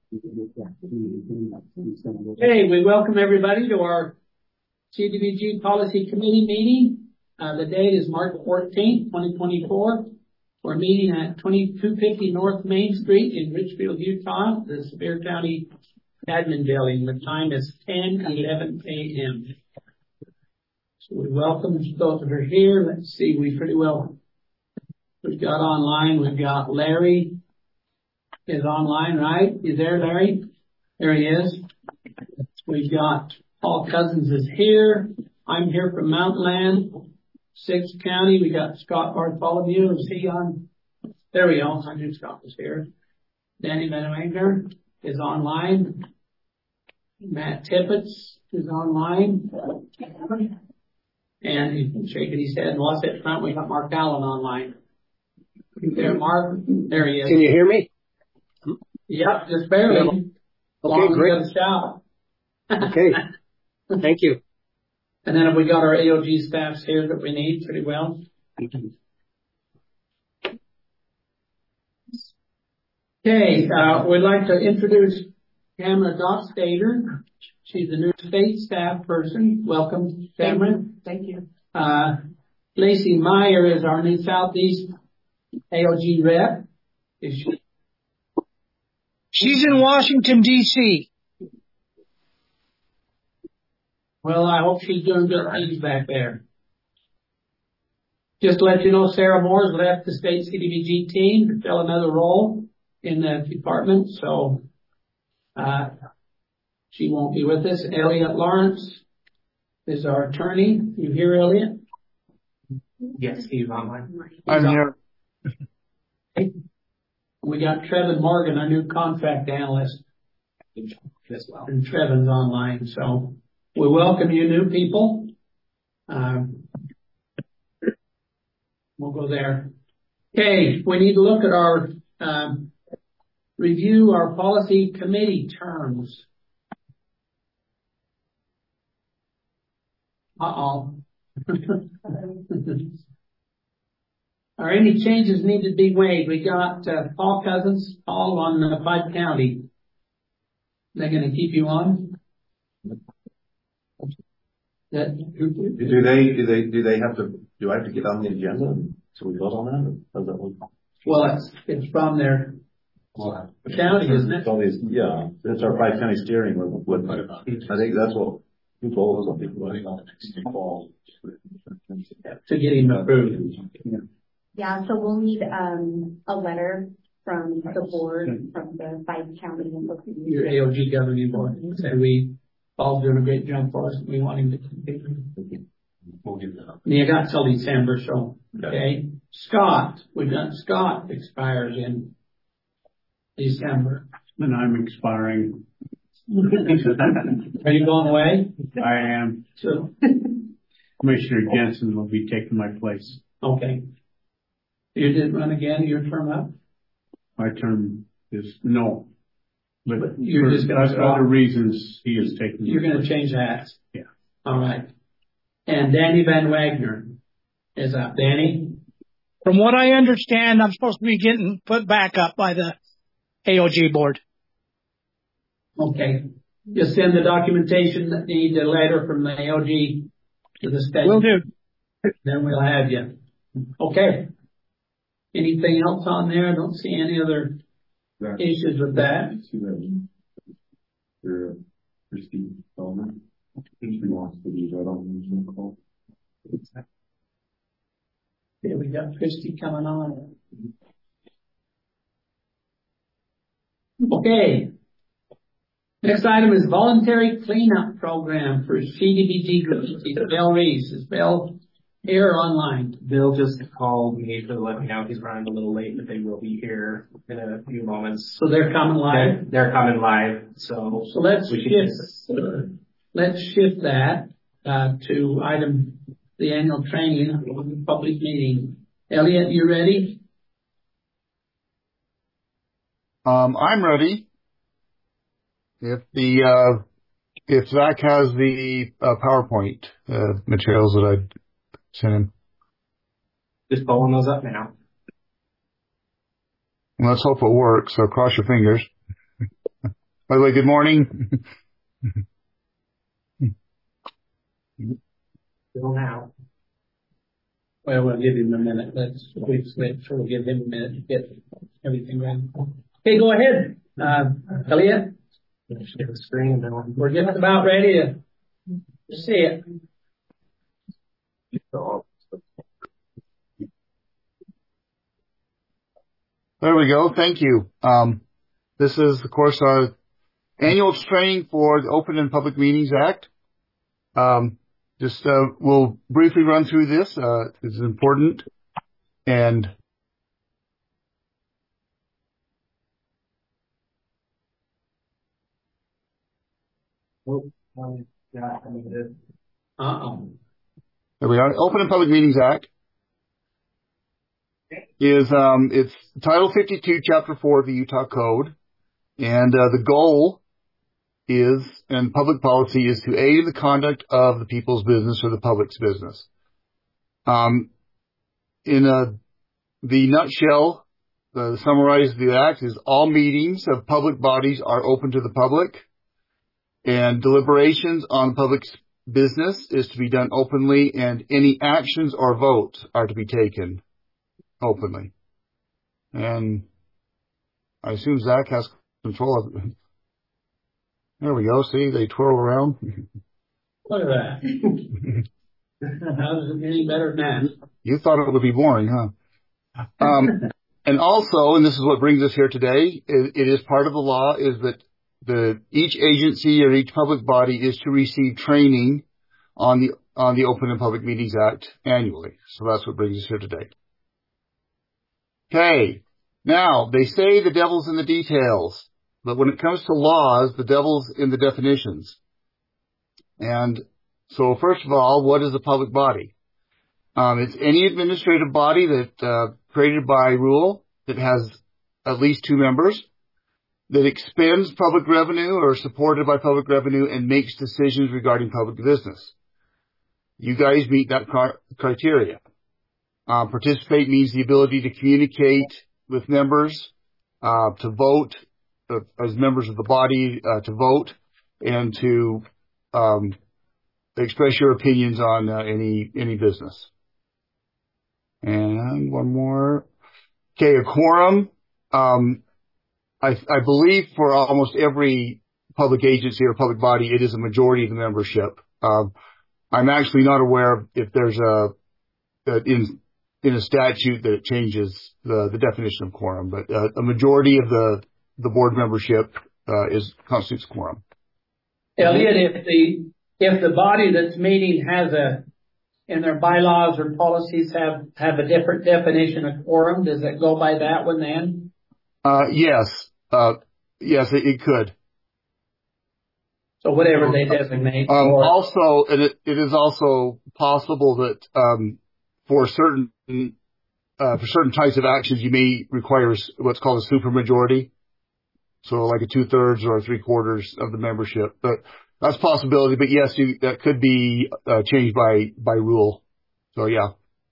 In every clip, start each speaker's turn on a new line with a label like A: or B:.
A: Hey, we welcome everybody to our CDBG Policy Committee meeting. The date is March 14th, 2024. We're meeting at 2250 North Main Street in Richfield, Utah, the Sevier County Admin Building. The time is 10:11 a.m. So we welcome those that are here. Let's see, we've got online, we've got Larry is online, right? You there, Larry? There he is. We've got Paul Cousins is here. I'm here from Mountainland, 6th County. We got Scott Bartholomew. Is he on? There we go. I knew Scott was here. Danny Van Wagner is online. Matt Tippett is online. And he's shaking his head. And what's at front? We got Mark Allen online. There, Mark. There he is.
B: Can you hear me?
A: Yep, just barely.
B: Okay, great.
A: Shout.
B: Okay. Thank you.
A: And then we got our AOG staffs here that we need pretty well. Okay, we'd like to introduce Cameron Dockstader. She's the new state staff person. Welcome, Cameron.
C: Thank you.
A: Lacey Meyer is our new Southeast AOG rep. Is she?
C: She's in Washington, D.C.
A: Well, I hope she's doing good things back there. Just to let you know, Sarah Moore's left the state CDBG team to fill another role in the department, so she won't be with us. Elliot Lawrence is our attorney. You hear Elliot?
D: Yes, he's online.
E: I'm here.
A: We got Trevin Morgan, our new contract analyst,
D: As well.
A: and Trevin's online. So we welcome you new people. We'll go there. Okay, we need to look at our review our policy committee terms. Are any changes needed to be made? We got Paul Cousins, Paul on Five County. They're going to keep you on?
F: Do I have to get on the agenda so we vote on that? Or does that work?
A: Well, it's from their county, isn't it?
F: Yeah, it's our Five County steering. I think that's what people was on people voting on
A: To get him approved.
G: Yeah, so we'll need a letter from the board, from the Five County.
A: Your AOG governing board. Said Paul's doing a great job for us. We want him to continue. You got till December, so okay. Scott, we've got Scott expires in December.
E: And I'm expiring.
A: Are you going away?
E: I am.
A: So
E: Commissioner Jensen will be taking my place.
A: okay. You did run again, your term up?
E: My term is no. But
A: You're just going to
E: other reasons he is taking.
A: You're going to change that.
E: Yeah.
A: All right. And Danny Van Wagner is up. Danny?
C: From what I understand, I'm supposed to be getting put back up by the AOG board.
A: Okay. Just send the documentation that needs a letter from the AOG to the state.
C: Will do.
A: Then we'll have you. Okay. Anything else on there? I don't see any other issues with that.
F: Christy Feldman. She wants to be right on the call.
A: Yeah, we got Christy coming on. Okay. Next item is voluntary cleanup program for CDBG groups. Bill Reese. Is Bill here or online?
D: Bill just called me to let me know he's running a little late, but they will be here in a few moments.
A: So they're coming live?
D: They're coming live. So
A: let's shift that to item the annual training public meeting. Elliot, you ready?
E: I'm ready. If Zach has the PowerPoint materials that I sent him.
D: Just pulling those up now.
E: Let's hope it works, so cross your fingers. By the way, good morning.
D: Go now.
A: Well, we'll give him a minute. We'll give him a minute to get everything ready. Okay, go ahead, Elliot.
D: Share the screen.
A: We're just about ready to see it.
E: There we go. Thank you. This is, of course, our annual training for the Open and Public Meetings Act. We'll briefly run through this. This is important. And there we are. Open and Public Meetings Act is it's Title 52, Chapter 4 of the Utah Code, and the goal is, and public policy is, to aid in the conduct of the people's business or the public's business. The nutshell, the summarize of the act is all meetings of public bodies are open to the public, and deliberations on public's business is to be done openly, and any actions or votes are to be taken openly. And I assume Zach has control of it. There we go. See, they twirl around.
A: Look at that. How does it get any better than that?
E: You thought it would be boring, huh? And also, and this is what brings us here today, it is part of the law, is that each agency or each public body is to receive training on the Open and Public Meetings Act annually. So that's what brings us here today. Okay. Now, they say the devil's in the details, but when it comes to laws, the devil's in the definitions. And so first of all, what is a public body? It's any administrative body that created by rule that has at least 2 members, that expends public revenue or is supported by public revenue and makes decisions regarding public business. You guys meet that criteria. Participate means the ability to communicate with members, to vote, as members of the body, to vote, and to express your opinions on any business. And one more. Okay, a quorum. I believe for almost every public agency or public body, it is a majority of the membership. I'm actually not aware if there's in a statute that it changes the definition of quorum, but a majority of the board membership constitutes quorum.
A: Elliot, if the body that's meeting has in their bylaws or policies have a different definition of quorum, does it go by that one then?
E: Yes. Yes, it could.
A: So whatever they designate.
E: Also, and it is also possible that for certain types of actions, you may require what's called a supermajority. So like a 2/3 or 3/4 of the membership. But that's a possibility. But yes, that could be changed by rule. So yeah.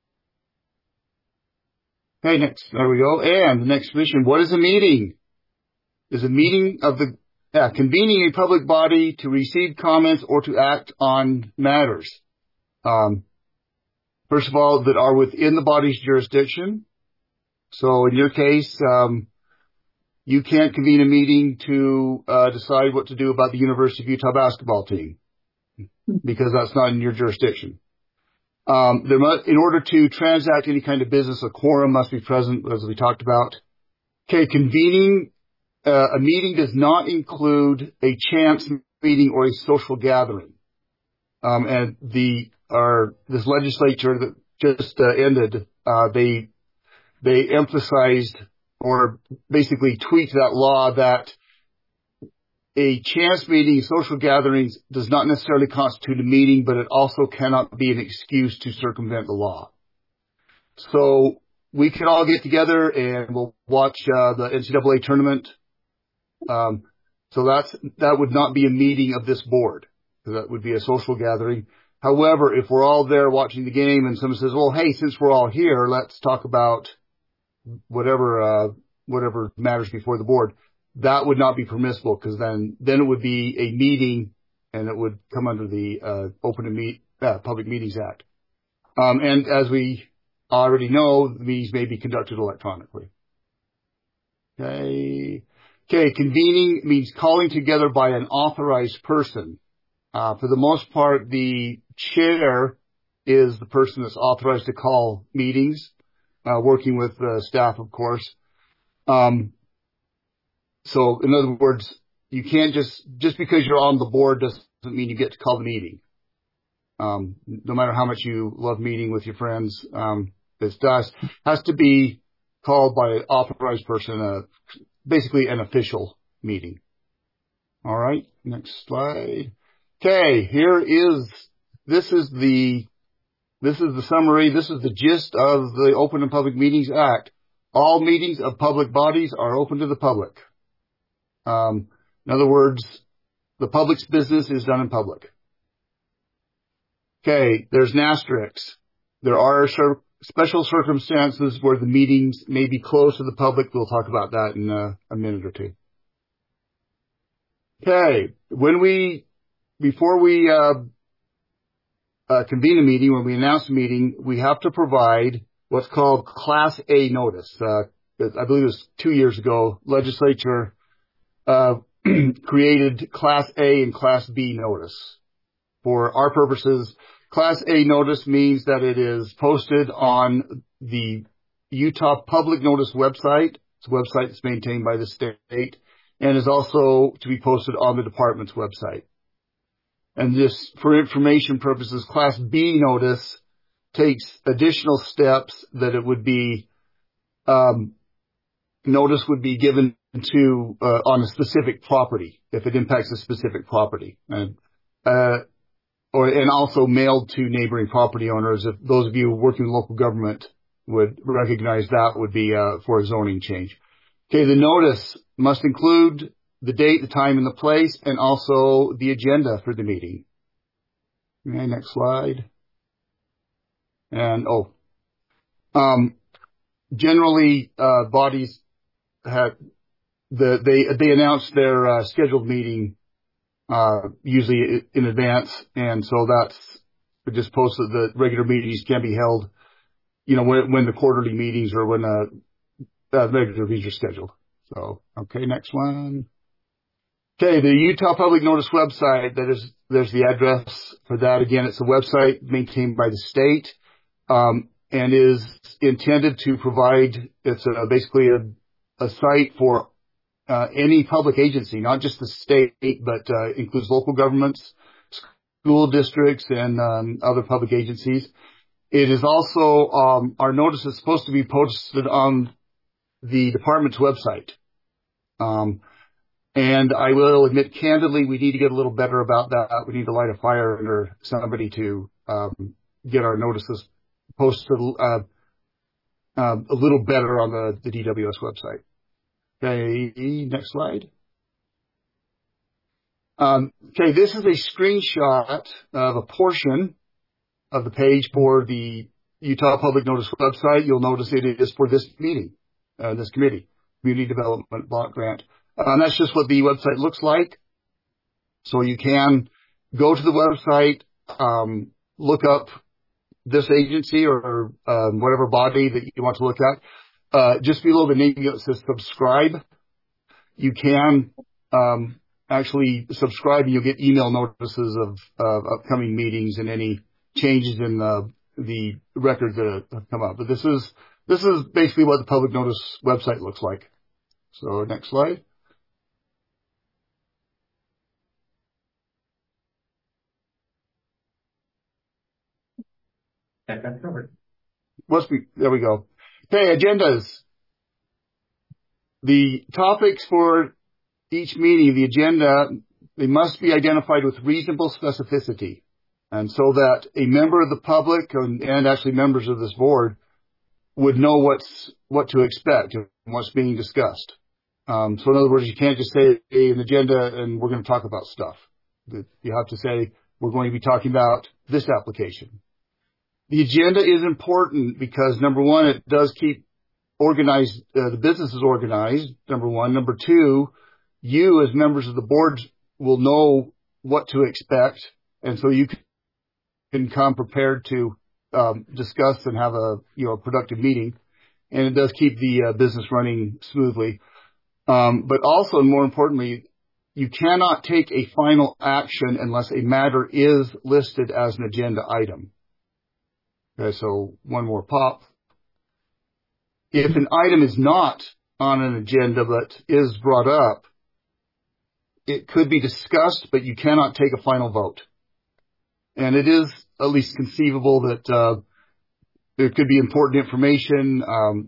E: Okay, next. There we go. And the next mission. What is a meeting? Is a meeting of convening a public body to receive comments or to act on matters. First of all, that are within the body's jurisdiction. So in your case, you can't convene a meeting to decide what to do about the University of Utah basketball team because that's not in your jurisdiction. In order to transact any kind of business, a quorum must be present, as we talked about. Okay, convening a meeting does not include a chance meeting or a social gathering. And this legislature that just ended, they emphasized or basically tweaked that law that a chance meeting, social gatherings, does not necessarily constitute a meeting, but it also cannot be an excuse to circumvent the law. So we can all get together and we'll watch the NCAA tournament. So that would not be a meeting of this board. That would be a social gathering. However, if we're all there watching the game and someone says, well, hey, since we're all here, let's talk about whatever matters before the board, that would not be permissible, because then it would be a meeting and it would come under the Public Meetings Act. And as we already know, the meetings may be conducted electronically. Okay. Convening means calling together by an authorized person. For the most part, the chair is the person that's authorized to call meetings, working with the staff, of course. So in other words, you can't just because you're on the board doesn't mean you get to call the meeting. No matter how much you love meeting with your friends, has to be called by an authorized person, basically an official meeting. All right, next slide. Okay, this is the summary. This is the gist of the Open and Public Meetings Act. All meetings of public bodies are open to the public. In other words, the public's business is done in public. Okay, there's an asterisk. There are special circumstances where the meetings may be closed to the public. We'll talk about that in a minute or two. Okay, before we convene a meeting, when we announce a meeting, we have to provide what's called Class A notice. I believe it was 2 years ago, legislature created Class A and Class B notice. For our purposes, Class A notice means that it is posted on the Utah Public Notice website. It's a website that's maintained by the state, and is also to be posted on the department's website. And this, for information purposes, Class B notice takes additional steps that it would be, notice would be given to, on a specific property, if it impacts a specific property. And also mailed to neighboring property owners. If those of you working with local government would recognize that would be, for a zoning change. Okay, the notice must include the date, the time, and the place, and also the agenda for the meeting. Okay, next slide. And, generally, bodies they announce their, scheduled meeting, usually in advance. And so we just post that the regular meetings can be held, when the quarterly meetings or when, regular meetings are scheduled. So, okay, next one. Okay, the Utah Public Notice website, there's the address for that. Again, it's a website maintained by the state, and is intended to provide, it's basically a site for any public agency, not just the state, but includes local governments, school districts, and other public agencies. It is also, our notice is supposed to be posted on the department's website. And I will admit candidly, we need to get a little better about that. We need to light a fire under somebody to get our notices posted a little better on the DWS website. Okay, next slide. Okay, this is a screenshot of a portion of the page for the Utah Public Notice website. You'll notice it is for this meeting, this committee, Community Development Block Grant. That's just what the website looks like. So you can go to the website, look up this agency or whatever body that you want to look at. Just below the name it says subscribe. You can actually subscribe, and you'll get email notices of upcoming meetings and any changes in the records that have come up. But this is basically what the Public Notice website looks like. So next slide.
D: That's covered.
E: There we go. Okay, agendas. The topics for each meeting, the agenda, they must be identified with reasonable specificity, and so that a member of the public and actually members of this board would know what to expect and what's being discussed. So in other words, you can't just say an agenda and we're going to talk about stuff. You have to say we're going to be talking about this application. The agenda is important because, number one, it does keep organized, the business is organized, number one. Number two, you as members of the board will know what to expect, and so you can come prepared to discuss and have a productive meeting, and it does keep the business running smoothly. But also, and more importantly, you cannot take a final action unless a matter is listed as an agenda item. Okay, so one more pop. If an item is not on an agenda but is brought up, it could be discussed, but you cannot take a final vote. And it is at least conceivable that there could be important information,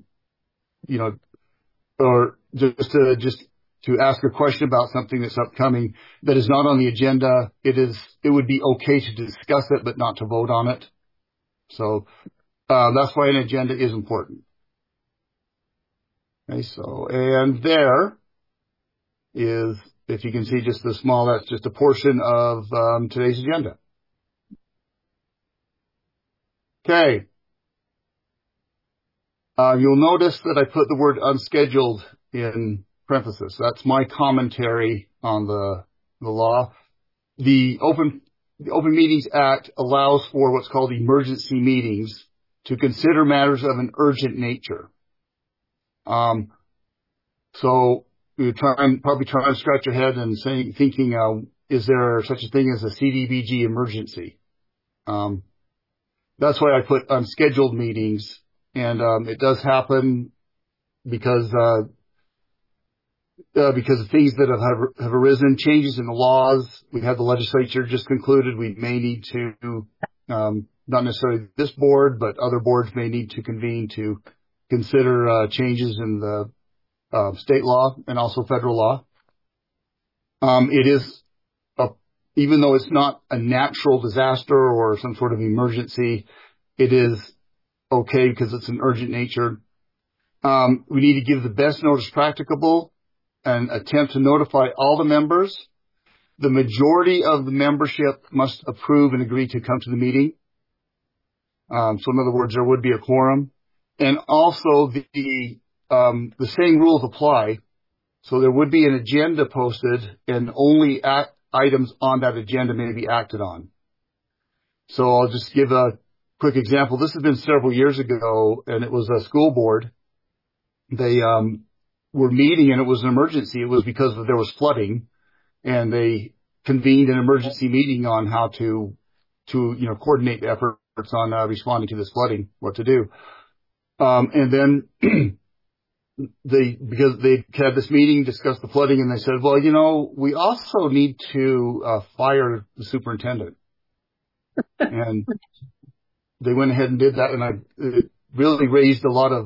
E: or just to ask a question about something that's upcoming that is not on the agenda. It would be okay to discuss it, but not to vote on it. So that's why an agenda is important. Okay, and there is, if you can see just the small, that's just a portion of today's agenda. Okay. You'll notice that I put the word unscheduled in parentheses. That's my commentary on the law. The Open Meetings Act allows for what's called emergency meetings to consider matters of an urgent nature. So you probably try and scratch your head and thinking, is there such a thing as a CDBG emergency? That's why I put unscheduled meetings, and it does happen because of things that have arisen, changes in the laws. We had the legislature just concluded. We may need to, not necessarily this board, but other boards may need to convene to consider changes in the state law and also federal law. It is, even though it's not a natural disaster or some sort of emergency, it is okay because it's an urgent nature. We need to give the best notice practicable and attempt to notify all the members. The majority of the membership must approve and agree to come to the meeting. So in other words, there would be a quorum. And also the same rules apply. So there would be an agenda posted, and only items on that agenda may be acted on. So I'll just give a quick example. This has been several years ago, and it was a school board. They were meeting, and it was an emergency. It was because there was flooding, and they convened an emergency meeting on how to coordinate efforts on responding to this flooding, what to do. And then because they had this meeting, discussed the flooding, and they said, well, we also need to fire the superintendent. And they went ahead and did that, and it really raised a lot of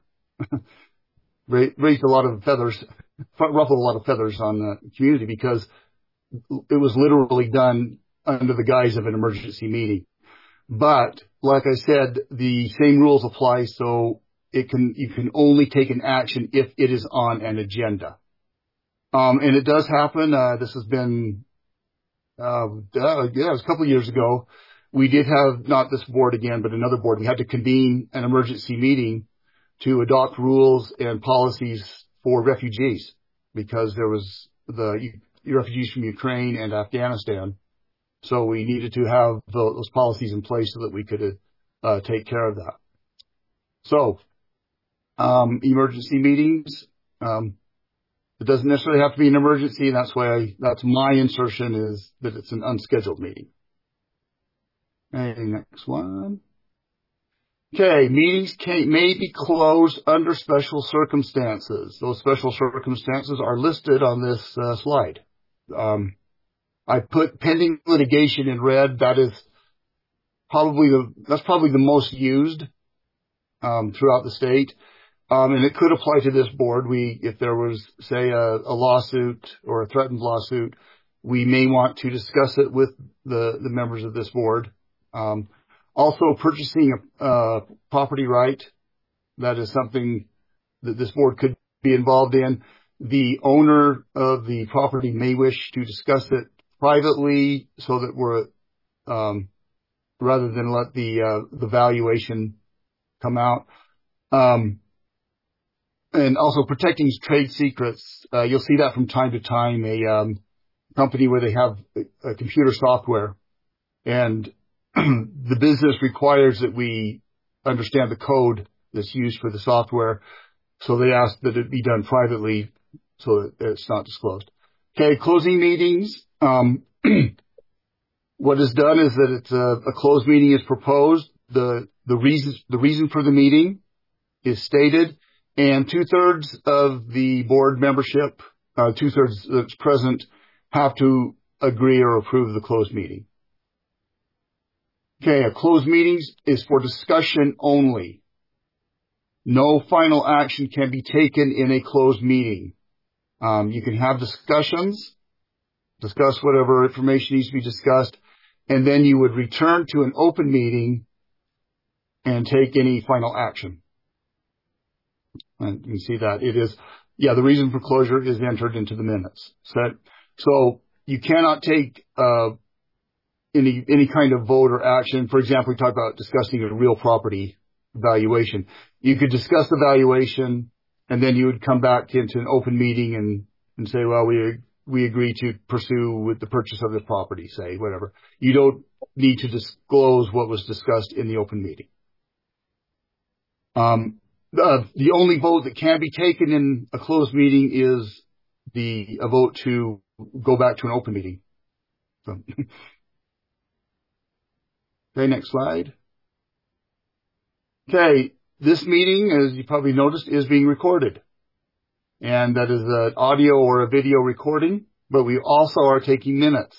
E: feathers, ruffled a lot of feathers on the community, because it was literally done under the guise of an emergency meeting. But like I said, the same rules apply, so you can only take an action if it is on an agenda. And it does happen. This has been, it was a couple of years ago. We did have, not this board again, but another board. We had to convene an emergency meeting to adopt rules and policies for refugees, because there was the refugees from Ukraine and Afghanistan. So we needed to have those policies in place so that we could take care of that. So emergency meetings, it doesn't necessarily have to be an emergency. That's my insertion, is that it's an unscheduled meeting. Okay, next one. Okay, meetings may be closed under special circumstances. Those special circumstances are listed on this slide. I put pending litigation in red. That's probably the most used throughout the state. And it could apply to this board. If there was, say, a lawsuit or a threatened lawsuit, we may want to discuss it with the members of this board. Also, purchasing a property right, that is something that this board could be involved in. The owner of the property may wish to discuss it privately, so that we're rather than let the valuation come out. and also protecting trade secrets. You'll see that from time to time, a company where they have a computer software, and the business requires that we understand the code that's used for the software. So they ask that it be done privately so that it's not disclosed. Okay, closing meetings. What is done is that it's a closed meeting is proposed. The reason for the meeting is stated, and 2/3 of the board membership, 2/3 that's present, have to agree or approve the closed meeting. Okay, a closed meeting is for discussion only. No final action can be taken in a closed meeting. You can have discussions, discuss whatever information needs to be discussed, and then you would return to an open meeting and take any final action. And you can see that it is, the reason for closure is entered into the minutes. So you cannot take any kind of vote or action. For example, we talked about discussing a real property valuation. You could discuss the valuation, and then you would come back into an open meeting and say, well, we agree to pursue with the purchase of this property, say, whatever. You don't need to disclose what was discussed in the open meeting. The only vote that can be taken in a closed meeting is a vote to go back to an open meeting. So. Okay, next slide. Okay, this meeting, as you probably noticed, is being recorded. And that is an audio or a video recording, but we also are taking minutes.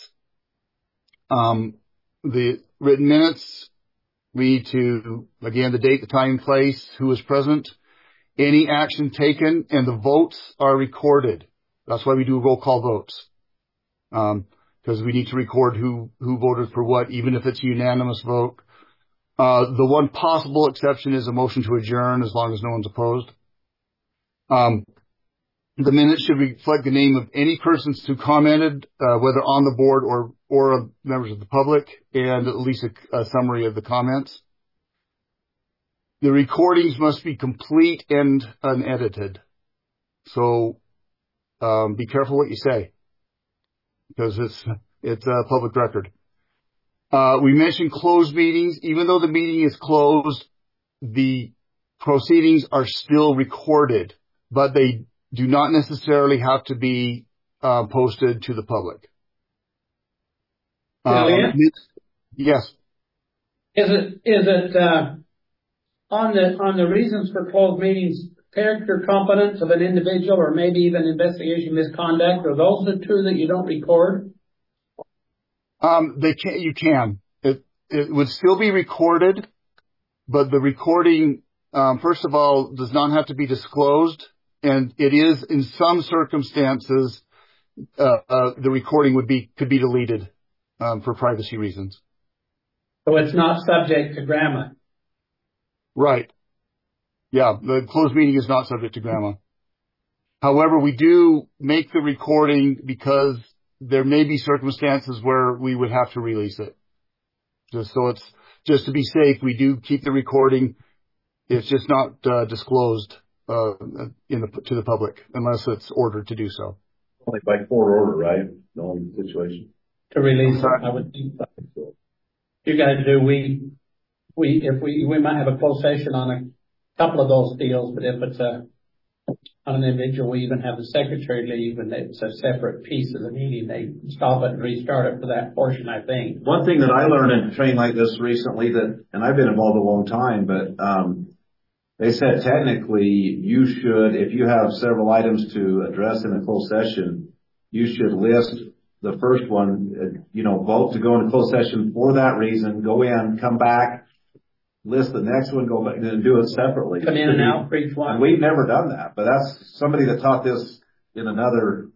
E: The written minutes lead to, again, the date, the time, place, who is present, any action taken, and the votes are recorded. That's why we do roll call votes. Because we need to record who voted for what, even if it's a unanimous vote. The one possible exception is a motion to adjourn, as long as no one's opposed. The minutes should reflect the name of any persons who commented, whether on the board or members of the public, and at least a summary of the comments. The recordings must be complete and unedited. So be careful what you say, because it's a public record. We mentioned closed meetings. Even though the meeting is closed, the proceedings are still recorded, but they do not necessarily have to be posted to the public.
A: Elliot?
E: Yes.
A: Is it on the reasons for closed meetings, character competence of an individual, or maybe even investigation misconduct? Are those the two that you don't record?
E: You can. It would still be recorded, but the recording, first of all, does not have to be disclosed. And it is, in some circumstances, the recording could be deleted, for privacy reasons.
A: So it's not subject to GRAMA.
E: Right. Yeah, the closed meeting is not subject to GRAMA. However, we do make the recording because there may be circumstances where we would have to release it. Just to be safe, we do keep the recording. It's just not disclosed to the public unless it's ordered to do so.
F: Only by court order, right? The only situation.
A: To release it, I would think so. You guys do, we might have a closed session on a couple of those deals, but if it's on an individual, we even have the secretary leave, and it's a separate piece of the meeting. They stop it and restart it for that portion, I think.
F: One thing that I learned in a training like this recently and I've been involved a long time, but they said technically you should, if you have several items to address in a closed session, you should list the first one, vote to go into closed session for that reason, go in, come back, list the next one, go back, and do it separately.
A: Come in and out for each one.
F: And we've never done that, but that's somebody that taught this in another,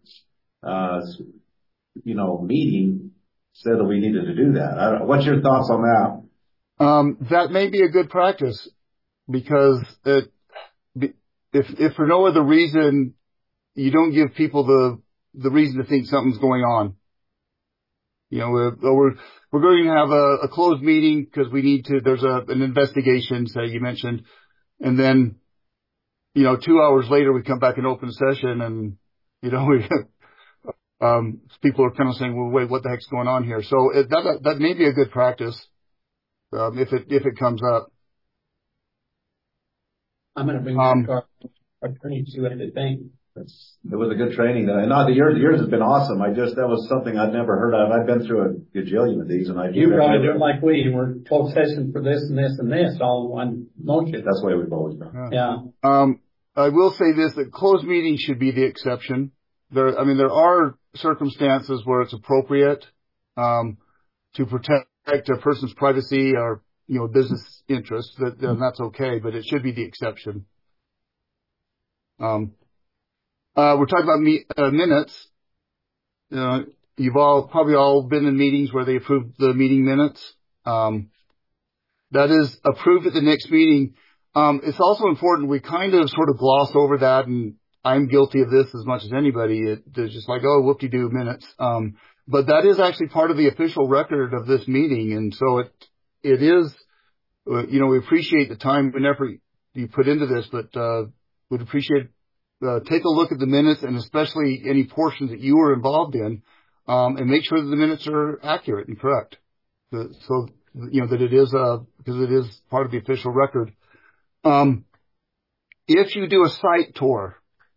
F: meeting said that we needed to do that. What's your thoughts on that?
E: That may be a good practice, because if for no other reason, you don't give people the reason to think something's going on. We're going to have a closed meeting because we need to, there's an investigation, say you mentioned, and then, 2 hours later we come back in open session and, people are kind of saying, well, wait, what the heck's going on here? So that may be a good practice, if it comes up.
A: I'm going to bring our attorney to see what they think.
F: It was a good training though. And yours has been awesome. That was something I'd never heard of. I've been through a gajillion of these and
A: you probably do it like we were closed session for this and this and this all in one motion.
F: That's the way we've always done.
A: Yeah.
E: I will say this, that closed meetings should be the exception. There are circumstances where it's appropriate, to protect a person's privacy or, business interests, and that's okay, but it should be the exception. We're talking about minutes. You've probably all been in meetings where they approved the meeting minutes. That is approved at the next meeting. It's also important we kind of sort of gloss over that, and I'm guilty of this as much as anybody. It's just like, oh, whoop-de-doo minutes. But that is actually part of the official record of this meeting, and so it is, we appreciate the time and effort you put into this, but would appreciate take a look at the minutes and especially any portions that you were involved in, and make sure that the minutes are accurate and correct. So, that it is, because it is part of the official record. If you do a site tour,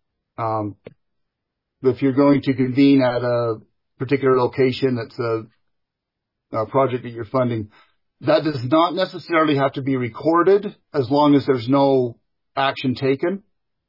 E: if you're going to convene at a particular location that's a project that you're funding, that does not necessarily have to be recorded as long as there's no action taken.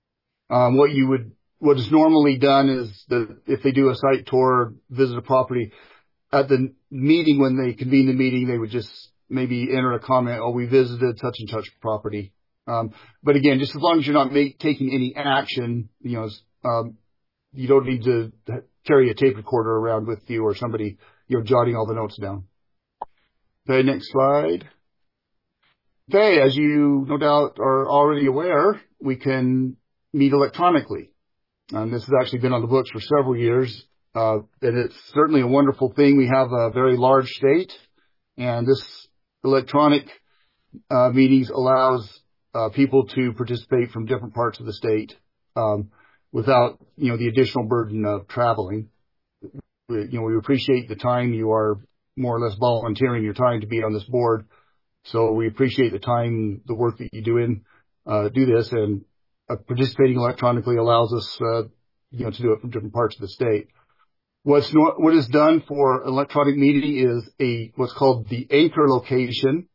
E: What is normally done is that if they do a site tour, visit a property, at the meeting, when they convene the meeting, they would just maybe enter a comment, oh, we visited such and such property. But again, just as long as you're not taking any action, you don't need to carry a tape recorder around with you or somebody, jotting all the notes down. Okay, next slide. Okay, as you no doubt are already aware, we can meet electronically. This has actually been on the books for several years, and it's certainly a wonderful thing. We have a very large state, and this electronic meetings allows people to participate from different parts of the state without, the additional burden of traveling. We appreciate the time. You are more or less volunteering your time to be on this board. So we appreciate the time, the work that you do this, and participating electronically allows us, to do it from different parts of the state. What is done for electronic meeting is what's called the anchor location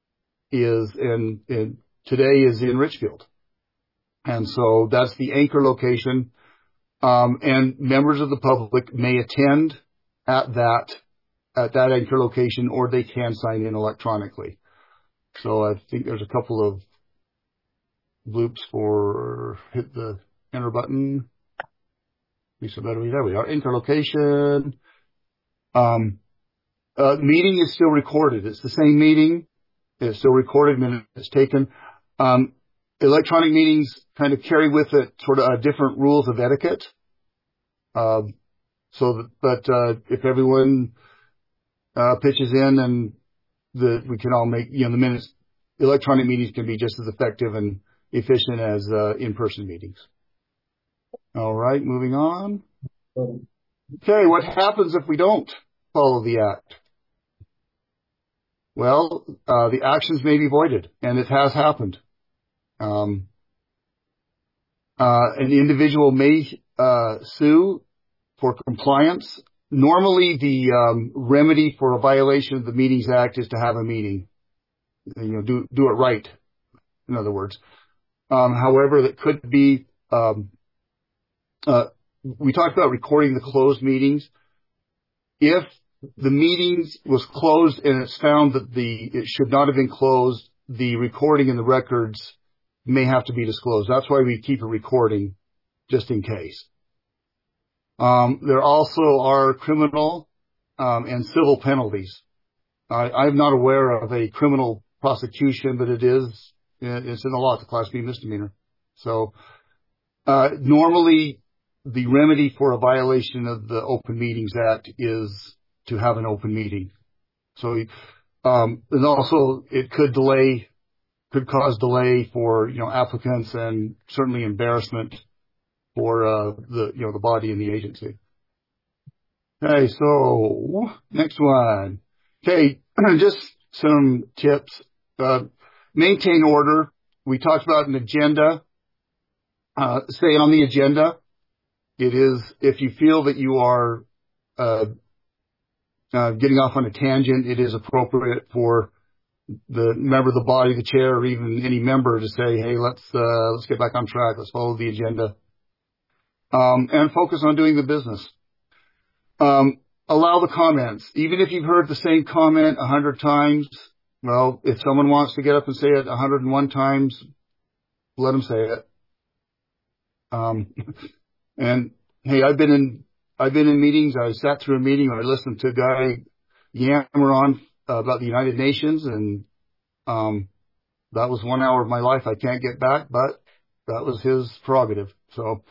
E: today is in Richfield. And so that's the anchor location. And members of the public may attend at that anchor location, or they can sign in electronically. So I think there's a couple of loops hit the enter button. There we are. Anchor location. Meeting is still recorded. It's the same meeting. It's still recorded, minutes taken. Electronic meetings kind of carry with it sort of different rules of etiquette. If everyone pitches in, and we can all make, the minutes, electronic meetings can be just as effective and efficient as in-person meetings. All right, moving on. Okay, what happens if we don't follow the act? Well, the actions may be voided, and it has happened. An individual may sue for compliance. Normally, the remedy for a violation of the Meetings Act is to have a meeting. Do it right, in other words. However, that could be, we talked about recording the closed meetings. If the meetings was closed and it's found that it should not have been closed, the recording and the records may have to be disclosed. That's why we keep a recording, just in case. There also are criminal and civil penalties. I'm not aware of a criminal prosecution, but it's in the law. It's a Class B misdemeanor. So normally the remedy for a violation of the Open Meetings Act is to have an open meeting. So and also it could delay could cause delay for, applicants and certainly embarrassment for, the body and the agency. Okay. So next one. Okay. Just some tips. Maintain order. We talked about an agenda. Stay on the agenda. It is, if you feel that you are, getting off on a tangent, it is appropriate for the member of the body, the chair, or even any member to say, hey, let's get back on track. Let's follow the agenda. And focus on doing the business. Allow the comments. Even if you've heard the same comment 100 times, well, if someone wants to get up and say it 101 times, let them say it. And hey, I've been in meetings. I sat through a meeting where I listened to a guy yammer on about the United Nations, and that was 1 hour of my life I can't get back, but that was his prerogative. So,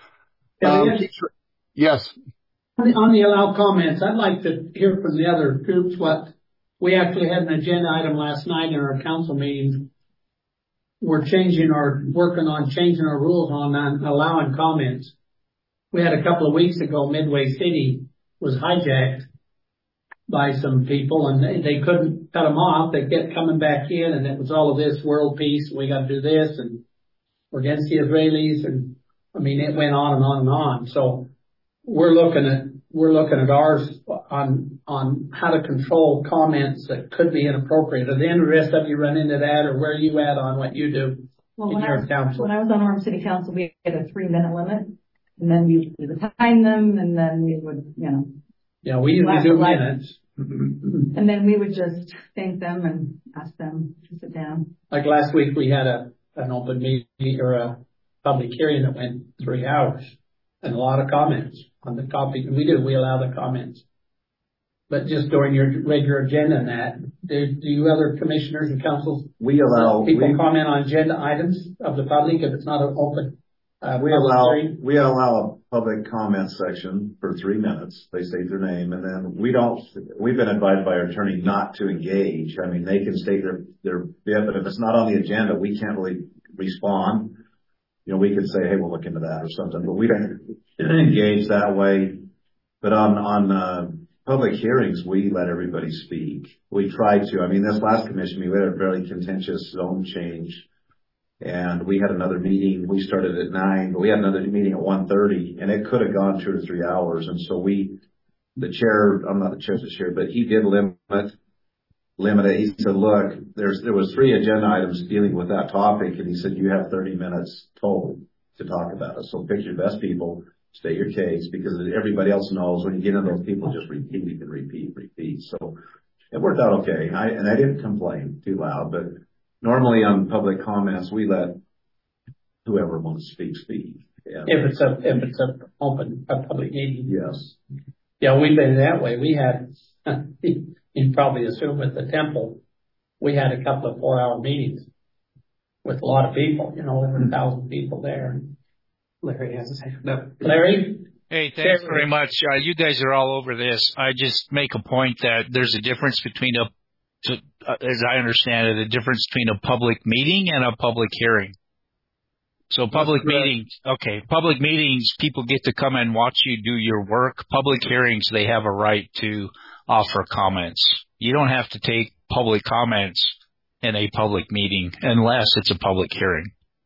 E: yes.
A: On the allow comments, I'd like to hear from the other groups we actually had an agenda item last night in our council meeting. We're working on changing our rules on allowing comments. We had a couple of weeks ago, Midway City was hijacked by some people, and they couldn't cut them off. They kept coming back in, and it was all of this world peace. We got to do this, and we're against the Israelis, and it went on and on and on. So we're looking at ours on how to control comments that could be inappropriate. Are the rest of you run into that, or where are you at on what you do in your council?
H: When I was on Orem City Council, we had a 3-minute limit, and then we would time them, and then we would,
A: Yeah, we usually do minutes.
H: And then we would just thank them and ask them to sit down.
A: Like last week, we had an open meeting or a public hearing that went 3 hours, and a lot of comments on the topic. And we allow the comments. But just during your regular agenda and that, do you other commissioners and councils, people comment on agenda items of the public if it's not an open?
F: We allow a public comment section for 3 minutes. They state their name, and then we've been advised by our attorney not to engage. They can state their bit, but if it's not on the agenda, we can't really respond. We could say, hey, we'll look into that or something, but we don't engage that way. But on public hearings, we let everybody speak. We try to. This last commission, we had a very contentious zone change, and we had another meeting. We started at 9, but we had another meeting at 1:30, and it could have gone 2 to 3 hours. And so the chair, I'm not the chair of the chair, but he did limit it. He said, look, there was 3 agenda items dealing with that topic, and he said, you have 30 minutes total to talk about it. So pick your best people, state your case, because everybody else knows when you get into those people, just repeat and repeat. So it worked out okay. And I didn't complain too loud, but normally on public comments, we let whoever wants to speak. Yeah.
A: If it's a public meeting.
F: Yes.
A: Yeah, we've been that way. We had, you probably assume at the temple, we had a couple of 4-hour meetings with a lot of people, over 1,000 people there.
D: Larry has his hand up.
A: Larry?
I: Hey, thanks very much. You guys are all over this. I just make a point that there's a difference between as I understand it, a difference between a public meeting and a public hearing. So public meetings, people get to come and watch you do your work. Public hearings, they have a right to offer comments. You don't have to take public comments in a public meeting unless it's a public hearing.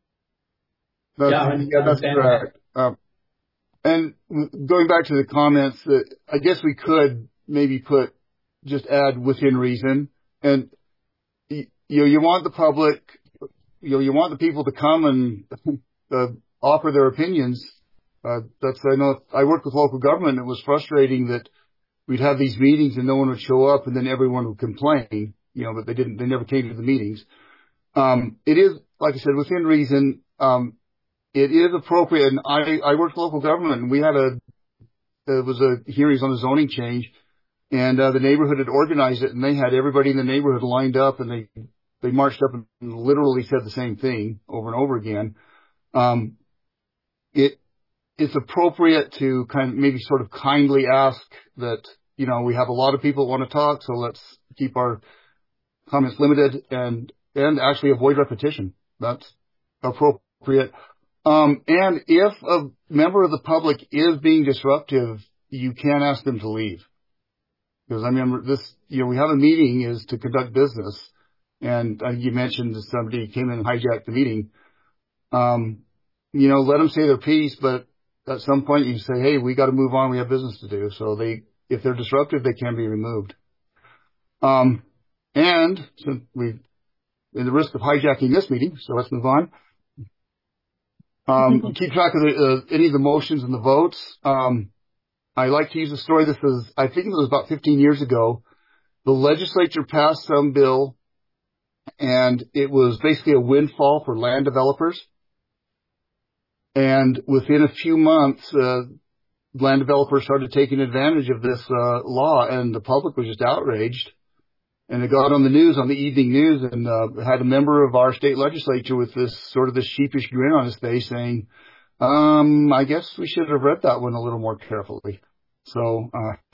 E: That's correct. And going back to the comments, I guess we could maybe add within reason. And you want the public, you want the people to come and offer their opinions. I know I worked with local government. It was frustrating that we'd have these meetings and no one would show up, and then everyone would complain, that they never came to the meetings. It is, like I said, within reason. It is appropriate, and I worked local government, and there was a hearings on the zoning change, and the neighborhood had organized it, and they had everybody in the neighborhood lined up, and they marched up and literally said the same thing over and over again. It's appropriate to kind of maybe sort of kindly ask that, we have a lot of people who want to talk, so let's keep our comments limited, and and actually avoid repetition. That's appropriate. And if a member of the public is being disruptive, you can ask them to leave. Because I remember this, we have a meeting is to conduct business, and you mentioned somebody came in and hijacked the meeting. Let them say their piece, but at some point you say, hey, we got to move on. We have business to do. So if they're disruptive, they can be removed. And since we're in the risk of hijacking this meeting, so let's move on. Keep track of any of the motions and the votes. I like to use a story. I think it was about 15 years ago. The legislature passed some bill, and it was basically a windfall for land developers. And within a few months, land developers started taking advantage of this law, and the public was just outraged. And it got on the news, on the evening news, and had a member of our state legislature with this sheepish grin on his face saying, I guess we should have read that one a little more carefully. So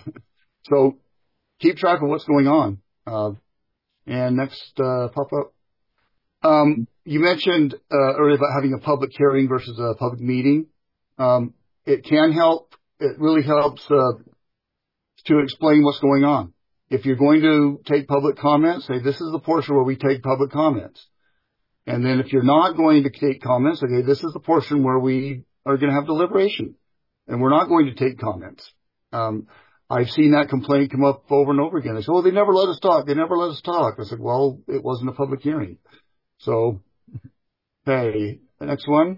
E: keep track of what's going on. And next, pop up. You mentioned earlier about having a public hearing versus a public meeting. It can help. It really helps to explain what's going on. If you're going to take public comments, say this is the portion where we take public comments. And then if you're not going to take comments, okay, this is the portion where we are going to have deliberation, and we're not going to take comments. I've seen that complaint come up over and over again. They say, "Oh, they never let us talk. They never let us talk." I said, "Well, it wasn't a public hearing." So, hey, the next one.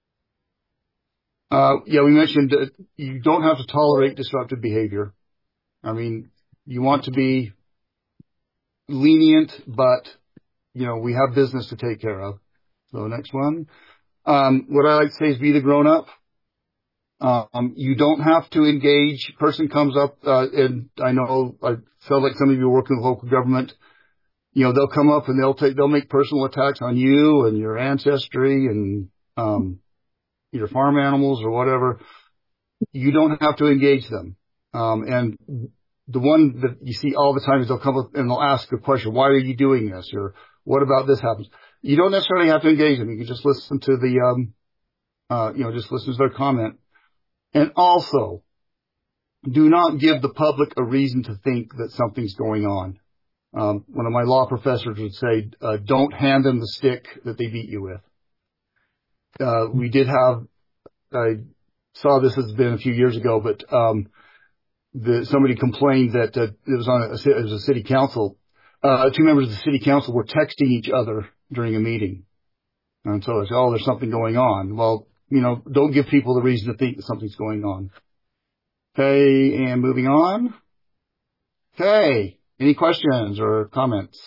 E: We mentioned you don't have to tolerate disruptive behavior. I mean, you want to be lenient, but we have business to take care of. So next one. What I like to say is be the grown up. You don't have to engage. Person comes up, and I know I feel like some of you work in local government. They'll come up and they'll make personal attacks on you and your ancestry and, your farm animals or whatever. You don't have to engage them. And the one that you see all the time is they'll come up and they'll ask a question. Why are you doing this? Or what about this happens? You don't necessarily have to engage them. You can just listen to just listen to their comment. And also, do not give the public a reason to think that something's going on. One of my law professors would say, don't hand them the stick that they beat you with. We did have, I saw this has been a few years ago, but somebody complained that it was a city council. Two members of the city council were texting each other during a meeting. And so I said, there's something going on. Well, don't give people the reason to think that something's going on. Okay, and moving on. Okay, any questions or comments?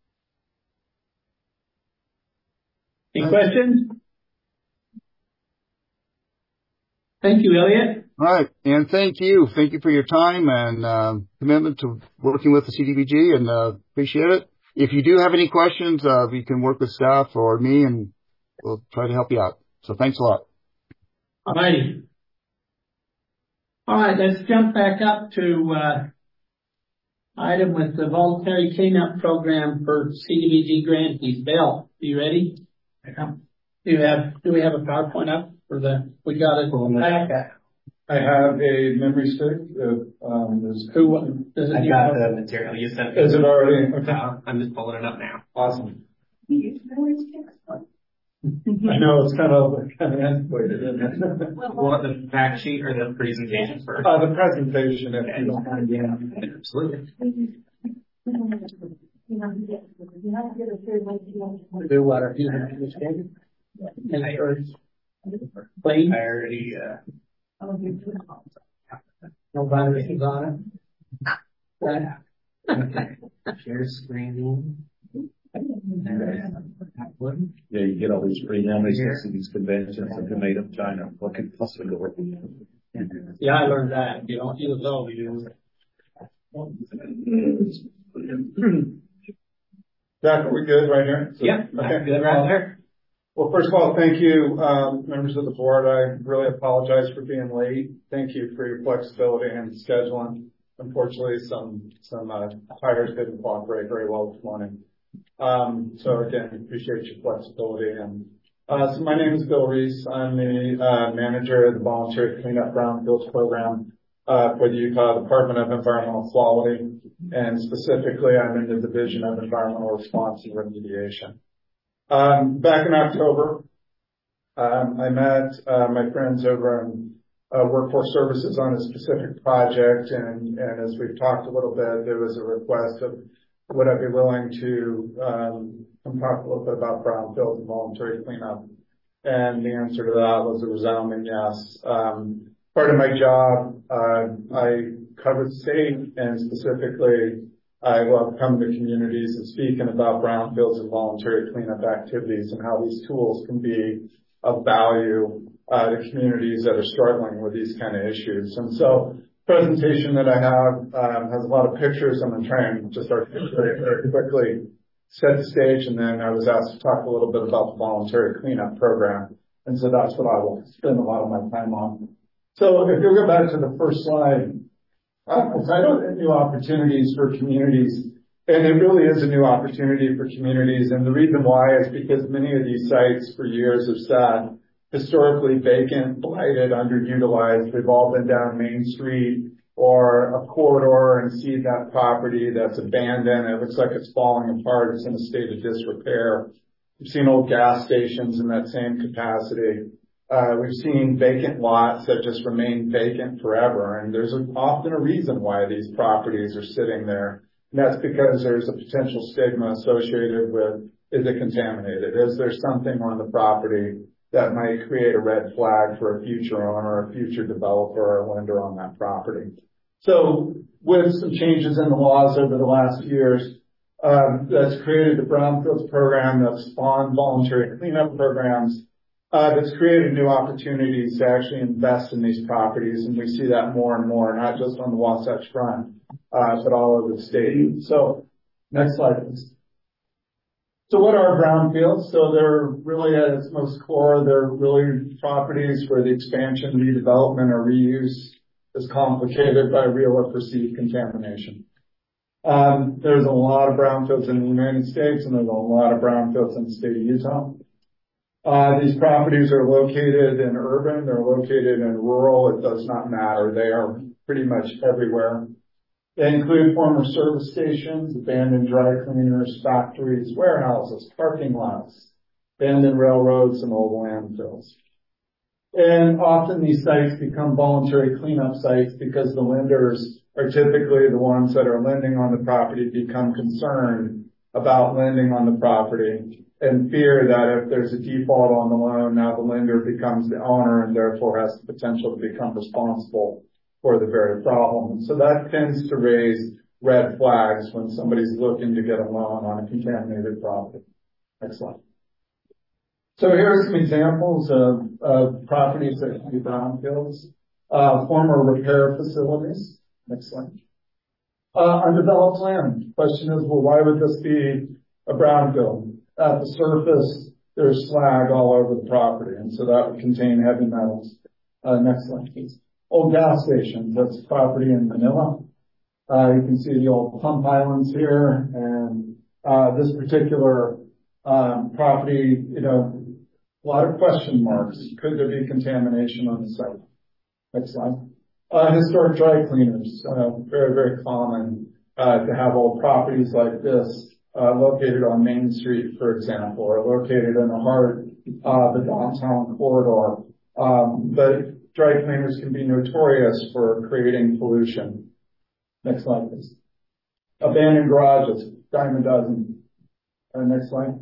A: Any questions? Thank you, Elliot.
E: All right, and thank you. Thank you for your time and commitment to working with the CDBG, and appreciate it. If you do have any questions, you can work with staff or me, and we'll try to help you out. So thanks a lot.
A: All righty. All right, let's jump back up to item with the voluntary cleanup program for CDBG grantees. Bill, are you ready? Do we have a PowerPoint up for we got it.
J: I have a memory stick.
D: I got the material you sent me.
J: Is it already? Okay.
D: I'm just pulling it up now.
J: Awesome. I know it's kind of antiquated, isn't it?
D: Want the fact sheet or the presentation first?
J: The presentation, if you don't mind.
D: Yeah, absolutely.
A: Do what? Are you understanding? Plain?
D: I already,
A: no violations on it?
D: Share screen.
F: Yeah, you get all these free numbers to these conventions that are made of China. What could possibly go?
A: Yeah, I learned that. You don't use those.
J: Jack, are we good right here?
A: Yeah,
J: okay.
A: Good right there.
J: Well, first of all, thank you, members of the board. I really apologize for being late. Thank you for your flexibility and scheduling. Unfortunately, some tires didn't cooperate very well this morning. So again, appreciate your flexibility. And so my name is Bill Reese. I'm the manager of the Voluntary Cleanup Brownfields Program for the Utah Department of Environmental Quality, and specifically, I'm in the Division of Environmental Response and Remediation. Back in October, I met my friends over in Workforce Services on a specific project, and as we've talked a little bit, there was a request of would I be willing to come talk a little bit about brownfield and voluntary cleanup, and the answer to that was a resounding yes. Part of my job, I cover the state, and specifically, I love coming to communities and speaking about brownfields and voluntary cleanup activities and how these tools can be of value to communities that are struggling with these kind of issues. And so, the presentation that I have has a lot of pictures. I'm going to try and just articulate very quickly, set the stage, and then I was asked to talk a little bit about the voluntary cleanup program. And so that's what I will spend a lot of my time on. So if you'll go back to the first slide, titled New Opportunities for Communities. And it really is a new opportunity for communities. And the reason why is because many of these sites for years have sat historically vacant, blighted, underutilized. We've all been down Main Street or a corridor and see that property that's abandoned. It looks like it's falling apart. It's in a state of disrepair. We've seen old gas stations in that same capacity. We've seen vacant lots that just remain vacant forever. And there's often a reason why these properties are sitting there. And that's because there's a potential stigma associated with, is it contaminated? Is there something on the property that might create a red flag for a future owner, a future developer, or lender on that property? So with some changes in the laws over the last years, that's created the Brownfields program, that's spawned voluntary cleanup programs, that's created new opportunities to actually invest in these properties. And we see that more and more, not just on the Wasatch Front, but all over the state. So next slide, please. So what are brownfields? So they're really at its most core, they're really properties where the expansion, redevelopment, or reuse is complicated by real or perceived contamination. There's a lot of brownfields in the United States, and there's a lot of brownfields in the state of Utah. These properties are located in urban, they're located in rural, it does not matter. They are pretty much everywhere. They include former service stations, abandoned dry cleaners, factories, warehouses, parking lots, abandoned railroads, and old landfills. And often these sites become voluntary cleanup sites because the lenders are typically the ones that are lending on the property become concerned about lending on the property and fear that if there's a default on the loan, now the lender becomes the owner and therefore has the potential to become responsible for the very problem. And so that tends to raise red flags when somebody's looking to get a loan on a contaminated property. Next slide. So here are some examples of properties that can be brownfields. Former repair facilities. Next slide. Undeveloped land. Question is, well, why would this be a brownfield? At the surface, there's slag all over the property, and so that would contain heavy metals. Next slide, please. Old gas stations. That's property in Manila. You can see the old pump islands here, and this particular property, a lot of question marks. Could there be contamination on the site? Next slide. Historic dry cleaners. Very, very common to have old properties like this located on Main Street, for example, or located in the heart of the downtown corridor. But dry cleaners can be notorious for creating pollution. Next slide, please. Abandoned garages, dime a dozen. Next slide.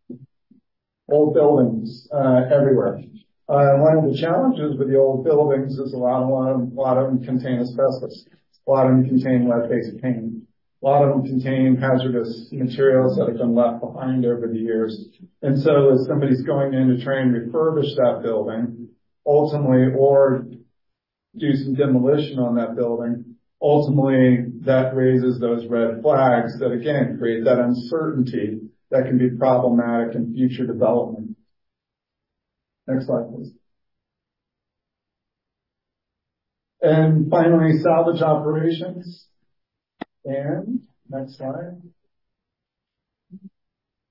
J: Old buildings everywhere. One of the challenges with the old buildings is a lot of them contain asbestos. A lot of them contain lead-based paint. A lot of them contain hazardous materials that have been left behind over the years. And so as somebody's going in to try and refurbish that building, ultimately, or do some demolition on that building, ultimately that raises those red flags that again create that uncertainty that can be problematic in future development. Next slide, please. And finally, salvage operations. And next slide.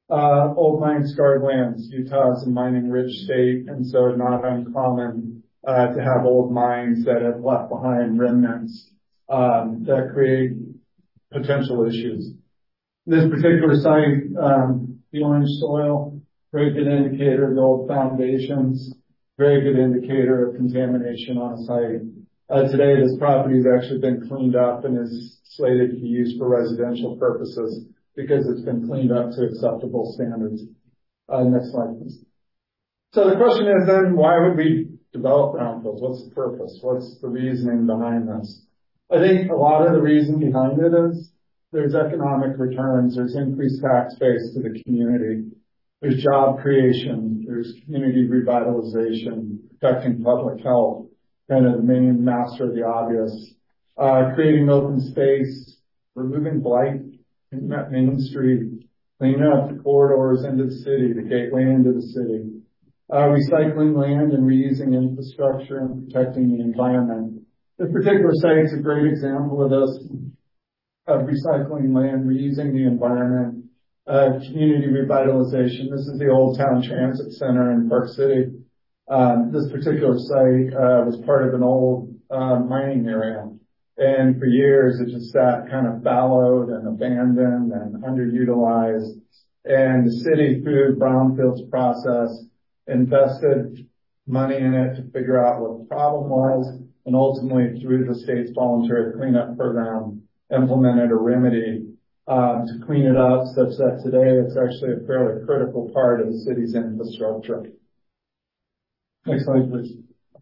J: Old mine scarred lands. Utah is a mining rich state, and so not uncommon to have old mines that have left behind remnants that create potential issues. This particular site, the orange soil, very good indicator of the old foundations, very good indicator of contamination on a site. Today, this property has actually been cleaned up and is slated to be used for residential purposes because it's been cleaned up to acceptable standards. Next slide, please. So the question is then, why would we develop brownfields? What's the purpose? What's the reasoning behind this? I think a lot of the reason behind it is there's economic returns, there's increased tax base to the community, there's job creation, there's community revitalization, protecting public health, kind of the main master of the obvious, creating open space, removing blight in that Main Street, cleaning up the corridors into the city, the gateway into the city, recycling land and reusing infrastructure and protecting the environment. This particular site is a great example of this, of recycling land, reusing the environment, community revitalization. This is the Old Town Transit Center in Park City. This particular site was part of an old mining area. And for years, it just sat kind of fallowed and abandoned and underutilized. And the city, through the brownfields process, invested money in it to figure out what the problem was, and ultimately, through the state's voluntary cleanup program, implemented a remedy to clean it up such that today it's actually a fairly critical part of the city's infrastructure. Next slide, please.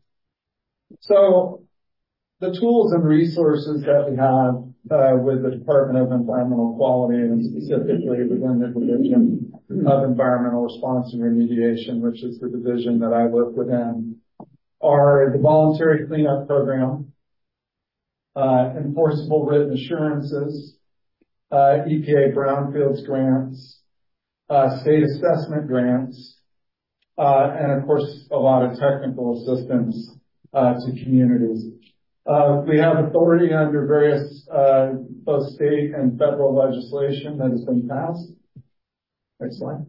J: So the tools and resources that we have with the Department of Environmental Quality, and specifically within the Division of Environmental Response and Remediation, which is the division that I work within, are the voluntary cleanup program, enforceable written assurances, EPA brownfields grants, state assessment grants, and of course a lot of technical assistance to communities. We have authority under various both state and federal legislation that has been passed. Next slide.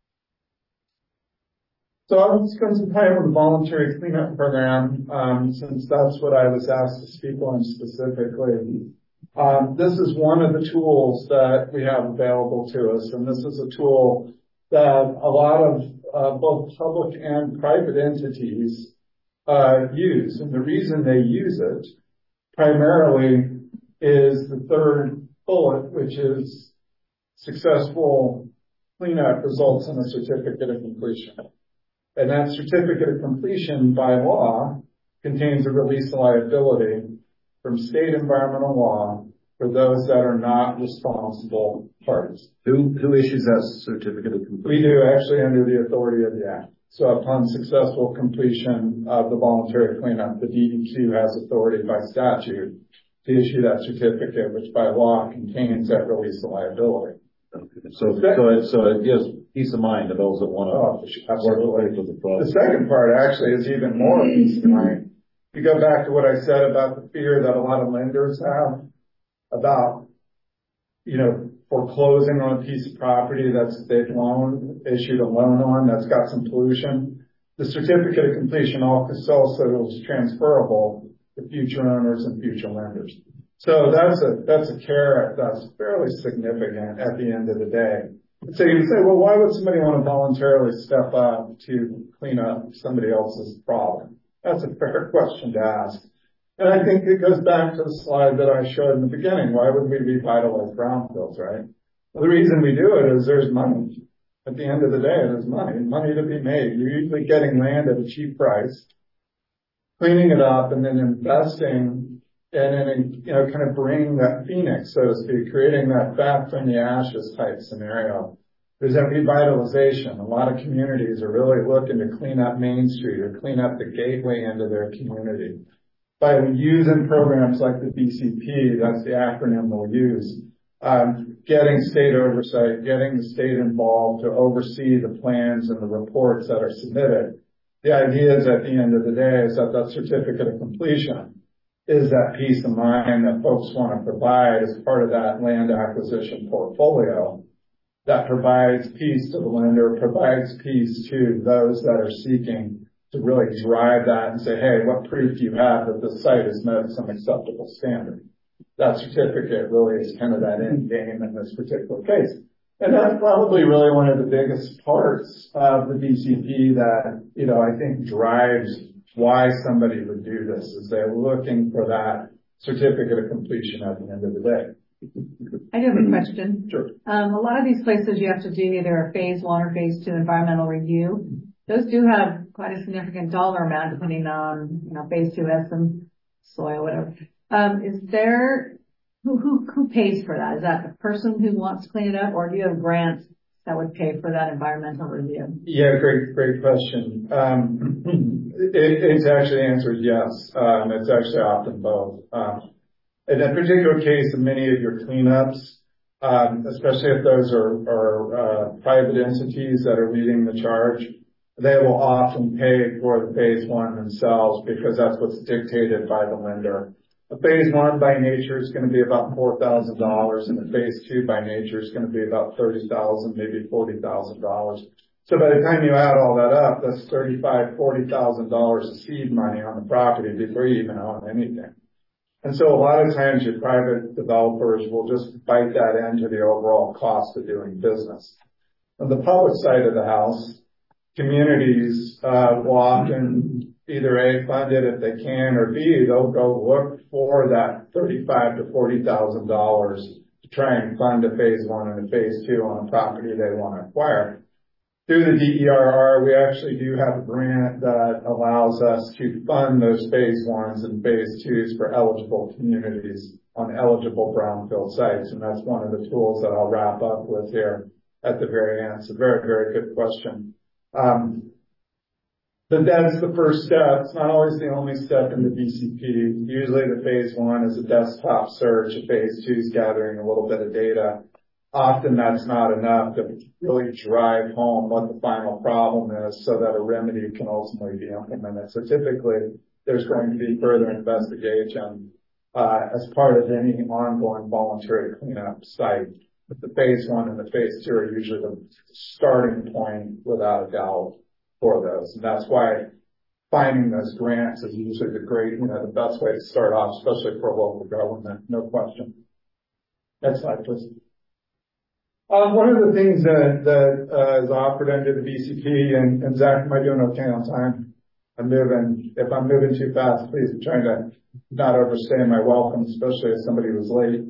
J: So I'll spend some time on the voluntary cleanup program, since that's what I was asked to speak on specifically. This is one of the tools that we have available to us, and this is a tool that a lot of both public and private entities use. And the reason they use it primarily is the third bullet, which is successful cleanup results in a certificate of completion. And that certificate of completion by law contains a release of liability from state environmental law for those that are not responsible parties.
F: Who issues that certificate of completion?
J: We do, actually, under the authority of the Act. So upon successful completion of the voluntary cleanup, the DEQ has authority by statute to issue that certificate, which by law contains that release of liability.
F: Okay. So it gives peace of mind to those that want to work away with the process.
J: The second part actually is even more peace of mind. You go back to what I said about the fear that a lot of lenders have about, foreclosing on a piece of property they've issued a loan on that's got some pollution. The certificate of completion also is transferable to future owners and future lenders. So that's a carrot that's fairly significant at the end of the day. So you say, well, why would somebody want to voluntarily step up to clean up somebody else's problem? That's a fair question to ask. And I think it goes back to the slide that I showed in the beginning. Why would we revitalize brownfields, right? Well, the reason we do it is there's money. At the end of the day, there's money to be made. You're usually getting land at a cheap price, cleaning it up, and then investing and then, kind of bringing that phoenix, so to speak, creating that back from the ashes type scenario. There's that revitalization. A lot of communities are really looking to clean up Main Street or clean up the gateway into their community. By using programs like the BCP, that's the acronym we'll use, getting state oversight, getting the state involved to oversee the plans and the reports that are submitted. The idea is at the end of the day is that certificate of completion is that peace of mind that folks want to provide as part of that land acquisition portfolio. that provides peace to the lender, provides peace to those that are seeking to really drive that and say, hey, what proof do you have that the site has met some acceptable standard? That certificate really is kind of that end game in this particular case. And that's probably really one of the biggest parts of the BCP that, I think drives why somebody would do this, is they're looking for that certificate of completion at the end of the day.
H: I do have a question.
J: Sure.
H: A lot of these places you have to do either a phase 1 or phase 2 environmental review. Those do have quite a significant dollar amount depending on, phase 2 has some soil, whatever. Is there, who pays for that? Is that the person who wants to clean it up, or do you have grants that would pay for that environmental review?
J: Yeah, great question. It's actually answered yes. It's actually often both. In a particular case, in many of your cleanups, especially if those are private entities that are leading the charge, they will often pay for the phase 1 themselves because that's what's dictated by the lender. A phase 1 by nature is going to be about $4,000, and a phase 2 by nature is going to be about $30,000, maybe $40,000. So by the time you add all that up, that's $35,000, $40,000 of seed money on the property before you even own anything. And so a lot of times your private developers will just bite that into the overall cost of doing business. On the public side of the house, communities will often either A, fund it if they can, or B, they'll go look for that $35,000 to $40,000 to try and fund a phase 1 and a phase 2 on a property they want to acquire. Through the DERR, we actually do have a grant that allows us to fund those phase 1s and phase 2s for eligible communities on eligible brownfield sites. And that's one of the tools that I'll wrap up with here at the very end. It's a very, very good question. But that's the first step. It's not always the only step in the BCP. Usually the phase 1 is a desktop search. A phase 2 is gathering a little bit of data. Often that's not enough to really drive home what the final problem is so that a remedy can ultimately be implemented. So typically there's going to be further investigation as part of any ongoing voluntary cleanup site. But the phase 1 and the phase 2 are usually the starting point without a doubt for those. And that's why finding those grants is usually the best way to start off, especially for a local government, no question. Next slide, please. One of the things that is offered under the BCP, and Zach, am I doing okay on time? If I'm moving too fast, please, I'm trying to not overstay my welcome, especially if somebody was late.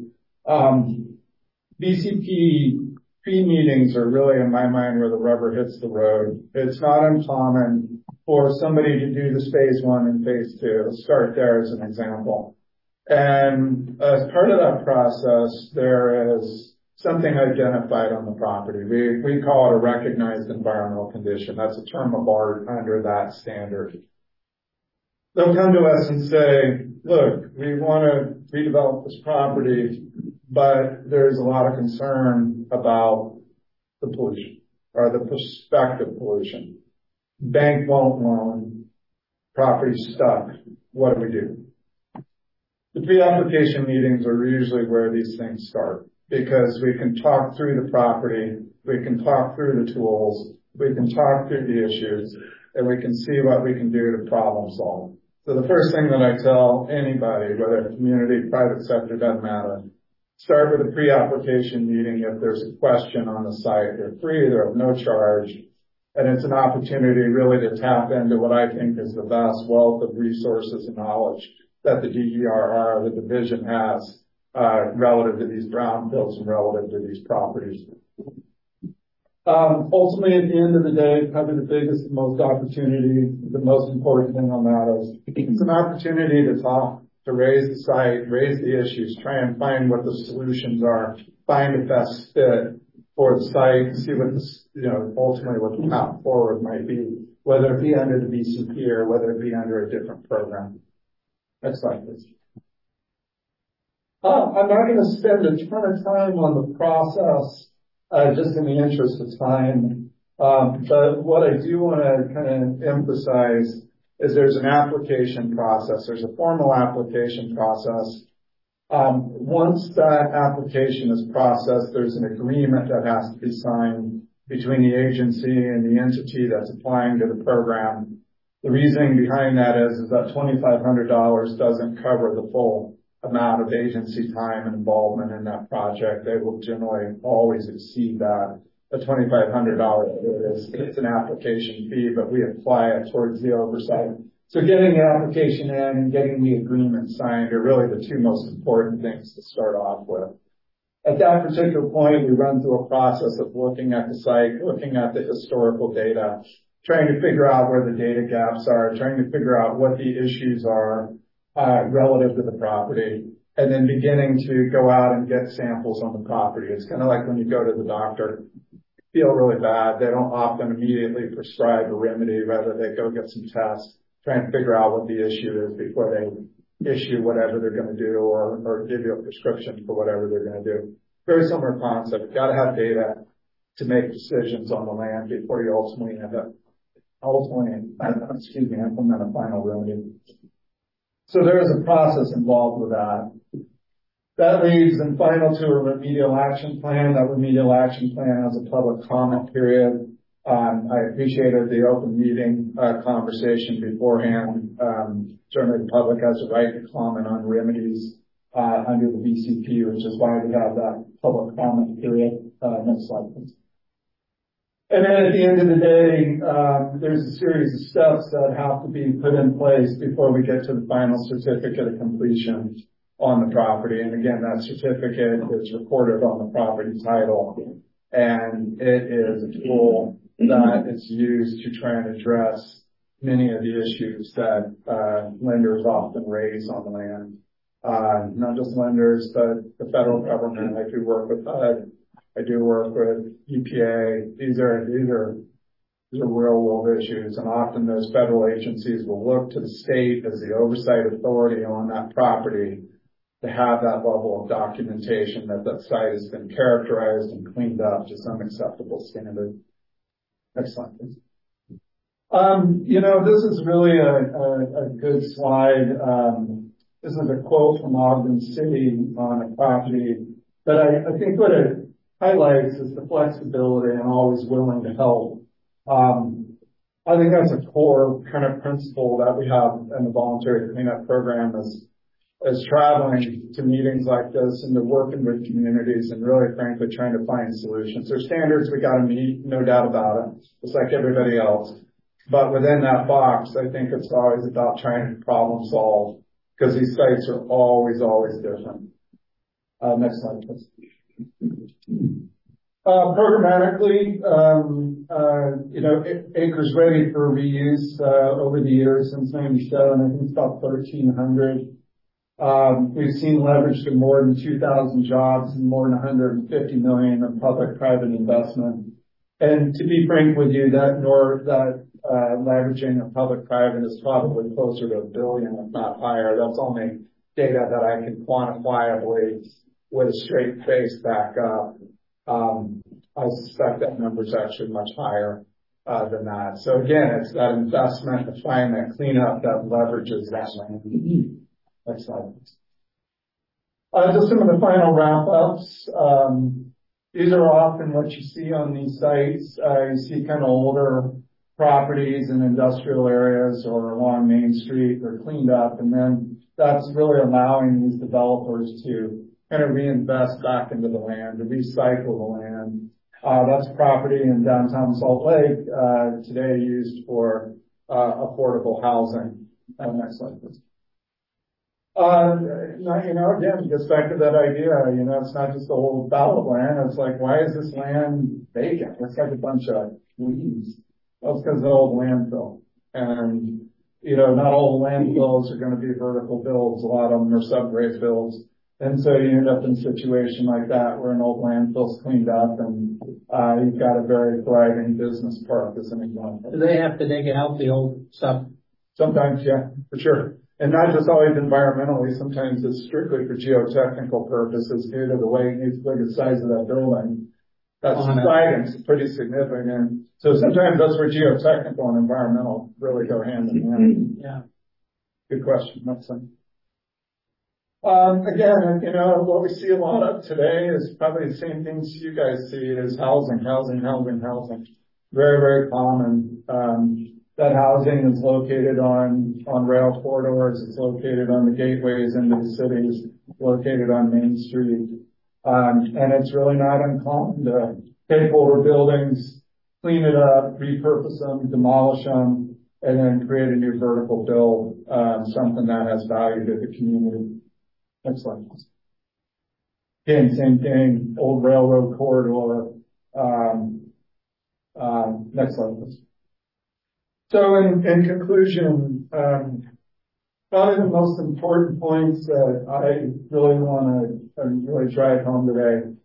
J: BCP pre-meetings are really, in my mind, where the rubber hits the road. It's not uncommon for somebody to do this phase 1 and phase 2. Let's start there as an example. And as part of that process, there is something identified on the property. We call it a recognized environmental condition. That's a term of art under that standard. They'll come to us and say, look, we want to redevelop this property, but there's a lot of concern about the pollution or the prospective pollution. Bank won't loan, property's stuck. What do? The pre-application meetings are usually where these things start, because we can talk through the property, we can talk through the tools, we can talk through the issues, and we can see what we can do to problem solve. So the first thing that I tell anybody, whether community, private sector, doesn't matter, start with a pre-application meeting if there's a question on the site. They're free, they're of no charge, and it's an opportunity really to tap into what I think is the vast wealth of resources and knowledge that the DERR, the division, has relative to these brownfields and relative to these properties. Ultimately, at the end of the day, probably the biggest, most opportunity, the most important thing on that is it's an opportunity to talk, to raise the site, raise the issues, try and find what the solutions are, find the best fit for the site, and see what this, ultimately what the path forward might be, whether it be under the BCP or whether it be under a different program. Next slide, please. I'm not going to spend a ton of time on the process, just in the interest of time. But what I do want to kind of emphasize is there's an application process. There's a formal application process. Once that application is processed, there's an agreement that has to be signed between the agency and the entity that's applying to the program. The reasoning behind that is that $2,500 doesn't cover the full amount of agency time and involvement in that project. They will generally always exceed that. The $2,500 it's an application fee, but we apply it towards the oversight. So getting the application in and getting the agreement signed are really the two most important things to start off with. At that particular point, we run through a process of looking at the site, looking at the historical data, trying to figure out where the data gaps are, trying to figure out what the issues are relative to the property, and then beginning to go out and get samples on the property. It's kind of like when you go to the doctor, feel really bad. They don't often immediately prescribe a remedy. Rather, they go get some tests, try and figure out what the issue is before they issue whatever they're going to do or give you a prescription for whatever they're going to do. Very similar concept. You've got to have data to make decisions on the land before you ultimately implement a final remedy. So there is a process involved with that. That leads in final to a remedial action plan. That remedial action plan has a public comment period. I appreciated the open meeting conversation beforehand. Certainly the public has a right to comment on remedies under the BCP, which is why we have that public comment period. Next slide, please. And then at the end of the day, there's a series of steps that have to be put in place before we get to the final certificate of completion on the property. And again, that certificate is recorded on the property title, and it is a tool that is used to try and address many of the issues that lenders often raise on the land. Not just lenders, but the federal government. I do work with HUD. I do work with EPA. These are real world issues, and often those federal agencies will look to the state as the oversight authority on that property to have that level of documentation that that site has been characterized and cleaned up to some acceptable standard. Next slide, please. This is really a good slide. This is a quote from Ogden City on a property, but I think what it highlights is the flexibility and always willing to help. I think that's a core kind of principle that we have in the voluntary cleanup program is traveling to meetings like this and to working with communities and really frankly trying to find solutions. There's standards we got to meet, no doubt about it, just like everybody else. But within that box, I think it's always about trying to problem solve because these sites are always different. Next slide, please. Programmatically, acres ready for reuse over the years since 97. I think it's about 1,300. We've seen leverage to more than 2,000 jobs and more than 150 million of public-private investment. And to be frank with you, that leveraging of public-private is probably closer to $1 billion, if not higher. That's only data that I can quantifiably with a straight face back up. I suspect that number is actually much higher than that. So again, it's that investment to find that cleanup that leverages that land. Next slide, please. Just some of the final wrap-ups. These are often what you see on these sites. You see kind of older properties in industrial areas or along Main Street. They're cleaned up, and then that's really allowing these developers to kind of reinvest back into the land, to recycle the land. That's property in downtown Salt Lake today used for affordable housing. Next slide, please. Again, it gets back to that idea, it's not just the whole ballot land. It's like, why is this land vacant? It's like a bunch of weeds. Well, it's because of the old landfill. And, not all the landfills are going to be vertical builds. A lot of them are subgrade builds. And so you end up in a situation like that where an old landfill's cleaned up and you've got a very thriving business park as an example.
A: Do they have to dig out the old stuff?
J: Sometimes, yeah, for sure. And not just always environmentally, sometimes it's strictly for geotechnical purposes due to the way it needs to look at the size of that building. That subsidence is pretty significant. So sometimes that's where geotechnical and environmental really go hand in hand.
A: Yeah.
J: Good question. Next one. Again, what we see a lot of today is probably the same things you guys see is housing. Very, very common. That housing is located on rail corridors. It's located on the gateways into the cities, located on Main Street. And it's really not uncommon to take older buildings, clean it up, repurpose them, demolish them, and then create a new vertical build, something that has value to the community. Next slide. Again, same thing, old railroad corridor. Next slide, please. So in conclusion, probably the most important points that I really want to really drive home today.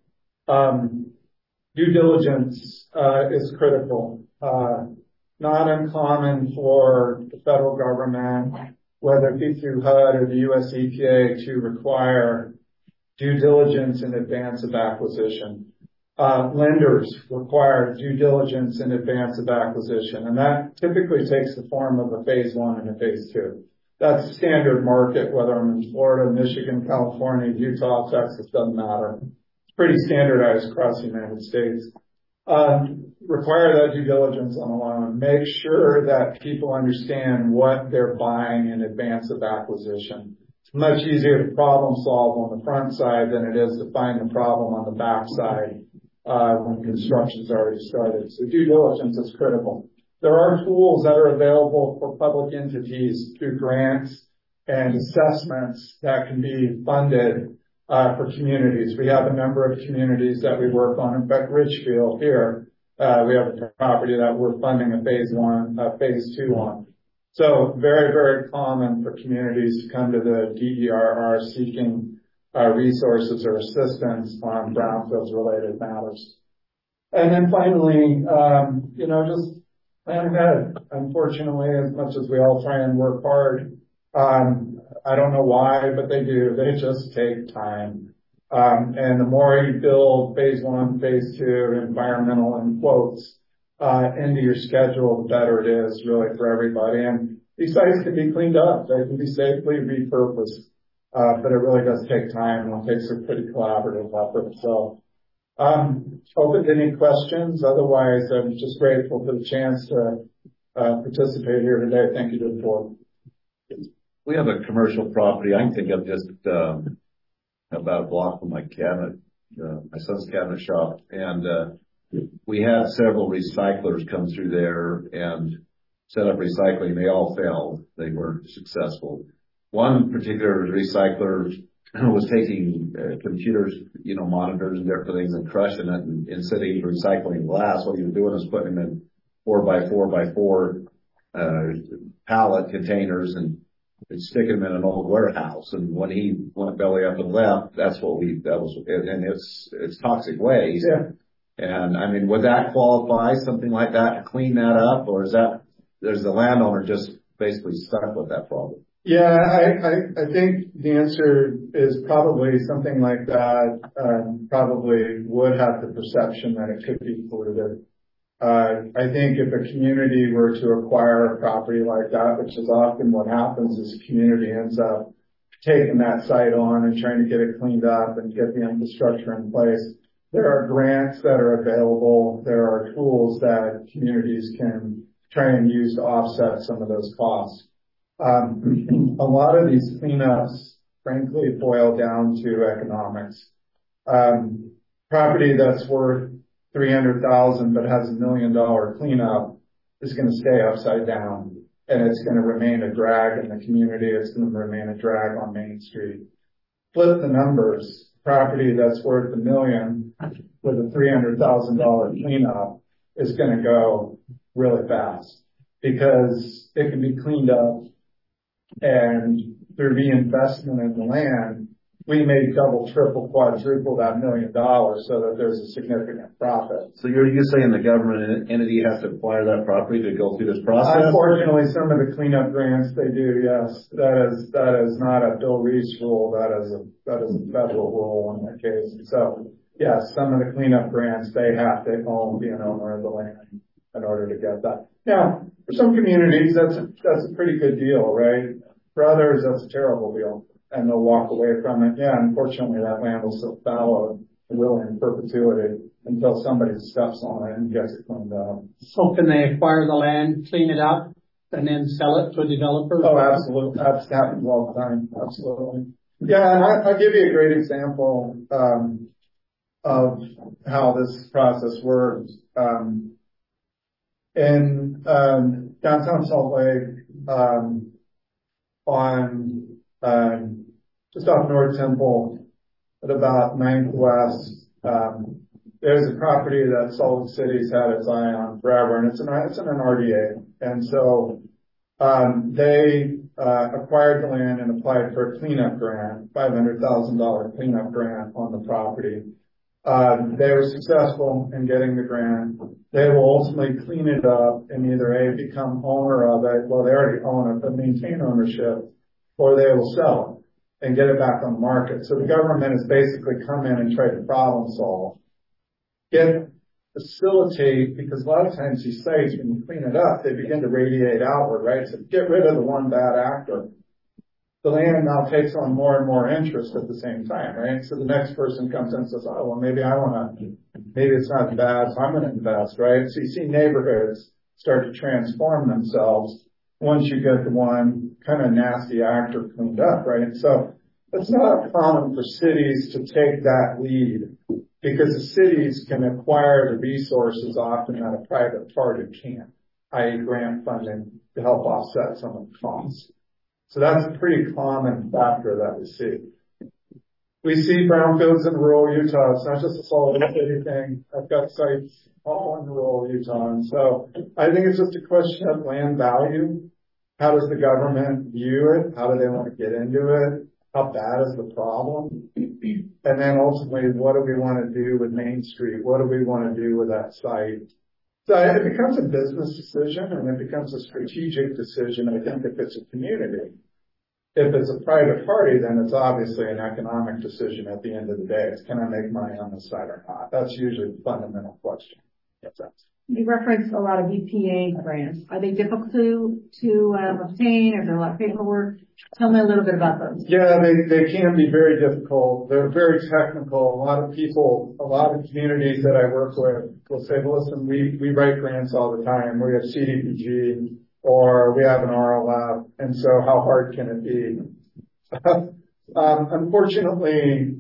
J: Due diligence is critical. Not uncommon for the federal government, whether it be through HUD or the US EPA, to require due diligence in advance of acquisition. Lenders require due diligence in advance of acquisition, and that typically takes the form of a phase one and a phase two. That's standard market, whether I'm in Florida, Michigan, California, Utah, Texas, doesn't matter. It's pretty standardized across the United States. Require that due diligence on a loan. Make sure that people understand what they're buying in advance of acquisition. It's much easier to problem solve on the front side than it is to find the problem on the back side when construction's already started. So due diligence is critical. There are tools that are available for public entities through grants and assessments that can be funded for communities. We have a number of communities that we work on. In fact, Richfield here, we have a property that we're funding a phase two on. So very, very common for communities to come to the DERR seeking resources or assistance on brownfields related matters. And then finally, just plan ahead. Unfortunately, as much as we all try and work hard, I don't know why, but they do. They just take time. And the more you build phase one, phase two, environmental and quotes, into your schedule, the better it is really for everybody. And these sites can be cleaned up. They can be safely repurposed. But it really does take time and it takes a pretty collaborative effort. So, open to any questions. Otherwise, I'm just grateful for the chance to, participate here today. Thank you to the board.
F: We have a commercial property. I can think of just, about a block from my son's cabinet shop. And, we had several recyclers come through there and set up recycling. They all failed. They weren't successful. One particular recycler was taking computers, monitors and different things and crushing it. And instead of recycling glass, what he was doing was putting them in 4x4x4 pallet containers and sticking them in an old warehouse. And when he went belly up and left, and it's toxic waste.
J: Yeah.
F: And I mean, would that qualify something like that to clean that up, or there's the landowner just basically stuck with that problem?
J: Yeah, I think the answer is probably something like that, probably would have the perception that it could be polluted. I think if a community were to acquire a property like that, which is often what happens, is the community ends up taking that site on and trying to get it cleaned up and get the infrastructure in place. There are grants that are available. There are tools that communities can try and use to offset some of those costs. A lot of these cleanups, frankly, boil down to economics. Property that's worth $300,000 but has $1 million cleanup is going to stay upside down, and it's going to remain a drag in the community. It's going to remain a drag on Main Street. Flip the numbers. Property that's worth $1 million with a $300,000 cleanup is going to go really fast because it can be cleaned up, and through reinvestment in the land, we may double, triple, quadruple that $1 million so that there's a significant profit.
F: So you're saying the government entity has to acquire that property to go through this process?
J: Unfortunately, some of the cleanup grants they do, yes. That is not a Bill Reese rule. That is a federal rule in that case. So yes, some of the cleanup grants they have to be an owner of the land in order to get that. Now, for some communities, that's a pretty good deal, right? For others, that's a terrible deal. and they'll walk away from it. Yeah, unfortunately, that land will sit fallow and will in perpetuity until somebody steps on it and gets it cleaned up.
A: So can they acquire the land, clean it up, and then sell it to a developer?
J: Oh, absolutely. That happens all the time. Absolutely. Yeah, and I'll give you a great example of how this process works. In downtown Salt Lake, on just off North Temple at about 9th West, there's a property that Salt Lake City's had its eye on forever, and it's in an RDA. And so they acquired the land and applied for a cleanup grant, $500,000 cleanup grant on the property. They were successful in getting the grant. They will ultimately clean it up and either become owner of it, well, they already own it, but maintain ownership, or they will sell it and get it back on the market. So the government has basically come in and tried to problem solve, facilitate, because a lot of times these sites, when you clean it up, they begin to radiate outward, right? So get rid of the one bad actor. The land now takes on more and more interest at the same time, right? So the next person comes in and says, oh, well, maybe it's not bad, so I'm going to invest, right? So you see neighborhoods start to transform themselves once you get the one kind of nasty actor cleaned up, right? So it's not common for cities to take that lead because the cities can acquire the resources often that a private party can't, i.e. grant funding to help offset some of the costs. So that's a pretty common factor that we see. We see brownfields in rural Utah. It's not just a Salt Lake City thing. I've got sites all in rural Utah. And so I think it's just a question of land value. How does the government view it? How do they want to get into it? How bad is the problem? And then ultimately, what do we want to do with Main Street? What do we want to do with that site? So it becomes a business decision and it becomes a strategic decision. I think if it's a community, if it's a private party, then it's obviously an economic decision at the end of the day. It's can I make money on this side or not? That's usually the fundamental question.
H: You referenced a lot of EPA grants. Are they difficult to obtain? Is there a lot of paperwork? Tell me a little bit about those.
J: Yeah, they can be very difficult. They're very technical. A lot of communities that I work with will say, well, listen, we write grants all the time. We have CDBG or we have an RLF. And so how hard can it be? Unfortunately,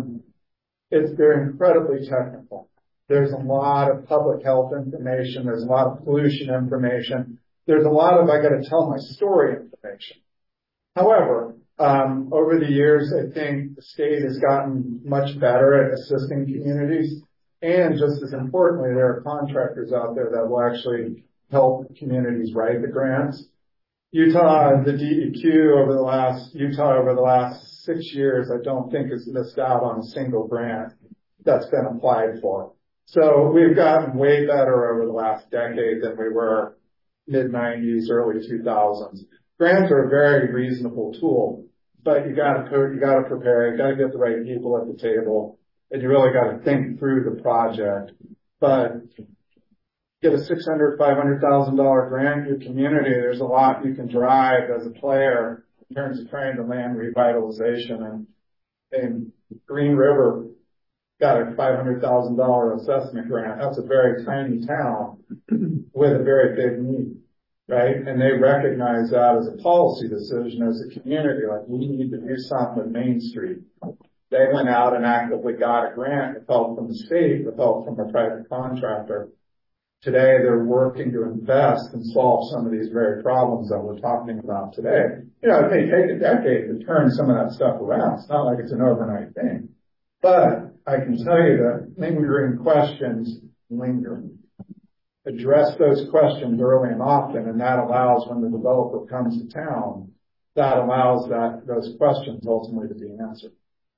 J: they're incredibly technical. There's a lot of public health information. There's a lot of pollution information. There's a lot of I got to tell my story information. However, over the years, I think the state has gotten much better at assisting communities. And just as importantly, there are contractors out there that will actually help communities write the grants. Utah, the DEQ over the last 6 years, I don't think has missed out on a single grant that's been applied for. So we've gotten way better over the last decade than we were mid-90s, early 2000s. Grants are a very reasonable tool, but you got to prepare, you got to get the right people at the table, and you really got to think through the project. But get a $600,000, $500,000 grant in your community, there's a lot you can drive as a player in terms of trying to land revitalization. And Green River got a $500,000 assessment grant. That's a very tiny town with a very big need, right? And they recognize that as a policy decision as a community, like we need to do something with Main Street. They went out and actively got a grant with help from the state, with help from a private contractor. Today, they're working to invest and solve some of these very problems that we're talking about today. You know, it may take a decade to turn some of that stuff around. It's not like it's an overnight thing. But I can tell you that lingering questions linger. Address those questions early and often, and that allows when the developer comes to town, that allows those questions ultimately to be answered.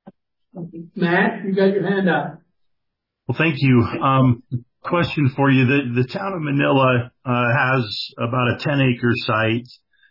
A: Matt, you got your hand up.
K: Well, thank you. Question for you. The town of Manila has about a 10-acre site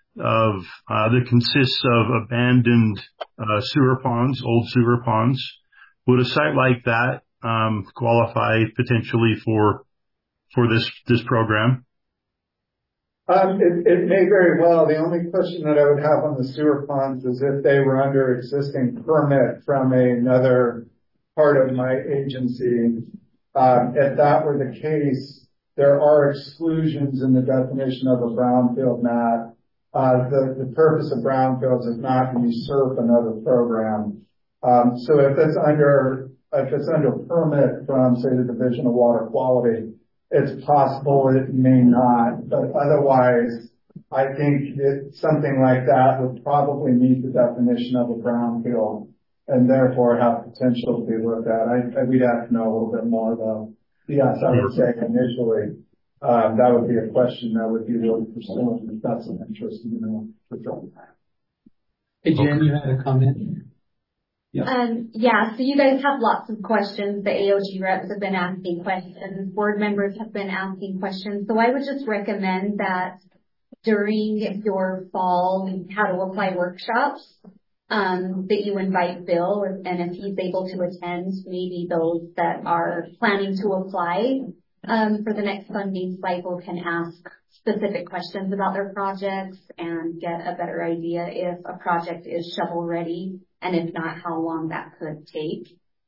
K: that consists of abandoned sewer ponds, old sewer ponds. Would a site like that qualify potentially for this program?
J: It may very well. The only question that I would have on the sewer ponds is if they were under existing permit from another part of my agency. If that were the case, there are exclusions in the definition of a brownfield, Matt. The purpose of brownfields is not to usurp another program. So if it's under permit from, say, the Division of Water Quality, it's possible it may not, but otherwise, I think something like that would probably meet the definition of a brownfield and therefore have potential to be looked at. We'd have to know a little bit more though. Yes, I would say initially, that would be a question that would be really pursuing if that's an interest, for sure.
A: Hey, Jen, you had a comment?
G: Yeah, so you guys have lots of questions. The AOG reps have been asking questions. Board members have been asking questions. So I would just recommend that during your fall how to apply workshops, that you invite Bill, and if he's able to attend, maybe those that are planning to apply for the next funding cycle can ask specific questions about their projects and get a better idea if a project is shovel ready, and if not, how long that could take.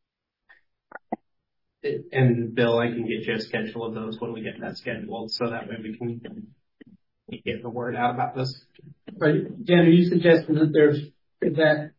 D: And Bill, I can get you a schedule of those when we get that scheduled, so that way we can get the word out about this.
A: Right. Jen, are you suggesting that is that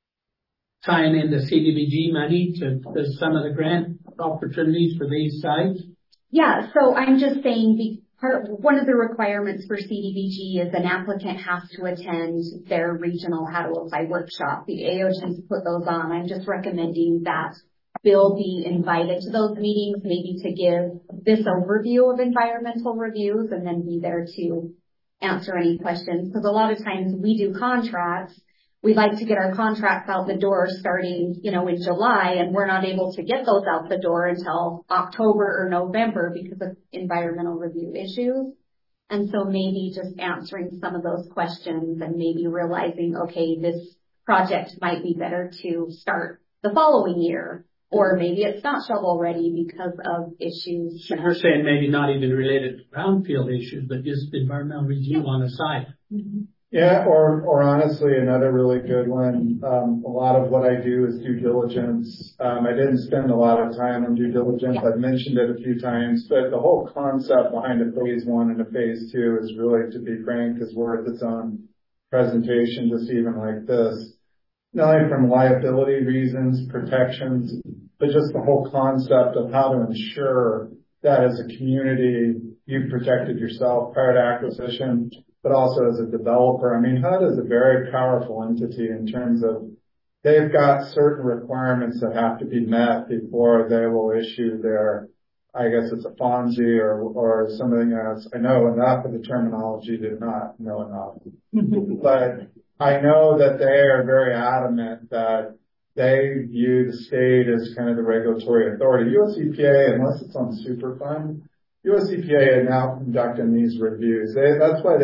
A: tying into CDBG money to some of the grant opportunities for these sites?
G: Yeah, so I'm just saying one of the requirements for CDBG is an applicant has to attend their regional how to apply workshop. The AOGs put those on. I'm just recommending that Bill be invited to those meetings, maybe to give this overview of environmental reviews and then be there to answer any questions. Because a lot of times we do contracts. We like to get our contracts out the door starting, in July, and we're not able to get those out the door until October or November because of environmental review issues. And so maybe just answering some of those questions and maybe realizing, okay, this project might be better to start the following year, or maybe it's not shovel ready because of issues.
A: So you're saying maybe not even related to brownfield issues, but just environmental review on the site.
G: Mm-hmm.
J: Yeah, or honestly, another really good one. A lot of what I do is due diligence. I didn't spend a lot of time on due diligence. I've mentioned it a few times, but the whole concept behind a phase 1 and a phase 2 is really, to be frank, is worth its own presentation, just even like this. Not only from liability reasons, protections, but just the whole concept of how to ensure that as a community, you've protected yourself prior to acquisition, but also as a developer. I mean, HUD is a very powerful entity in terms of they've got certain requirements that have to be met before they will issue their, I guess it's a FONSI or something else. I know enough of the terminology to not know enough. But I know that they are very adamant that they view the state as kind of the regulatory authority. US EPA, unless it's on Superfund, US EPA are now conducting these reviews. That's why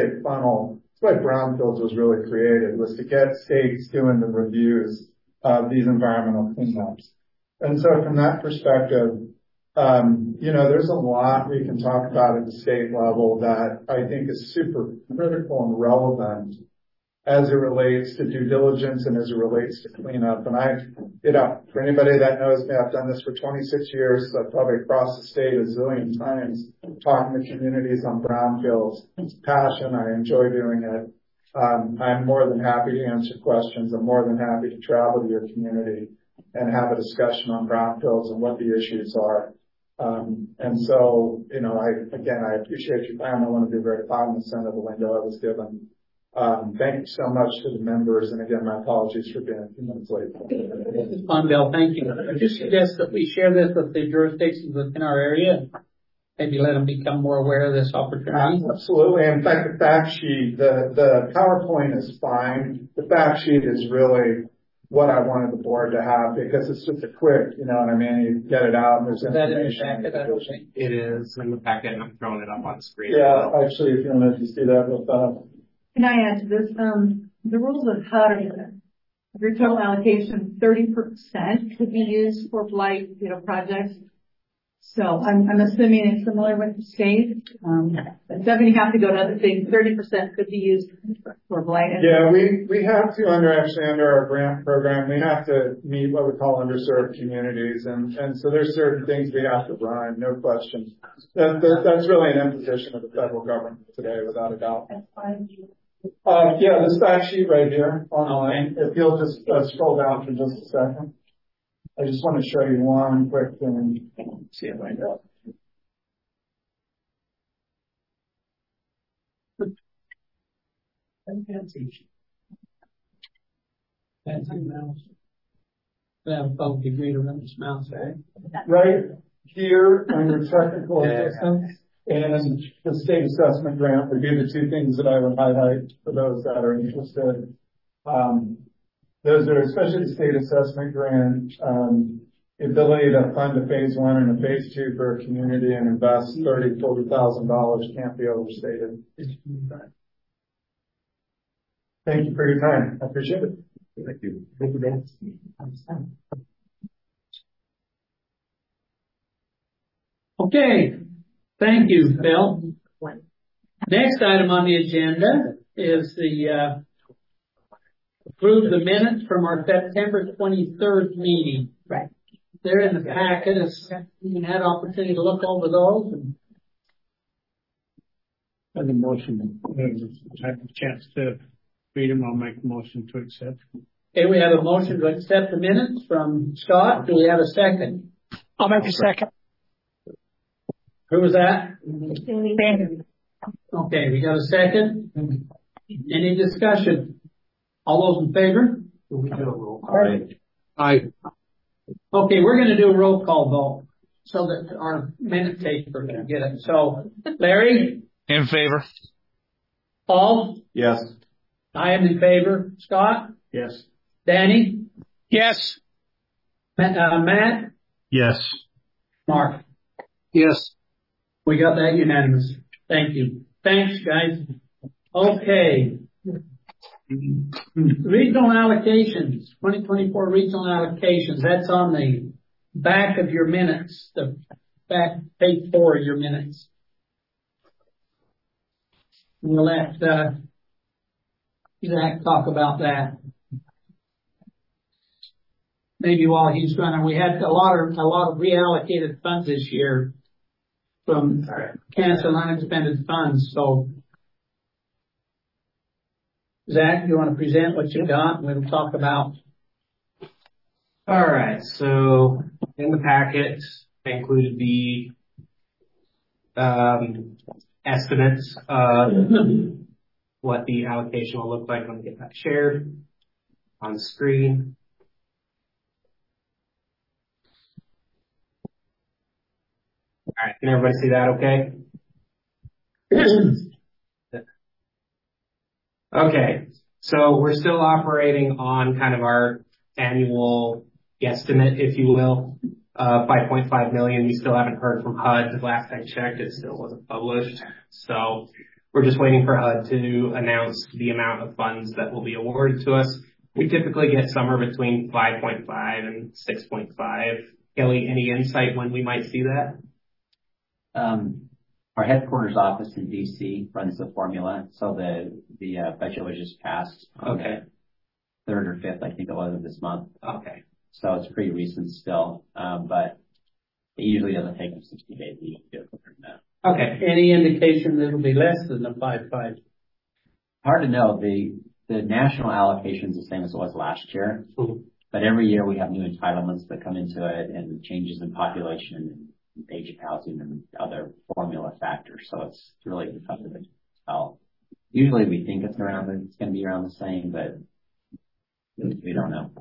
J: brownfields was really created, was to get states doing the reviews of these environmental cleanups. And so from that perspective, there's a lot we can talk about at the state level that I think is super critical and relevant as it relates to due diligence and as it relates to cleanup. And for anybody that knows me, I've done this for 26 years. So I've probably crossed the state a zillion times talking to communities on brownfields. It's passion. I enjoy doing it. I'm more than happy to answer questions. I'm more than happy to travel to your community and have a discussion on brownfields and what the issues are. And so, I appreciate your time. I want to be very cognizant of the window I was given. Thank you so much to the members, and again, my apologies for being a few minutes late.
A: This is fun, Bill. Thank you. I just suggest that we share this with the jurisdictions within our area and maybe let them become more aware of this opportunity.
J: Absolutely. In fact, the fact sheet, the PowerPoint is fine. The fact sheet is really what I wanted the board to have because it's just a quick, you know what I mean? You get it out and there's information.
D: It is in the packet, and I'm throwing it up on the screen.
J: Yeah, actually, if you want to just do that real fast.
H: Can I add to this? The rules of HUD are of your total allocation, 30% could be used for blight, projects. So I'm assuming it's similar with the state. It doesn't have to go to other things. 30% could be used for blight.
J: Yeah, we have to under our grant program, we have to meet what we call underserved communities. And so there's certain things we have to run, no question. That's really an imposition of the federal government today, without a doubt. Yeah, this fact sheet right here online, if you'll just scroll down for just a second. I just want to show you one quick thing. See it right now.
A: Fancy mouse. They have a 12-degree around this mouse, eh?
J: Right here under technical assistance and the state assessment grant would be the two things that I would highlight for those that are interested. Those are, especially the state assessment grant, the ability to fund a phase 1 and a phase 2 for a community and invest $30,000-$40,000 can't be overstated. Thank you for your time. I appreciate it.
F: Thank you.
J: Thank you, Dennis.
A: Okay. Thank you, Bill. Next item on the agenda is the approve the minutes from our September 23rd meeting.
G: Right.
A: They're in the packet. You had opportunity to look over those.
C: As a motion, I have a chance to read them. I'll make a motion to accept.
A: Okay, we have a motion to accept the minutes from Scott. Do we have a second?
C: I'll make a second.
A: Who was that?
C: Ben.
A: Okay, we got a second. Any discussion? All those in favor?
B: Aye.
A: Okay, we're going to do a roll call vote so that our minute taker can get it. So, Larry?
I: In favor.
A: Paul?
F: Yes.
A: I am in favor. Scott?
J: Yes.
A: Danny?
C: Yes.
A: Matt?
K: Yes.
A: Mark?
B: Yes.
A: We got that unanimous. Thank you. Thanks, guys. Okay. Regional allocations, 2024 regional allocations. That's on the back of your minutes, the back page 4 of your minutes. We'll let Zach talk about that. Maybe while he's running, we had a lot of reallocated funds this year from canceled unexpended funds. So, Zach, you want to present what you got? We'll talk about.
D: All right. So in the packet, I included the estimates of what the allocation will look like when we get that shared on the screen. All right. Can everybody see that okay? Okay. So we're still operating on kind of our annual guesstimate, if you will, 5.5 million. We still haven't heard from HUD. The last I checked, it still wasn't published. So we're just waiting for HUD to announce the amount of funds that will be awarded to us. We typically get somewhere between 5.5 and 6.5. Kelly, any insight when we might see that?
L: Our headquarters office in DC runs the formula. So the budget was just passed.
D: Okay.
L: 3rd or 5th, I think it was, of this month.
D: Okay.
L: So it's pretty recent still. But it usually doesn't take them 60 days to do it quicker than that.
A: Okay. Any indication that it'll be less than the 5.5?
L: Hard to know. The national allocation is the same as it was last year. Mm-hmm. But every year we have new entitlements that come into it and changes in population and age of housing and other formula factors. So it's really tough to tell. Usually we think it's going to be around the same, but we don't know.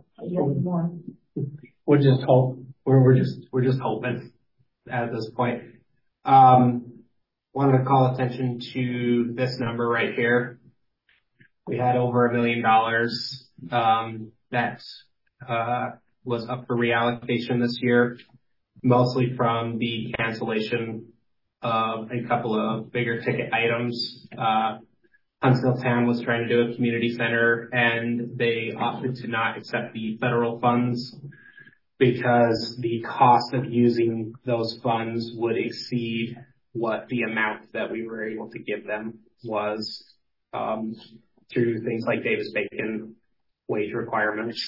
A: We'll just hope.
D: We're just hoping at this point. Wanted to call attention to this number right here. We had over $1 million that was up for reallocation this year, mostly from the cancellation of a couple of bigger ticket items. Huntsville Town was trying to do a community center and they opted to not accept the federal funds. because the cost of using those funds would exceed what the amount that we were able to give them was, through things like Davis-Bacon wage requirements.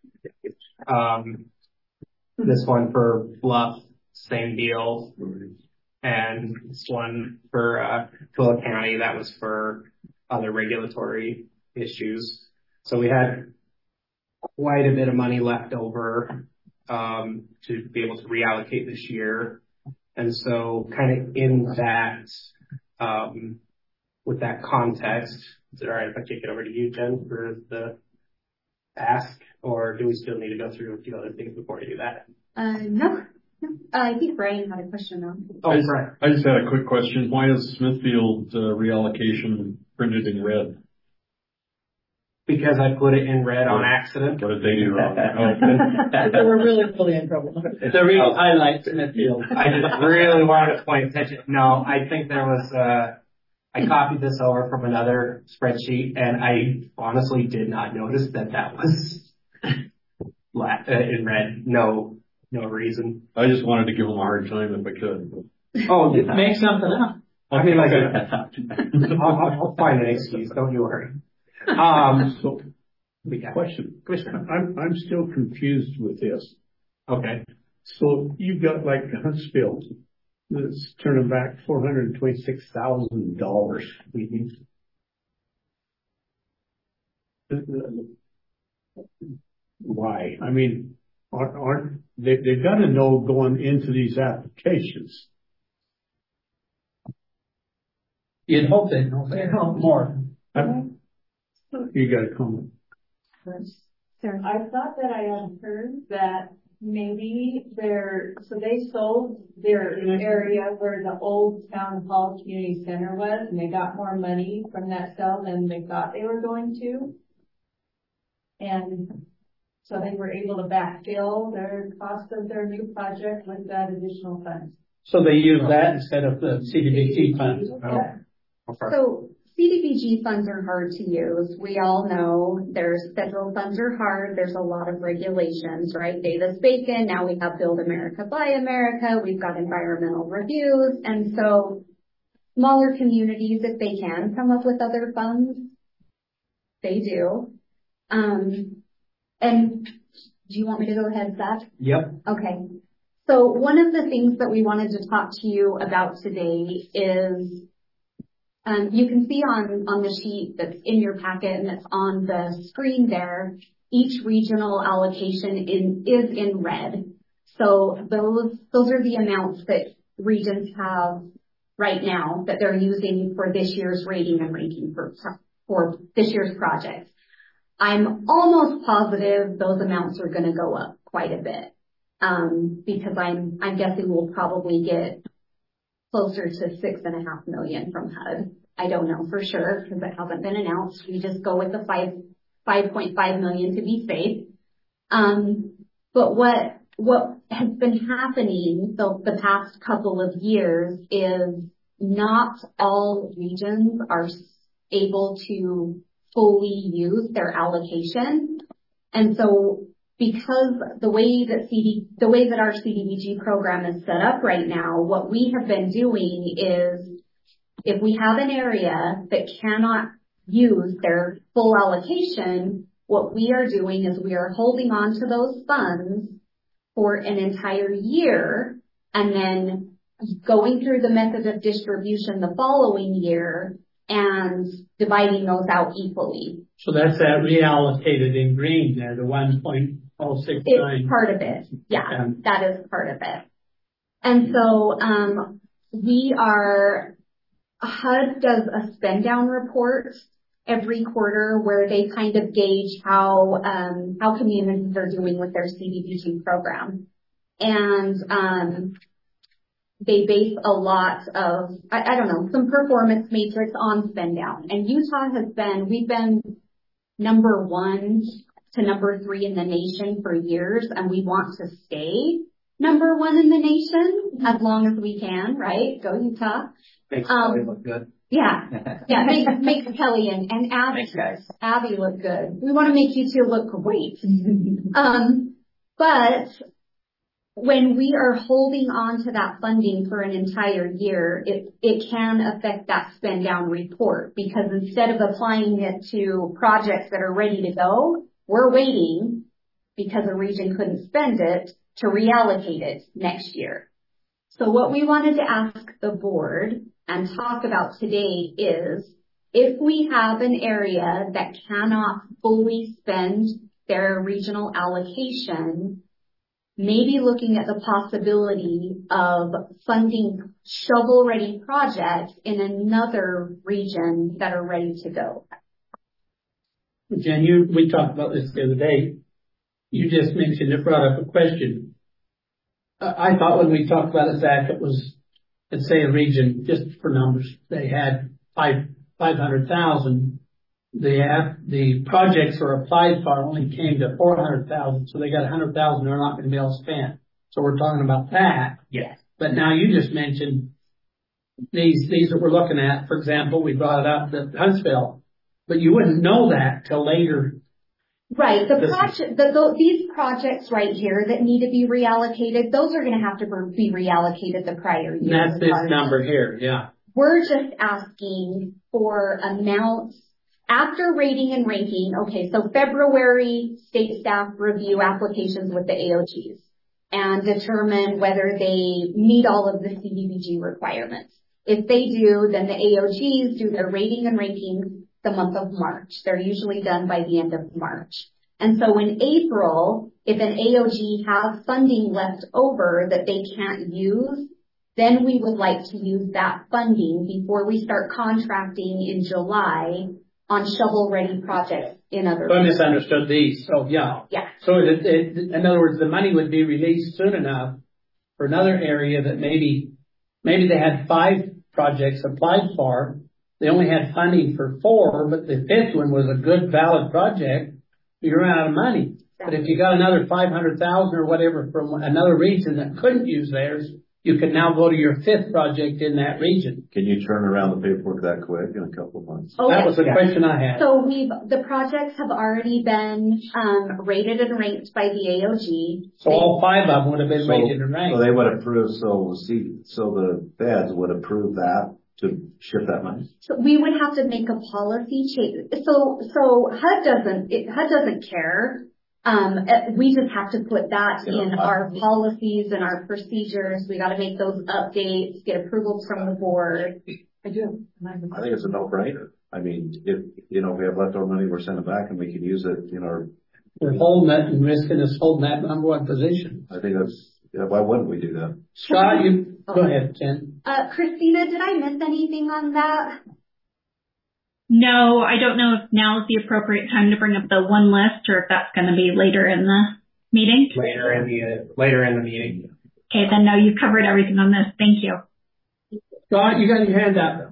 D: This one for Bluff, same deal. And this one for Tooele County, that was for other regulatory issues. So we had quite a bit of money left over to be able to reallocate this year. And so kind of in that, with that context, is it all right if I kick it over to you, Jen, for the ask, or do we still need to go through a few other things before we do that?
G: No. I think Brian had a question though.
D: Oh, Brian.
M: I just had a quick question. Why is Smithfield reallocation printed in red?
D: Because I put it in red on accident.
M: What did they do wrong?
H: So we're really in trouble.
A: It's a real highlight in the field.
D: I just really wanted to point attention. No, I think there was, I copied this over from another spreadsheet, and I honestly did not notice that was in red. No reason.
M: I just wanted to give them a hard time if I could.
A: Oh, make something up.
D: I mean, like, I'll find an excuse. Don't you worry.
N: So, question. I'm still confused with this.
D: Okay.
N: So you've got like Huntsville that's turning back $426,000. Why? I mean, aren't they've got to know going into these applications?
A: You'd hope they know more.
N: You got a comment?
H: I thought that I had heard that maybe they sold their area where the old town hall community center was, and they got more money from that sale than they thought they were going to. And so they were able to backfill their cost of their new project with that additional funds.
A: So they use that instead of the CDBG funds.
H: Yeah.
G: So CDBG funds are hard to use. We all know federal funds are hard. There's a lot of regulations, right? Davis-Bacon. Now we have Build America, Buy America. We've got environmental reviews. And so smaller communities, if they can come up with other funds, they do. And do you want me to go ahead, Zach?
D: Yep.
G: Okay. So one of the things that we wanted to talk to you about today is you can see on the sheet that's in your packet and that's on the screen there, each regional allocation is in red. So those are the amounts that regions have right now that they're using for this year's rating and ranking for this year's projects. I'm almost positive those amounts are going to go up quite a bit because I'm guessing we'll probably get closer to $6.5 million from HUD. I don't know for sure because it hasn't been announced. We just go with the $5.5 million to be safe. But what has been happening the past couple of years is not all regions are able to fully use their allocation. And so because the way that our CDBG program is set up right now, what we have been doing is if we have an area that cannot use their full allocation, what we are doing is we are holding on to those funds for an entire year and then going through the method of distribution the following year and dividing those out equally.
A: So that's that reallocated in green there, the 1.069.
G: It's part of it. Yeah, that is part of it. And so HUD does a spend down report every quarter where they kind of gauge how communities are doing with their CDBG program. And they base a lot of, some performance matrix on spend down. And Utah we've been number 1 to number 3 in the nation for years, and we want to stay number 1 in the nation as long as we can, right? Go Utah.
D: Makes Kelly look good.
G: Yeah. Yeah, makes Kelly and Abby look good. We want to make you two look great. But when we are holding on to that funding for an entire year, it can affect that spend down report, because instead of applying it to projects that are ready to go, we're waiting because a region couldn't spend it to reallocate it next year. So what we wanted to ask the board and talk about today is, if we have an area that cannot fully spend their regional allocation, maybe looking at the possibility of funding shovel-ready projects in another region that are ready to go.
A: Jen, we talked about this the other day. You just mentioned it, brought up a question. I thought when we talked about it, Zach, it was, let's say a region, just for numbers, they had 500,000. The projects are applied for only came to 400,000, so they got 100,000 they're not going to be able to spend. So we're talking about that.
L: Yes.
A: But now you just mentioned these that we're looking at. For example, we brought it up at Huntsville, but you wouldn't know that till later.
G: Right. These projects right here that need to be reallocated, those are going to have to be reallocated the prior year.
A: And that's this number here, yeah.
G: We're just asking for amounts after rating and ranking. Okay, so February, state staff review applications with the AOGs and determine whether they meet all of the CDBG requirements. If they do, then the AOGs do their rating and ranking the month of March. They're usually done by the end of March. And so in April, if an AOG has funding left over that they can't use, then we would like to use that funding before we start contracting in July on shovel-ready projects in other
A: I misunderstood these, so yeah.
G: Yeah.
A: So in other words, the money would be released soon enough for another area that maybe they had 5 projects applied for. They only had funding for 4, but the 5th one was a good, valid project. You ran out of money. But if you got another 500,000 or whatever from another region that couldn't use theirs, you can now go to your 5th project in that region.
F: Can you turn around the paperwork that quick in a couple of months?
G: Oh,
A: that was the question I had.
G: So the projects have already been rated and ranked by the AOG.
A: So all 5 of them would have been rated and ranked.
F: So they would approve. So the feds would approve that to ship that money.
G: So we would have to make a policy change. So HUD doesn't care. We just have to put that in our policies and our procedures. We got to make those updates, get approvals from the board.
F: I think it's a no-brainer. I mean, if we have leftover money, we're sending it back and we can use it in our.
A: We're holding it and risking us holding that number 1 position.
F: I think why wouldn't we do that?
A: Scott, go ahead, Jen.
G: Christina, did I miss anything on that?
O: No, I don't know if now is the appropriate time to bring up the one list, or if that's going to be later in the meeting.
D: Later in the meeting.
O: Okay, then no, you've covered everything on this. Thank you.
A: Scott, you got your hand up.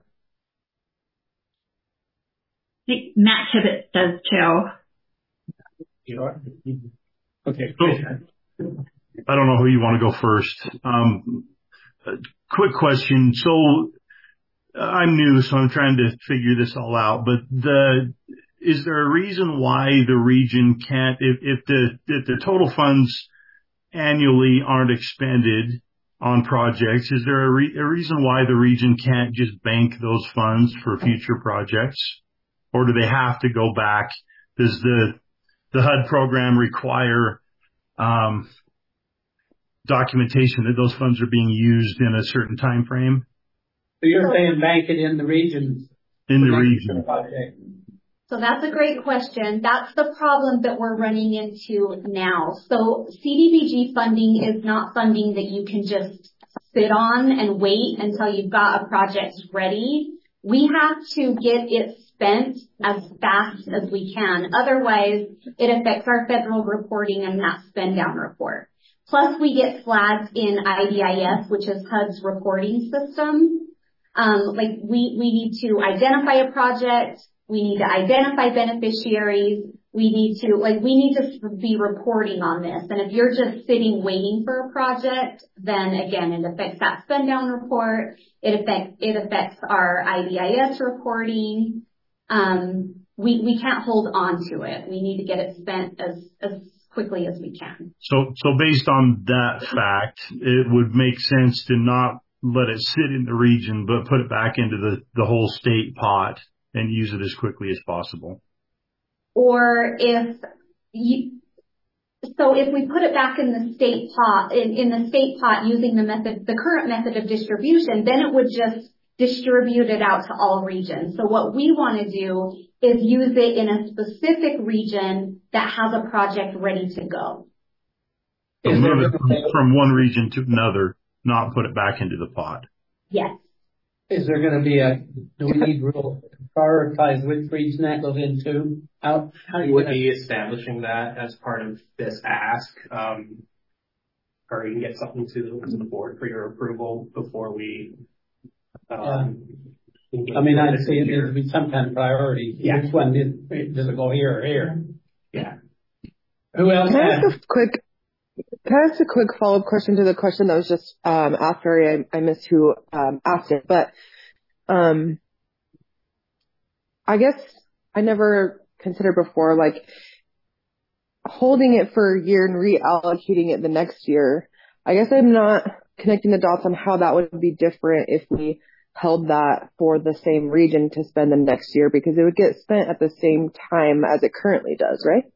O: I think Matt Tibbetts does too.
K: Okay. I don't know who you want to go first. Quick question. So I'm new, so I'm trying to figure this all out, but is there a reason why the region can't, if the total funds annually aren't expended on projects, is there a reason why the region can't just bank those funds for future projects? Or do they have to go back? Does the HUD program require documentation that those funds are being used in a certain time frame?
A: So you're saying bank it in the region?
K: In the region.
G: So that's a great question. That's the problem that we're running into now. So CDBG funding is not funding that you can just sit on and wait until you've got a project ready. We have to get it spent as fast as we can. Otherwise, it affects our federal reporting and that spend down report. Plus, we get flags in IDIS, which is HUD's reporting system. We need to identify a project. We need to identify beneficiaries. We need to be reporting on this. And if you're just sitting waiting for a project, then again, it affects that spend down report. It affects our IDIS reporting. We can't hold on to it. We need to get it spent as quickly as we can.
K: So based on that fact, it would make sense to not let it sit in the region, but put it back into the whole state pot and use it as quickly as possible.
G: Or if we put it back in the state pot, in the state pot using the current method of distribution, then it would just distribute it out to all regions. So what we want to do is use it in a specific region that has a project ready to go.
K: From one region to another, not put it back into the pot.
G: Yes.
A: Is there going to be do we need rule to prioritize which region that goes into? How
D: we would be establishing that as part of this ask, or you can get something to the board for your approval before we.
A: I'd say it needs to be some kind of priority.
D: Yeah.
A: Which one does it go here or here?
D: Yeah.
A: Who else?
P: Can I ask a quick follow-up question to the question that was just asked? Sorry, I missed who asked it, but I guess I never considered before, like, holding it for a year and reallocating it the next year. I guess I'm not connecting the dots on how that would be different if we held that for the same region to spend the next year, because it would get spent at the same time as it currently does, right?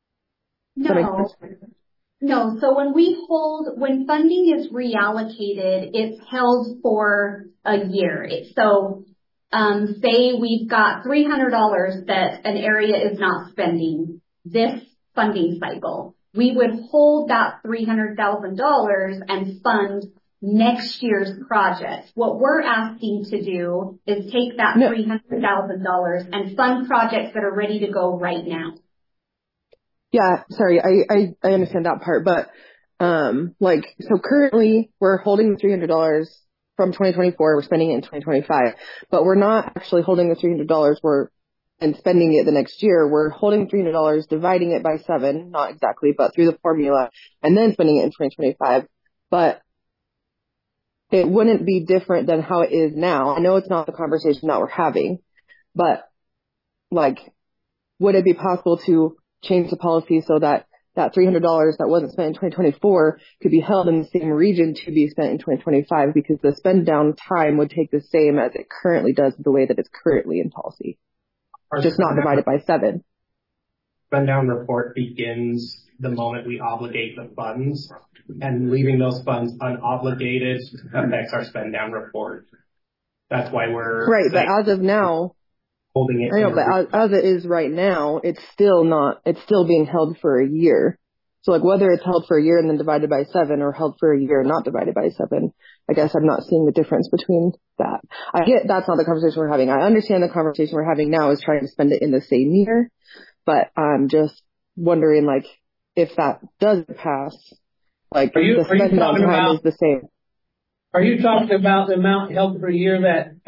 G: No. So when funding is reallocated, it's held for a year. So, say we've got $300 that an area is not spending this funding cycle. We would hold that $300,000 and fund next year's project. What we're asking to do is take that $300,000 and fund projects that are ready to go right now.
P: Yeah, sorry, I understand that part, but so currently we're holding the $300 from 2024, we're spending it in 2025, but we're not actually holding the $300 and spending it the next year. We're holding $300, dividing it by 7, not exactly, but through the formula, and then spending it in 2025. But it wouldn't be different than how it is now. I know it's not the conversation that we're having, but would it be possible to change the policy so that that $300 that wasn't spent in 2024 could be held in the same region to be spent in 2025, because the spend down time would take the same as it currently does the way that it's currently in policy, just not divided by 7.
D: Spend down report begins the moment we obligate the funds, and leaving those funds unobligated affects our spend down report. That's why we're
P: right. But as of now,
D: holding it.
P: I know, but as it is right now, it's still being held for a year. So whether it's held for a year and then divided by 7, or held for a year and not divided by 7, I guess I'm not seeing the difference between that. I get that's not the conversation we're having. I understand the conversation we're having now is trying to spend it in the same year, but I'm just wondering, if that does pass, the spend down time is the same.
A: Are you talking about the amount held for a year, that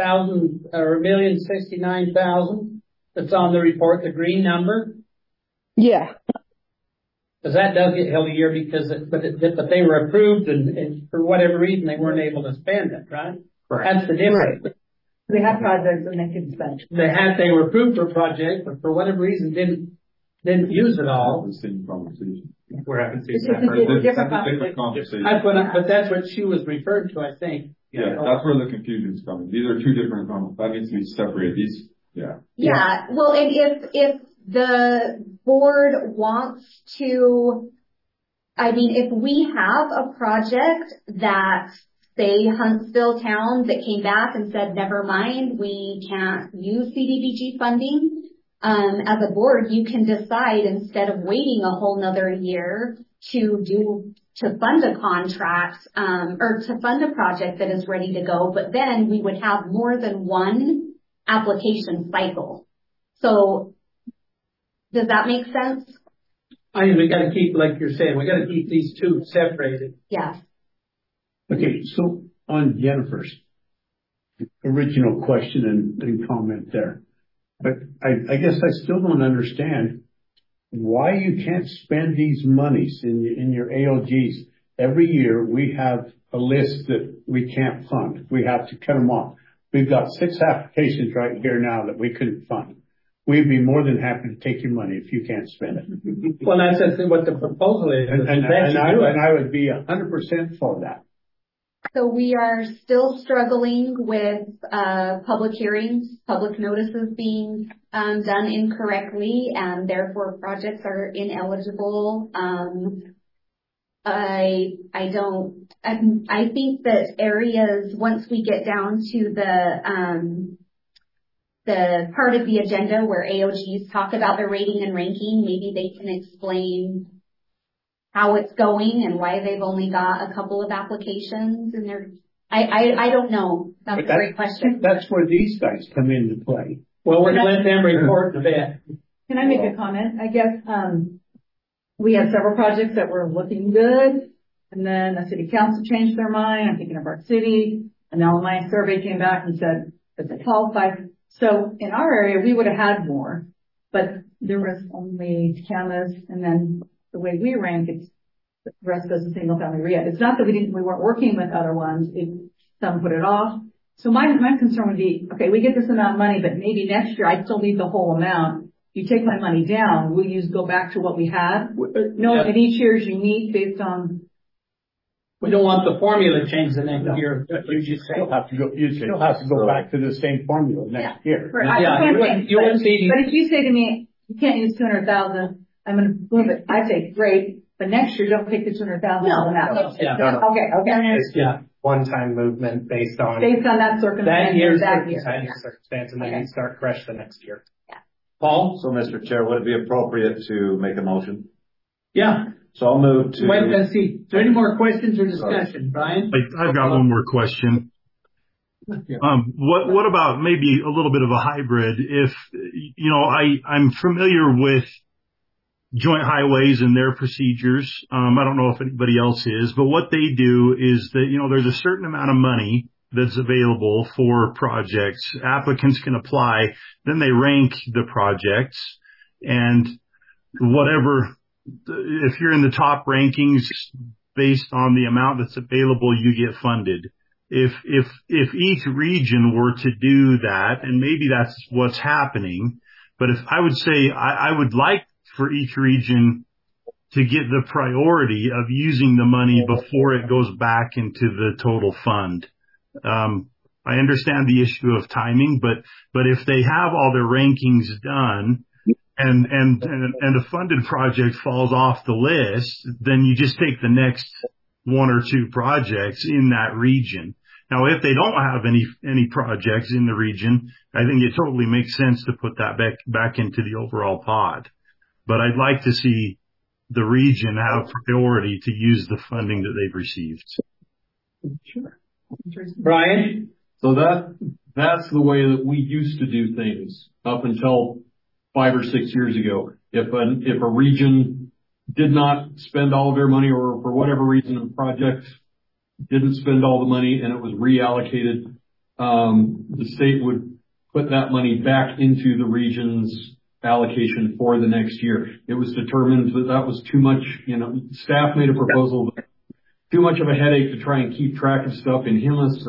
A: $1,069,000 that's on the report, the green number?
P: Yeah.
A: Because that does get held a year but they were approved and for whatever reason they weren't able to spend it, right?
D: Correct.
A: That's the difference.
H: Right. They had projects and they could spend.
A: They were approved for a project, but for whatever reason didn't use it all.
D: We're having two
M: different conversations.
A: But that's what she was referring to, I think.
M: Yeah, that's where the confusion's coming. These are two different conversations. That needs to be separated.
G: Yeah. Well, and if the board wants to, if we have a project that, say, Huntsville Town, that came back and said, never mind, we can't use CDBG funding, as a board, you can decide, instead of waiting a whole nother year to fund a contract, or to fund a project that is ready to go, but then we would have more than one application cycle. So does that make sense?
A: We got to keep, like you're saying, we got to keep these two separated.
G: Yeah.
N: Okay, so on Jennifer's original question and comment there, but I guess I still don't understand why you can't spend these monies in your AOGs. Every year we have a list that we can't fund. We have to cut them off. We've got 6 applications right here now that we couldn't fund. we'd be more than happy to take your money if you can't spend it.
A: Well, that's what the proposal is.
N: And I would be 100% for that.
G: So we are still struggling with public hearings, public notices being done incorrectly, and therefore projects are ineligible. I think that areas, once we get down to the part of the agenda where AOGs talk about their rating and ranking, maybe they can explain how it's going and why they've only got a couple of applications in there. I don't know. That's a great question.
N: That's where these guys come into play.
A: Well, we're going to let them report in a bit.
H: Can I make a comment? I guess, we had several projects that were looking good, and then the city council changed their mind. I'm thinking of Park City, and now my survey came back and said that they qualified. So in our area, we would have had more, but there was only Camas, and then the way we rank, it's the rest goes to single family rehab. It's not that we weren't working with other ones. Some put it off. So my concern would be, okay, we get this amount of money, but maybe next year I still need the whole amount. You take my money down, will you go back to what we had? Knowing that each year is unique based on.
A: We don't want the formula changed the next year.
N: You still have to go back to the same formula next year.
H: Right. But if you say to me, you can't use 200,000, I'm going to move it. I say, great. But next year, don't take the 200,000 out. Okay.
D: Yeah. One-time movement based on
H: that circumstance.
D: That year's circumstance, and then you start fresh the next year.
G: Yeah.
F: Paul? So, Mr. Chair, would it be appropriate to make a motion?
A: Yeah.
F: So I'll move to.
A: Wait, let's see. Is there any more questions or discussion, Brian?
K: I've got one more question. What about maybe a little bit of a hybrid? If, I'm familiar with joint highways and their procedures. I don't know if anybody else is, but what they do is that, there's a certain amount of money that's available for projects. Applicants can apply, then they rank the projects, and whatever, if you're in the top rankings based on the amount that's available, you get funded. If each region were to do that, and maybe that's what's happening, but if I would say I would like for each region to get the priority of using the money before it goes back into the total fund. I understand the issue of timing, but if they have all their rankings done and a funded project falls off the list, then you just take the next one or two projects in that region. Now, if they don't have any projects in the region, I think it totally makes sense to put that back into the overall pot. But I'd like to see the region have priority to use the funding that they've received.
A: Sure. Brian?
M: So that's the way that we used to do things up until 5 or 6 years ago. If a region did not spend all of their money, or for whatever reason a project didn't spend all the money and it was reallocated, the state would put that money back into the region's allocation for the next year. It was determined that was too much, staff made a proposal, too much of a headache to try and keep track of stuff in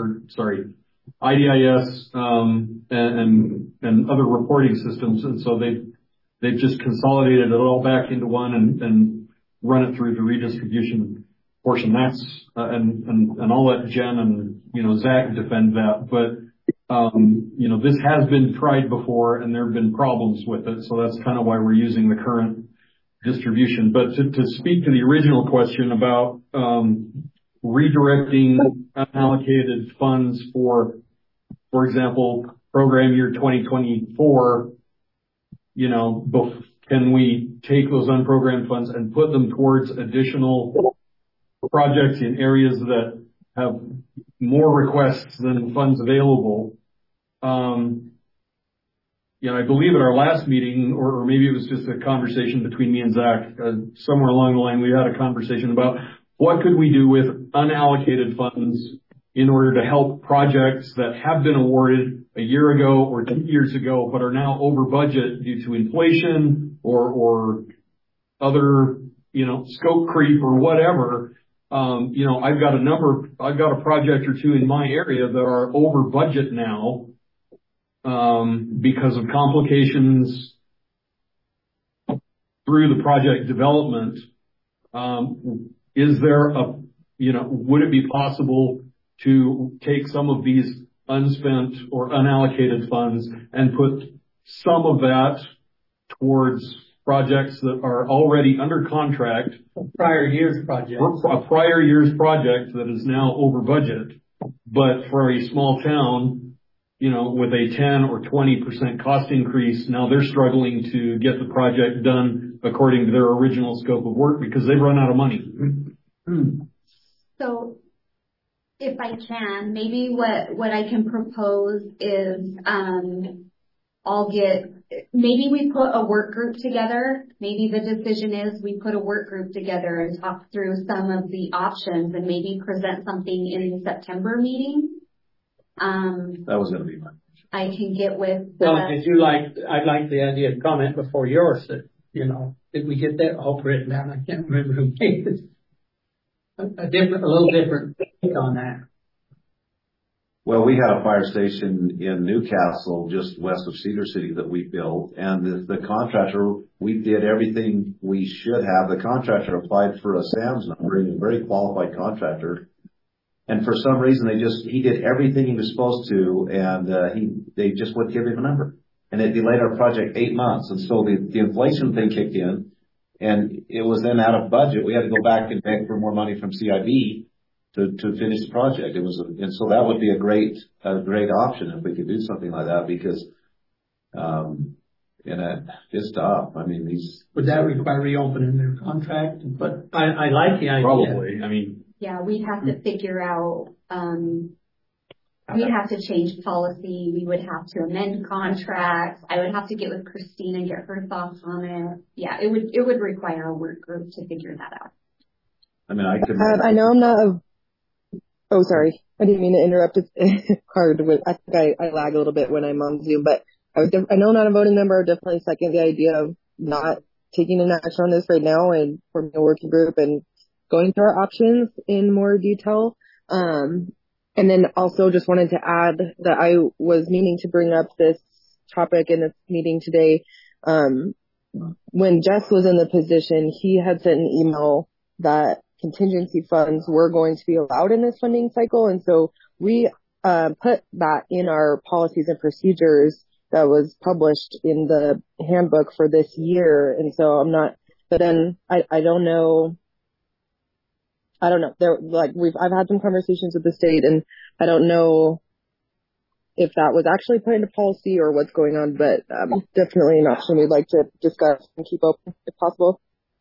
M: IDIS, and other reporting systems. And so they've just consolidated it all back into one and run it through the redistribution portion. That's, and I'll let Jen and, Zach defend that, but this has been tried before and there have been problems with it. So that's kind of why we're using the current distribution. But to speak to the original question about, redirecting unallocated funds for example, program year 2024, can we take those unprogrammed funds and put them towards additional projects in areas that have more requests than funds available? I believe at our last meeting, or maybe it was just a conversation between me and Zach, somewhere along the line, we had a conversation about what could we do with unallocated funds in order to help projects that have been awarded a year ago or 2 years ago, but are now over budget due to inflation or other, scope creep or whatever. I've got a project or two in my area that are over budget now. because of complications through the project development, is there would it be possible to take some of these unspent or unallocated funds and put some of that towards projects that are already under contract?
A: Prior year's project.
M: A prior year's project that is now over budget, but for a small town, with a 10 or 20% cost increase, now they're struggling to get the project done according to their original scope of work because they've run out of money.
G: So if I can, maybe what I can propose is, maybe we put a work group together. Maybe the decision is we put a work group together and talk through some of the options and maybe present something in the September meeting.
F: That was going to be mine.
G: I can get with.
A: I'd like the idea of comment before yours. That, did we get that all written down? I can't remember who gave it. A little different take on that.
F: Well, we had a fire station in Newcastle, just west of Cedar City, that we built, and the contractor, we did everything we should have. The contractor applied for a SAMS number, a very qualified contractor, and for some reason he did everything he was supposed to, and they just wouldn't give him a number, and it delayed our project 8 months, and so the inflation thing kicked in, and it was then out of budget. We had to go back and beg for more money from CIB to finish the project. And so that would be a great option if we could do something like that, because, it's tough. I mean,
A: would that require reopening their contract? But I like the idea.
M: Probably.
G: Yeah, we'd have to figure out, we'd have to change policy. We would have to amend contracts. I would have to get with Christine and get her thoughts on it. Yeah, it would require a work group to figure that out.
F: I mean,
P: I know I'm not oh, sorry. I didn't mean to interrupt. It's hard. I think I lag a little bit when I'm on Zoom, but I know I'm not a voting member. I definitely second the idea of not taking an action on this right now and forming a working group and going through our options in more detail. And then also just wanted to add that I was meaning to bring up this topic in this meeting today. When Jess was in the position, he had sent an email that contingency funds were going to be allowed in this funding cycle. And so we put that in our policies and procedures that was published in the handbook for this year. And so but then I don't know. I've had some conversations with the state, and I don't know if that was actually put into policy or what's going on, but definitely an option we'd like to discuss and keep open if possible.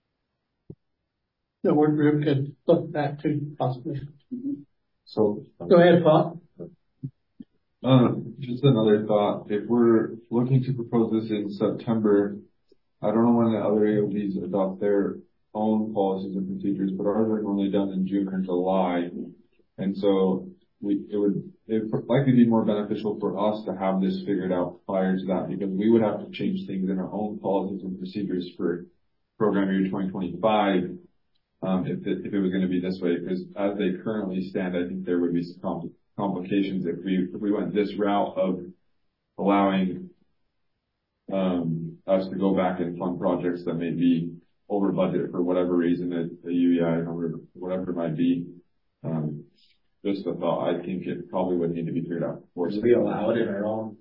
A: The work group could look at that too, possibly.
F: So
A: go ahead, Paul.
Q: Just another thought. If we're looking to propose this in September, I don't know when the other AOBs adopt their own policies and procedures, but ours are normally done in June or July. And so it would likely be more beneficial for us to have this figured out prior to that, because we would have to change things in our own policies and procedures for program year 2025. If it was going to be this way, because as they currently stand, I think there would be some complications if we went this route of allowing us to go back and fund projects that may be over budget for whatever reason, a UEI or whatever it might be. Just a thought. I think it probably would need to be figured out before.
R: Should we allow it in our own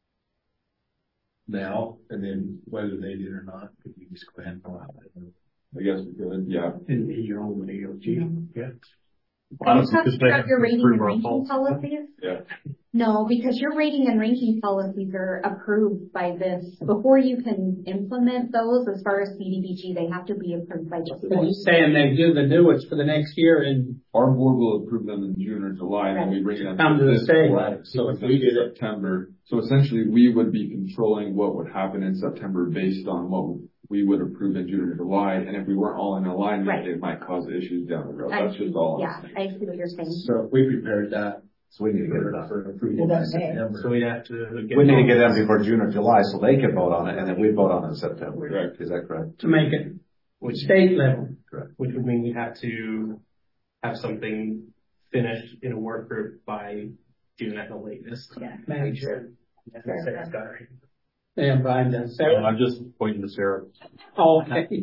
R: now, and then whether they did or not, could we just go ahead and allow it?
Q: I guess we could, yeah.
R: In your own AOG, yeah.
G: Are you talking about your rating and ranking policies?
Q: Yeah.
G: No, because your rating and ranking policies are approved by this. Before you can implement those, as far as CDBG, they have to be approved by this board.
A: He's saying they do the new ones for the next year, and
Q: our board will approve them in June or July, and then we bring it up
A: to the state.
Q: So if we did September, so essentially we would be controlling what would happen in September based on what we would approve in June or July, and if we weren't all in alignment, it might cause issues down the road. That's just all.
G: Yeah, I see what you're saying.
R: So we prepared that.
F: So we need to get it up for approval
R: by
F: September.
R: So we have to.
F: We need to get them before June or July so they can vote on it, and then we vote on it in September.
Q: Correct.
F: Is that correct?
A: To make it state level.
F: Correct.
D: Which would mean we have to have something finished in a work group by June at the latest.
G: Yeah.
A: Manager.
D: Sarah's got it.
A: And Brian does. Sarah?
M: I'm just pointing to Sarah.
A: Oh, okay.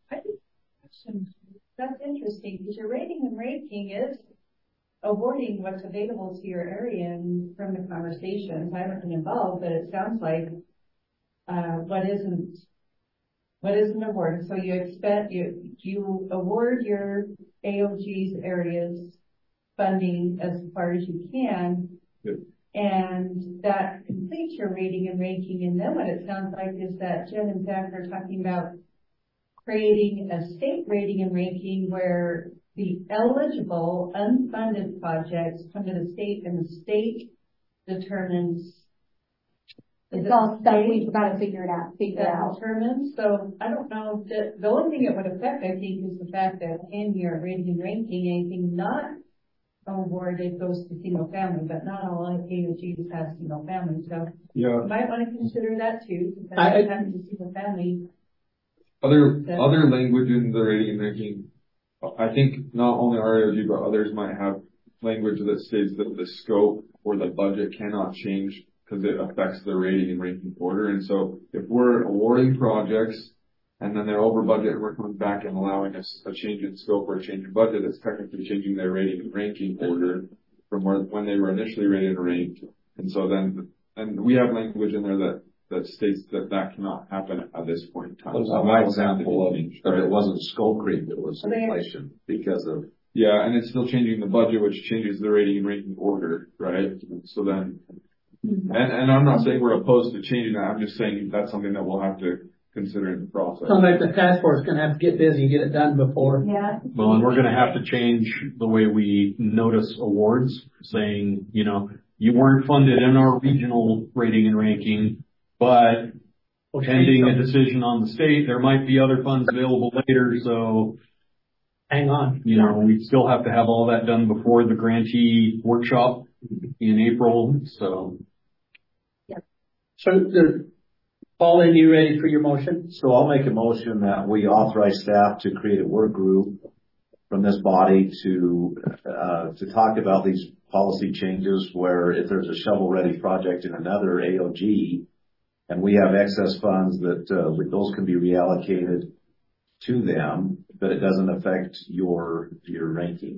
H: That's interesting because your rating and ranking is awarding what's available to your area, and from the conversations, I haven't been involved, but it sounds like what isn't awarded. So you award your AOG's areas funding as far as you can, and that completes your rating and ranking. And then what it sounds like is that Jen and Zach are talking about creating a state rating and ranking where the eligible unfunded projects come to the state, and the state determines.
G: It's all stuff we've got to figure out.
H: Determines. So I don't know that the only thing it would affect, I think, is the fact that in your rating and ranking, anything not awarded goes to single family, but not all AOGs have single family. So you might want to consider that too. Because having a single family.
Q: Other language in the rating and ranking, I think not only RAOG, but others might have language that states that the scope or the budget cannot change because it affects the rating and ranking order. And so if we're awarding projects and then they're over budget and we're coming back and allowing us a change in scope or a change in budget, it's technically changing their rating and ranking order from when they were initially rated and ranked. And so and we have language in there that states that cannot happen at this point in time.
F: So my example of it wasn't scope creep, it was inflation because of.
Q: Yeah, and it's still changing the budget, which changes the rating and ranking order, right? So then, and I'm not saying we're opposed to changing that. I'm just saying that's something that we'll have to consider in the process.
A: Sounds like the task force is going to have to get busy and get it done before.
H: Yeah.
M: Well, and we're going to have to change the way we notice awards, saying, you weren't funded in our regional rating and ranking, but pending a decision on the state, there might be other funds available later. So
A: hang on.
M: We still have to have all that done before the grantee workshop in April. So.
A: So, Paul, are you ready for your motion?
F: So I'll make a motion that we authorize staff to create a work group from this body to talk about these policy changes where if there's a shovel-ready project in another AOG and we have excess funds that those can be reallocated to them, but it doesn't affect your ranking.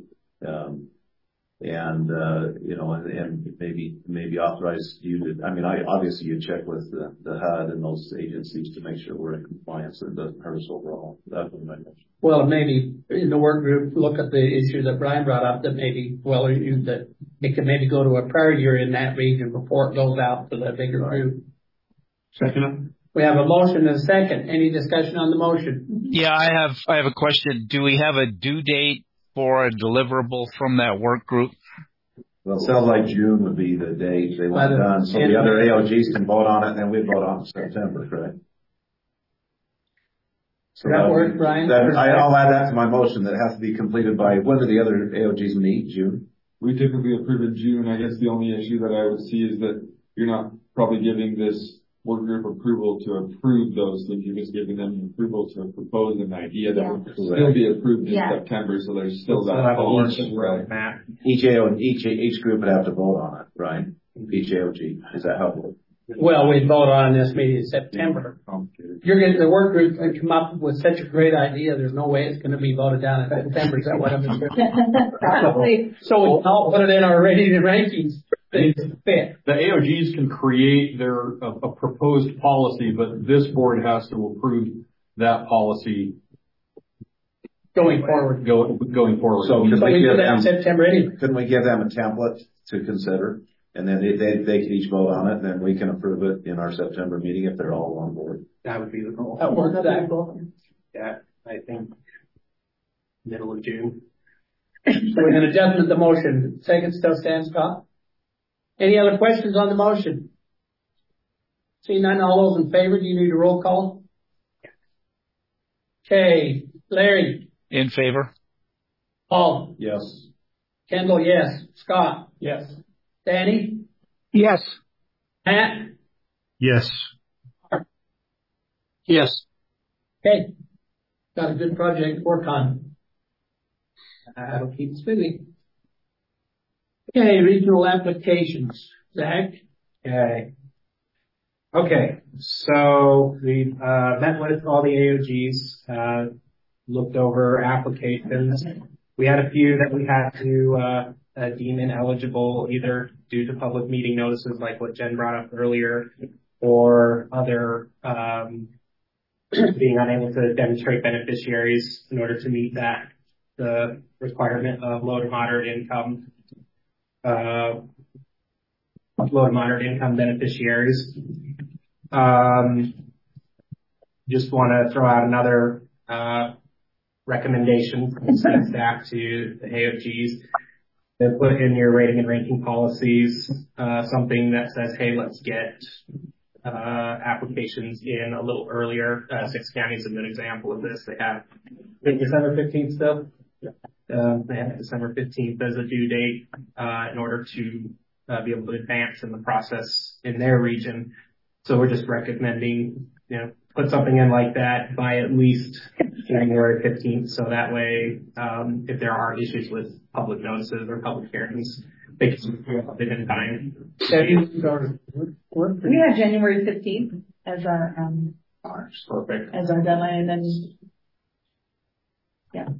F: And maybe authorize you to, obviously you check with the HUD and those agencies to make sure we're in compliance and it doesn't hurt us overall. That would be my motion.
A: Well, maybe in the work group, look at the issue that Brian brought up that that it can maybe go to a prior year in that region before it goes out to the bigger group.
M: Second.
A: We have a motion and a second. Any discussion on the motion?
I: Yeah, I have a question. Do we have a due date for a deliverable from that work group?
F: Well, it sounds like June would be the date they want it done, so the other AOGs can vote on it, and then we vote on it in September, correct?
A: So that work, Brian?
F: I'll add that to my motion that it has to be completed by, when do the other AOGs meet? June?
Q: We typically approve in June. I guess the only issue that I would see is that you're not probably giving this work group approval to approve those things. You're just giving them approval to propose an idea that would still be approved in September. So there's still that.
F: Each group would have to vote on it, right? Each AOG. Is that helpful?
A: Well, we vote on this meeting in September. The work group can come up with such a great idea. There's no way it's going to be voted down in September. Is that what I'm saying? So we all put it in our rating and rankings.
M: The AOGs can create a proposed policy, but this board has to approve that policy
A: going forward.
M: Going forward.
F: So
A: we do that in September anyway.
F: Couldn't we give them a template to consider, and then they can each vote on it, and then we can approve it in our September meeting if they're all on board?
D: That would be the goal.
A: That works.
D: Yeah, I think middle of June.
A: So we're going to adjust the motion. Second still stands, Scott. Any other questions on the motion? See none, all those in favor, do you need a roll call? Okay, Larry.
I: In favor.
A: Paul.
F: Yes.
A: Kendall, yes. Scott.
D: Yes.
A: Danny.
C: Yes.
A: Matt.
K: Yes.
C: Yes.
A: Okay. Got a good project to work on. That'll keep us busy. Okay, regional applications. Zach?
D: Okay. Okay, so we met with all the AOGs, looked over applications. We had a few that we had to deem ineligible, either due to public meeting notices like what Jen brought up earlier, or other being unable to demonstrate beneficiaries in order to meet the requirement of low to moderate income beneficiaries. Just want to throw out another recommendation from the state staff to the AOGs to put in your rating and ranking policies something that says, hey, let's get applications in a little earlier. 6 counties is a good example of this. They have December 15th still. They have December 15th as a due date in order to be able to advance in the process in their region. So we're just recommending, put something in like that by at least January 15th. So that way, if there are issues with public notices or public hearings, they can fit in time.
H: We have January 15th as our
D: perfect
H: as our deadline, and then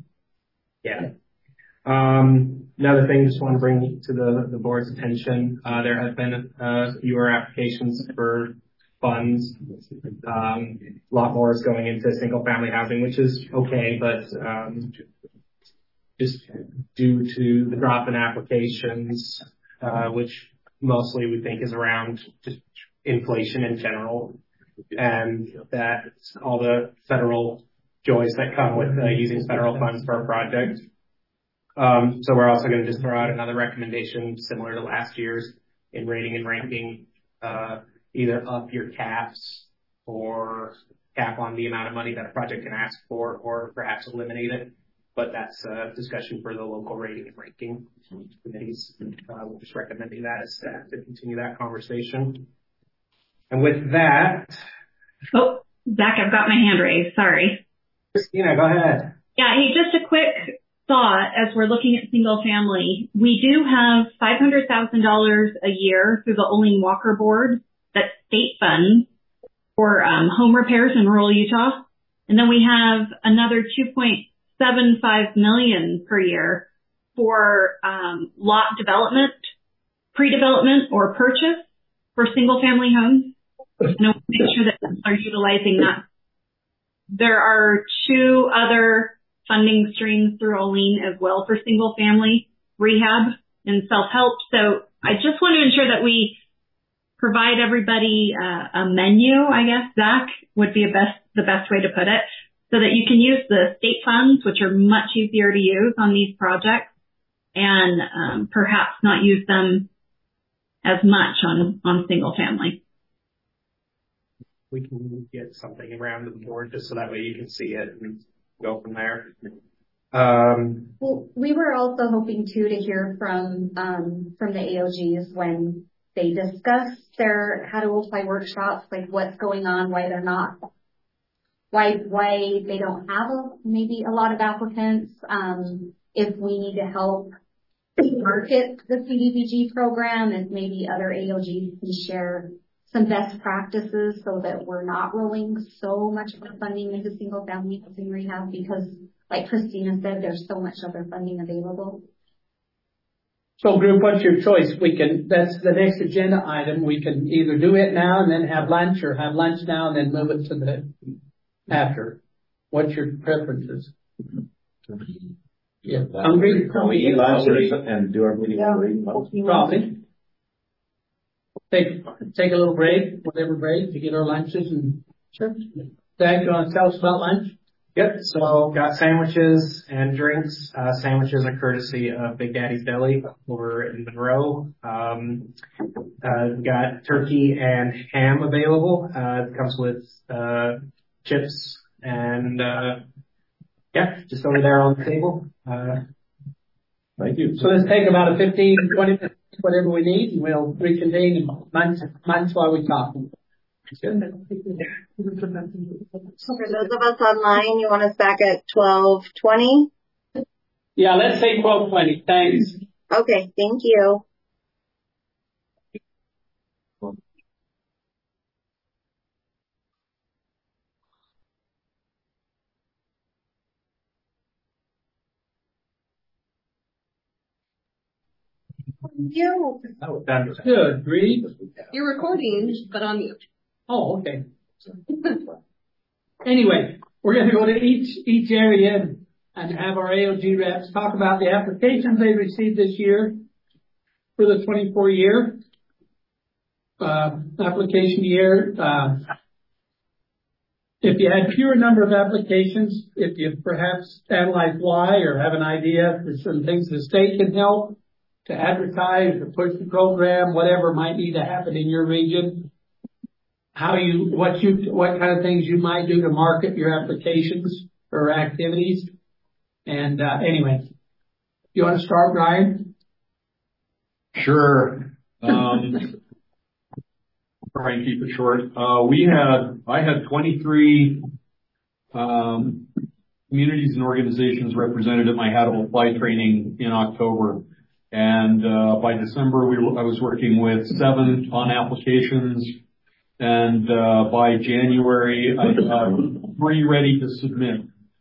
D: another thing, just want to bring to the board's attention. There have been fewer applications for funds. A lot more is going into single family housing, which is okay, but just due to the drop in applications, which mostly we think is around just inflation in general, and that all the federal joys that come with using federal funds for a project. So we're also going to just throw out another recommendation similar to last year's in rating and ranking, either up your caps or cap on the amount of money that a project can ask for, or perhaps eliminate it. But that's a discussion for the local rating and ranking committees. We're just recommending that as staff to continue that conversation. And with that...
O: Oh, Zach, I've got my hand raised. Sorry.
D: Christina, go ahead.
O: Yeah, hey, just a quick thought as we're looking at single family. We do have $500,000 a year through the Olene Walker Board that's state funds for home repairs in rural Utah. And then we have another $2.75 million per year for lot development, pre-development, or purchase for single family homes. And we'll make sure that we are utilizing that. There are 2 other funding streams through Olene as well for single family rehab and self-help. So I just want to ensure that we provide everybody a menu, I guess, Zach, would be the best way to put it, so that you can use the state funds, which are much easier to use on these projects, and perhaps not use them as much on single family.
D: We can get something around the board just so that way you can see it and go from there.
G: Well, we were also hoping to hear from the AOGs when they discuss their how to apply workshops, like what's going on, why they're not, why they don't have maybe a lot of applicants, if we need to help market the CDBG program, if maybe other AOGs can share some best practices so that we're not rolling so much of our funding into single family housing rehab, because like Christina said, there's so much other funding available.
A: So group, what's your choice? That's the next agenda item. We can either do it now and then have lunch, or have lunch now and then move it to the after. What's your preferences? Yeah. Hungry?
F: Can we eat lunch and do our meeting?
A: Probably. Take a little break, whatever break, to get our lunches and sure. Zach, you want to tell us about lunch?
D: Yep. So got sandwiches and drinks. Sandwiches are courtesy of Big Daddy's Deli over in Monroe. Got turkey and ham available. It comes with chips and just over there on the table.
F: Thank you.
A: So let's take about a 15, 20 minutes, whatever we need, and we'll reconvene in months while we talk.
P: For those of us online, you want us back at 12:20?
A: Yeah, let's say 12:20. Thanks.
P: Okay, thank you.
S: You.
A: Oh, that's good. Read.
S: You're recording, but on mute.
A: Oh, okay. Anyway, we're going to go to each area and have our AOG reps talk about the applications they received this year for the 24 year application year. If you had fewer number of applications, if you perhaps analyze why or have an idea for some things the state can help to advertise or push the program, whatever might need to happen in your region, what kind of things you might do to market your applications or activities. And anyway, you want to start, Ryan?
M: Sure. Try and keep it short. I had 23 communities and organizations represented at my How to Apply training in October. And by December, I was working with 7 on applications. And by January, I had 3 ready to submit.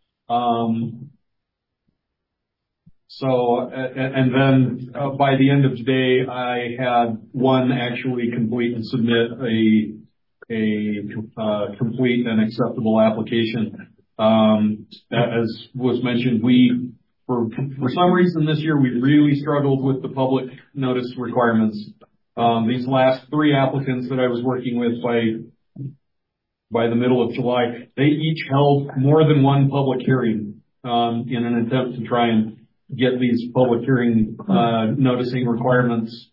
M: And then by the end of today, I had 1 actually complete and submit a complete and acceptable application. As was mentioned, for some reason this year, we really struggled with the public notice requirements. These last 3 applicants that I was working with by the middle of July, they each held more than 1 public hearing in an attempt to try and get these public hearing noticing requirements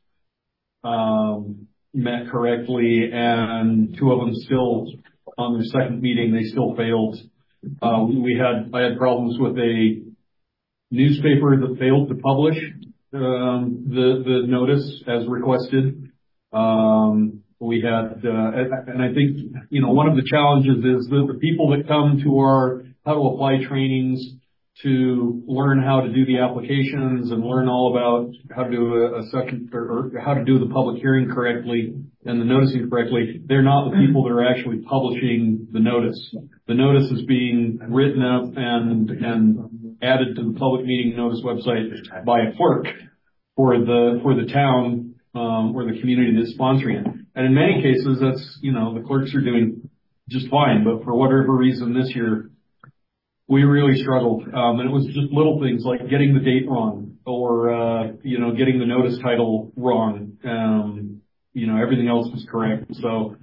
M: met correctly, and 2 of them still on their second meeting they still failed. I had problems with a newspaper that failed to publish the notice as requested. We had and I think one of the challenges is that the people that come to our How to Apply trainings to learn how to do the applications and learn all about how to do or how to do the public hearing correctly and the noticing correctly. They're not the people that are actually publishing the notice. The notice is being written up and added to the public meeting notice website by a clerk for the town or the community that's sponsoring it. And in many cases, that's the clerks are doing just fine. But for whatever reason this year, we really struggled. And it was just little things like getting the date wrong or, getting the notice title wrong. Everything else was correct. So,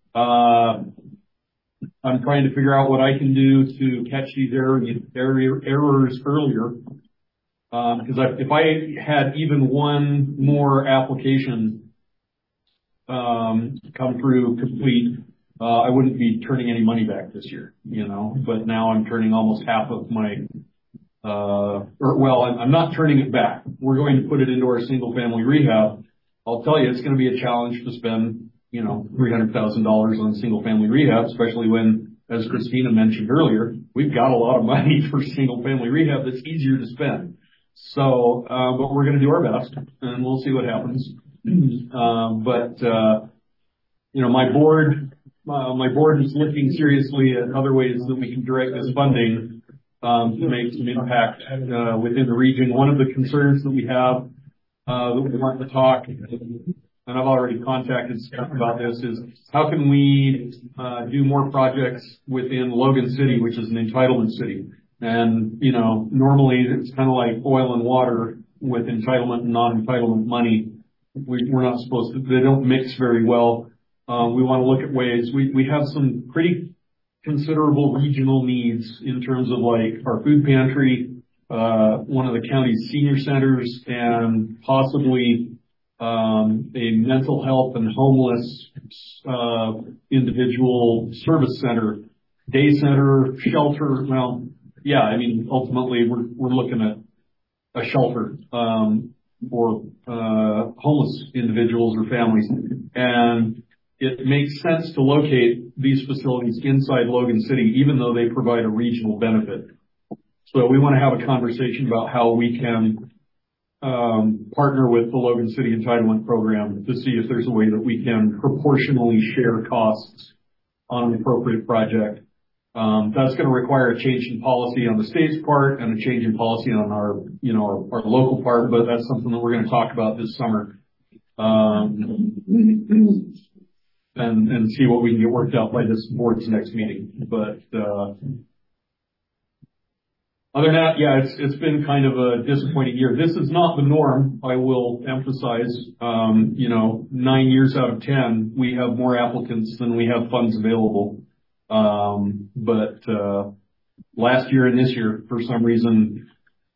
M: I'm trying to figure out what I can do to catch these errors earlier. Because if I had even 1 more application, come through complete, I wouldn't be turning any money back this year, but now I'm turning almost half of my, I'm not turning it back. We're going to put it into our single family rehab. I'll tell you, it's going to be a challenge to spend, $300,000 on single family rehab, especially when, as Christina mentioned earlier, we've got a lot of money for single family rehab that's easier to spend. So, but we're going to do our best and we'll see what happens. My board is looking seriously at other ways that we can direct this funding to make some impact within the region. One of the concerns that we have that we want to talk, and I've already contacted Scott about this, is how can we do more projects within Logan City, which is an entitlement city. And, normally it's kind of like oil and water with entitlement and non-entitlement money. We're not supposed to, they don't mix very well. We want to look at ways. We have some pretty considerable regional needs in terms of like our food pantry, one of the county's senior centers, and possibly a mental health and homeless individual service center, day center, shelter. Well, yeah, ultimately we're looking at a shelter for homeless individuals or families, and it makes sense to locate these facilities inside Logan City, even though they provide a regional benefit. So we want to have a conversation about how we can partner with the Logan City Entitlement Program to see if there's a way that we can proportionally share costs on an appropriate project. That's going to require a change in policy on the state's part and a change in policy on our local part, but that's something that we're going to talk about this summer. And see what we can get worked out by this board's next meeting. But, other than that, yeah, it's been kind of a disappointing year. This is not the norm, I will emphasize. 9 years out of 10, we have more applicants than we have funds available. But last year and this year, for some reason,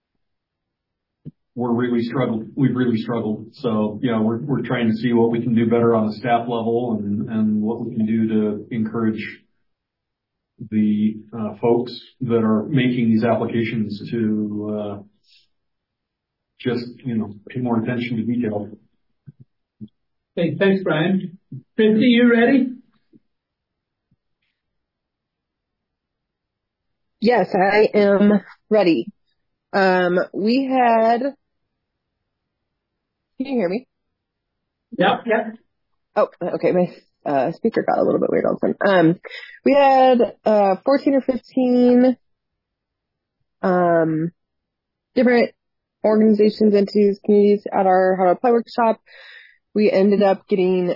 M: we've really struggled. So, yeah, we're trying to see what we can do better on the staff level and what we can do to encourage the folks that are making these applications to just pay more attention to detail.
A: Okay, thanks, Brian. Christy, you ready?
P: Yes, I am ready. We had. Can you hear me?
A: Yep.
P: Oh, okay. My speaker got a little bit weird all of a sudden. We had 14 or 15 different organizations, entities, communities at our How to Apply workshop. We ended up getting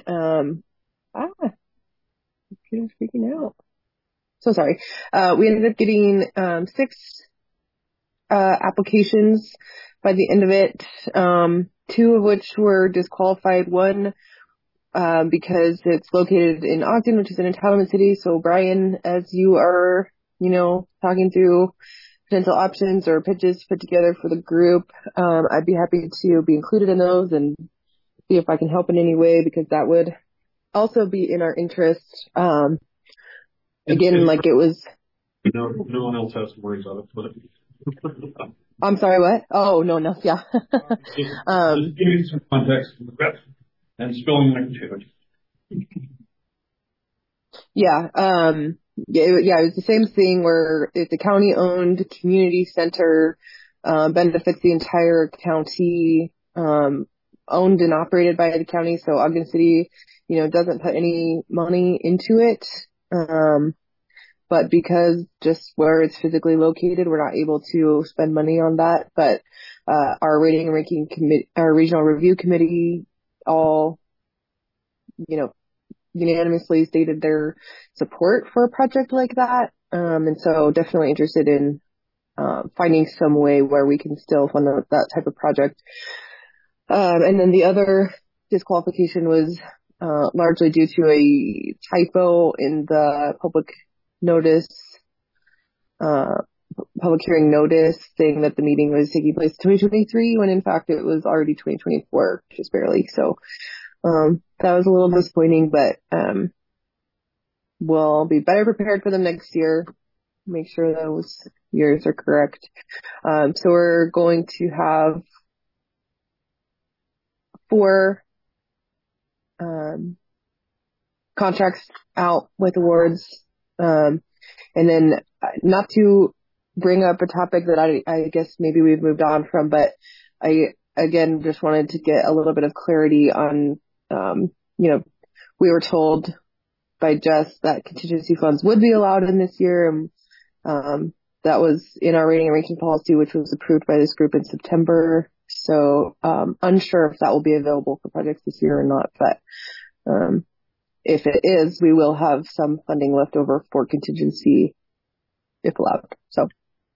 P: computer's freaking out. So sorry. We ended up getting 6 applications by the end of it. 2 of which were disqualified. One because it's located in Ogden, which is an entitlement city. So Brian, as you are, talking through potential options or pitches put together for the group, I'd be happy to be included in those and see if I can help in any way, because that would also be in our interest. Again, like it was.
M: No one else has to worry about it.
P: I'm sorry, what? Oh, no, yeah.
M: Just give me some context and spilling my potato.
P: Yeah, it was the same thing where it's a county-owned community center, benefits the entire county, owned and operated by the county. So Ogden City, doesn't put any money into it. But because just where it's physically located, we're not able to spend money on that. But our rating and ranking committee, our regional review committee, all, unanimously stated their support for a project like that. And so definitely interested in finding some way where we can still fund that type of project. And then the other disqualification was largely due to a typo in the public hearing notice saying that the meeting was taking place 2023 when in fact it was already 2024, just barely. So that was a little disappointing, but we'll be better prepared for them next year. Make sure those years are correct. So we're going to have 4 contracts out with awards. And then not to bring up a topic that I guess maybe we've moved on from, but I, again, just wanted to get a little bit of clarity on, we were told by Jess that contingency funds would be allowed in this year. And, that was in our rating and ranking policy, which was approved by this group in September. So, unsure if that will be available for projects this year or not, but, if it is, we will have some funding left over for contingency if allowed. So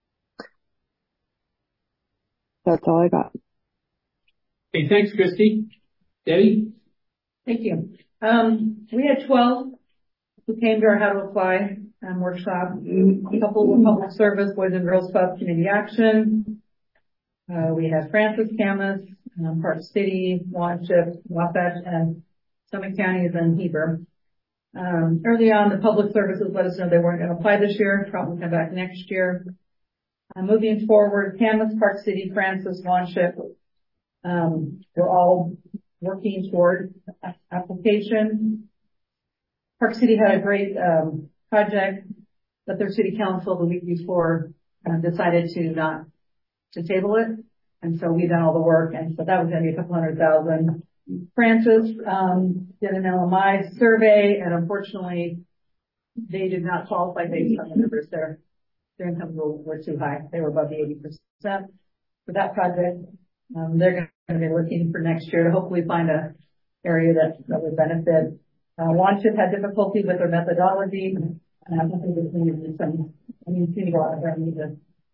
P: that's all I got.
A: Okay, thanks, Christy. Debbie?
H: Thank you. We had 12 who came to our How to Apply workshop. A couple were public service, Boys and Girls Club, Community Action. We had Francis, Camas, Park City, Wanship, Wasatch, and Summit Counties and Heber. Early on, the public services let us know they weren't going to apply this year, probably come back next year. Moving forward, Camas, Park City, Francis, Wanship, we're all working toward application. Park City had a great project, but their city council the week before decided to table it. And so we've done all the work, and so that was going to be $200,000. Francis did an LMI survey, and unfortunately, they did not qualify based on the numbers. Their income were too high. They were above the 80% for that project. They're going to be looking for next year to hopefully find a area that would benefit. Wanship had difficulty with their methodology, and I think there's going to be some, seeing a lot of them need to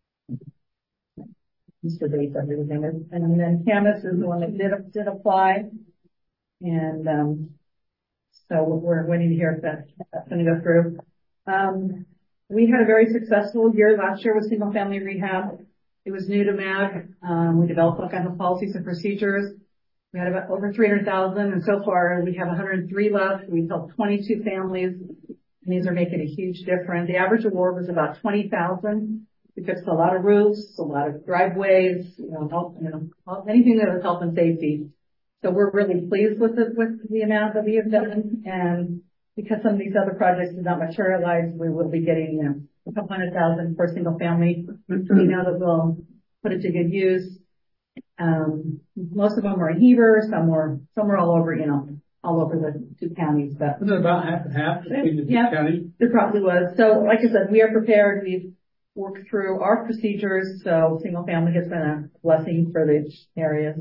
H: Mr. Bates, everything. And then Camas is the one that did apply. And, so we're waiting to hear if that's going to go through. We had a very successful year last year with single family rehab. It was new to MAG. We developed all kinds of policies and procedures. We had about over 300,000, and so far we have 103 left. We've helped 22 families, and these are making a huge difference. The average award was about 20,000. We fixed a lot of roofs, a lot of driveways, anything that was health and safety. So we're really pleased with the amount that we have done. And because some of these other projects did not materialize, we will be getting a couple $100,000 per single family. We know that we'll put it to good use. Most of them were in Heber, some were all over, all over the two counties. But
A: was it about half and half between the two counties?
H: It probably was. So like I said, we are prepared. We've worked through our procedures. So single family has been a blessing for the areas.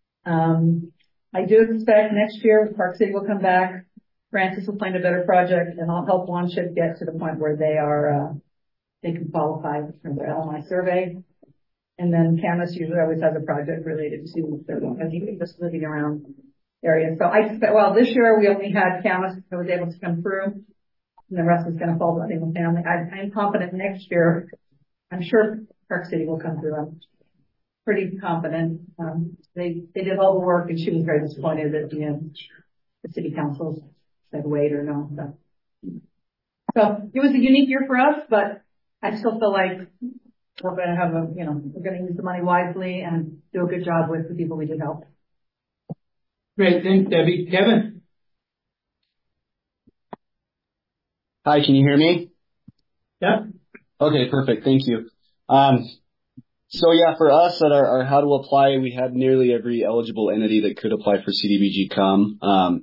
H: I do expect next year Park City will come back. Francis will find a better project, and I'll help Wanship get to the point where they can qualify for their LMI survey. And then Camas usually always has a project related to their just living around areas. So I expect, this year we only had Camas that was able to come through, and the rest is going to fall to single family. I'm confident next year, I'm sure Park City will come through. I'm pretty confident. They did all the work, and she was very disappointed at the end. The city council said wait or no. So it was a unique year for us, but I still feel like we're going to have we're going to use the money wisely and do a good job with the people we did help.
A: Great. Thanks, Debbie. Kevin?
T: Hi, can you hear me?
A: Yeah.
T: Okay, perfect. Thank you. So yeah, for us at our how to apply, we had nearly every eligible entity that could apply for CDBG come.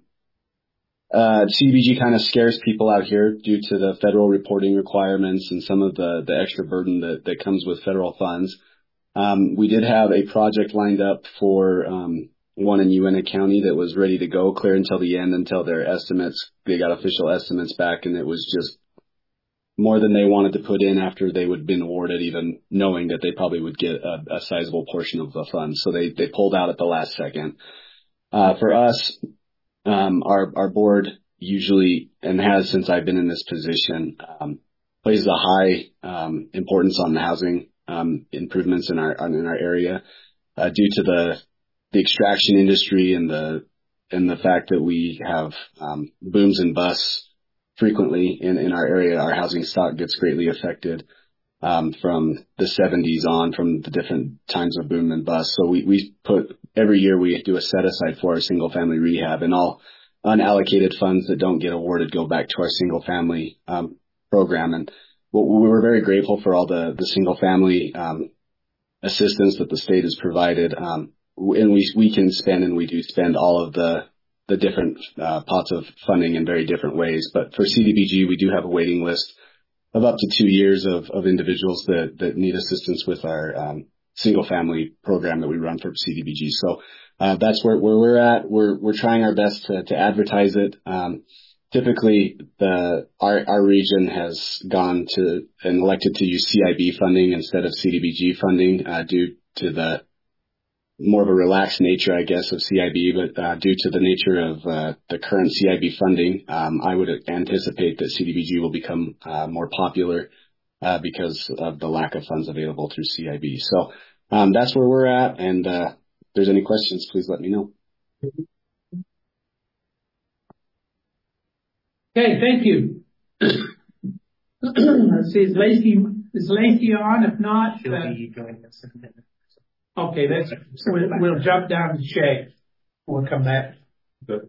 T: CDBG kind of scares people out here due to the federal reporting requirements and some of the extra burden that comes with federal funds. We did have a project lined up for one in Uena County that was ready to go, clear until the end, until their estimates, they got official estimates back, and it was just more than they wanted to put in after they would have been awarded, even knowing that they probably would get a sizable portion of the funds. So they pulled out at the last second. For us, our board usually, and has since I've been in this position, places a high importance on the housing improvements in our area due to the extraction industry and the fact that we have booms and busts frequently in our area. Our housing stock gets greatly affected from the 70s on, from the different times of boom and bust. So we put every year we do a set aside for our single family rehab, and all unallocated funds that don't get awarded go back to our single family program. And we were very grateful for all the single family assistance that the state has provided. And we can spend, and we do spend, all of the different pots of funding in very different ways. But for CDBG, we do have a waiting list of up to 2 years of individuals that need assistance with our single family program that we run for CDBG. So that's where we're at. We're trying our best to advertise it. Typically, our region has gone to and elected to use CIB funding instead of CDBG funding due to the more of a relaxed nature, I guess, of CIB, but due to the nature of the current CIB funding, I would anticipate that CDBG will become more popular because of the lack of funds available through CIB. So that's where we're at, and if there's any questions, please let me know.
A: Okay, thank you. Let's see, is Lacey on? If not,
D: she'll be joining us in a minute.
A: Okay, we'll jump down to Shay. We'll come back.
Q: Good.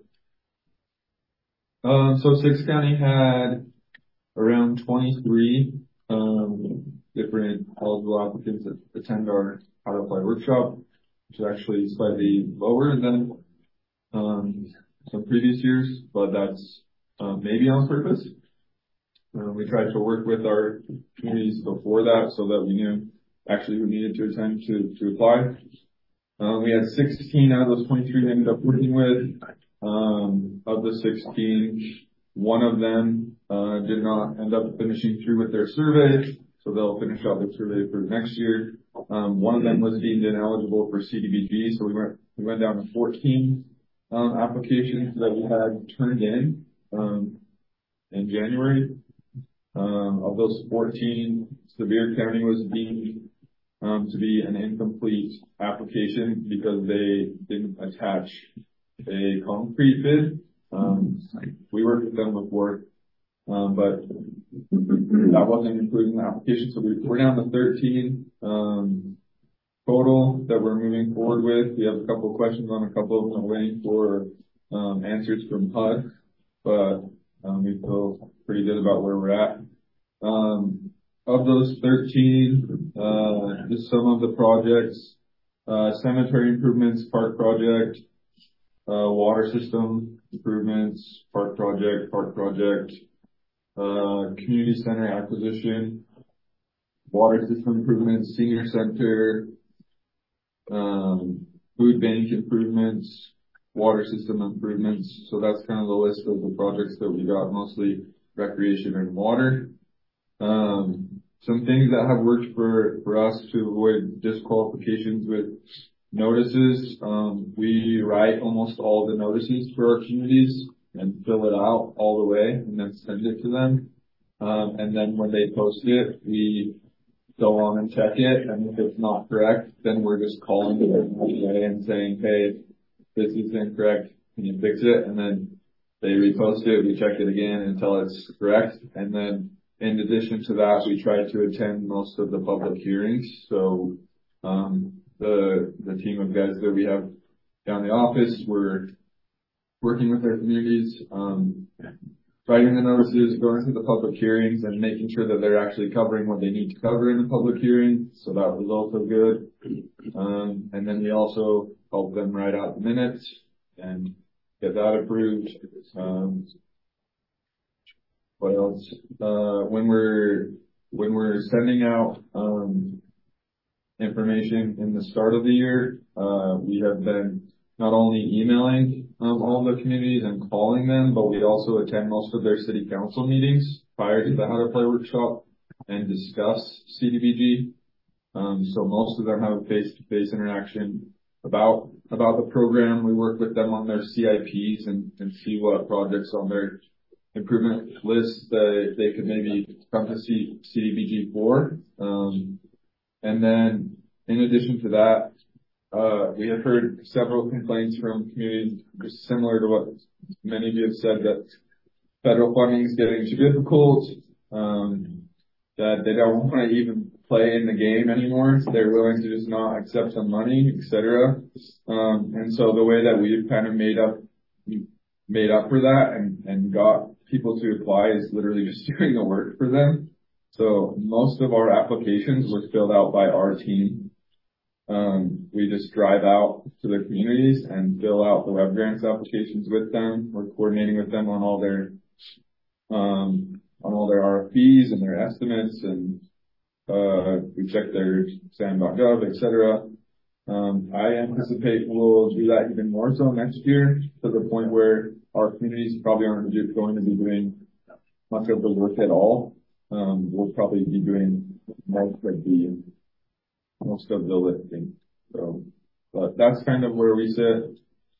Q: So Six County had around 23 different eligible applicants that attend our How to Apply workshop, which is actually slightly lower than some previous years, but that's maybe on purpose. We tried to work with our communities before that so that we knew actually who needed to attend to apply. We had 16 out of those 23 we ended up working with. Of the 16, one of them did not end up finishing through with their survey, so they'll finish out their survey for next year. One of them was deemed ineligible for CDBG, so we went down to 14 applications that we had turned in January. Of those 14, Sevier County was deemed to be an incomplete application because they didn't attach a concrete bid. We worked with them before, but that wasn't included in the application. So we're down to 13 total that we're moving forward with. We have a couple of questions on a couple of them. We're waiting for answers from HUD, but we feel pretty good about where we're at. Of those 13, just some of the projects, cemetery improvements, park project, water system improvements, park project, community center acquisition, water system improvements, senior center, food bank improvements, water system improvements. So that's kind of the list of the projects that we got, mostly recreation and water. Some things that have worked for us to avoid disqualifications with notices. We write almost all the notices for our communities and fill it out all the way and then send it to them. And then when they post it, we go on and check it. And if it's not correct, then we're just calling them and saying, hey, this is incorrect. Can you fix it? And then they repost it. We check it again until it's correct. And then in addition to that, we try to attend most of the public hearings. So, the team of guys that we have down the office, we're working with our communities, writing the notices, going through the public hearings and making sure that they're actually covering what they need to cover in the public hearing. So that was also good. And then we also help them write out the minutes and get that approved. What else? When we're sending out information in the start of the year, we have been not only emailing all the communities and calling them, but we also attend most of their city council meetings prior to the How to Play workshop and discuss CDBG. So most of them have a face-to-face interaction about the program. We work with them on their CIPs and see what projects on their improvement list that they could maybe come to see CDBG for. And then in addition to that, we have heard several complaints from communities similar to what many of you have said, that federal funding is getting too difficult, that they don't want to even play in the game anymore. So they're willing to just not accept some money, etc. And so the way that we've kind of made up for that and got people to apply is literally just doing the work for them. So most of our applications were filled out by our team. We just drive out to the communities and fill out the web grants applications with them. We're coordinating with them on all their RFPs and their estimates, and we check their SAM.gov, etc. I anticipate we'll do that even more so next year, to the point where our communities probably aren't going to be doing much of the work at all. We'll probably be doing most of the lifting. So, but that's kind of where we sit.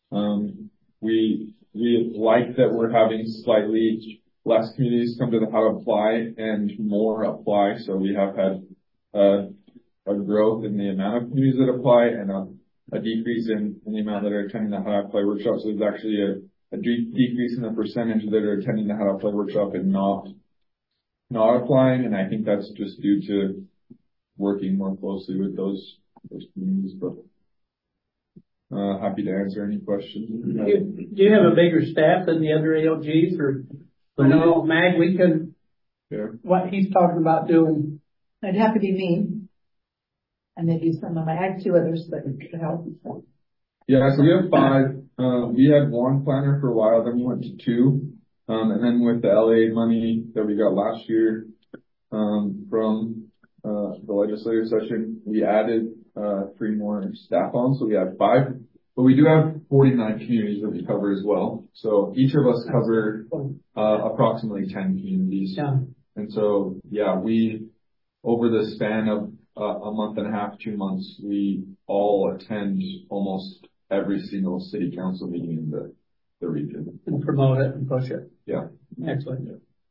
Q: We like that we're having slightly less communities come to the How to Apply and more apply. So we have had a growth in the amount of communities that apply and a decrease in the amount that are attending the How to Apply workshop. So there's actually a decrease in the percentage that are attending the How to Apply workshop and not applying. And I think that's just due to working more closely with those communities. But happy to answer any questions.
A: Do you have a bigger staff than the other ALGs, or no, Mag? We can.
Q: Yeah.
A: What he's talking about doing.
H: It'd have to be me, and maybe some of I had two others that could help.
Q: Yeah, so we have 5. We had one planner for a while, then we went to 2. And then with the LA money that we got last year, from the legislative session, we added 3 more staff on, so we have 5. But we do have 49 communities that we cover as well. So each of us cover approximately 10 communities.
A: Yeah.
Q: And so, yeah, we, over the span of a month and a half, 2 months, we all attend almost every single city council meeting in the region.
A: And promote it and push it.
Q: Yeah.
A: Excellent.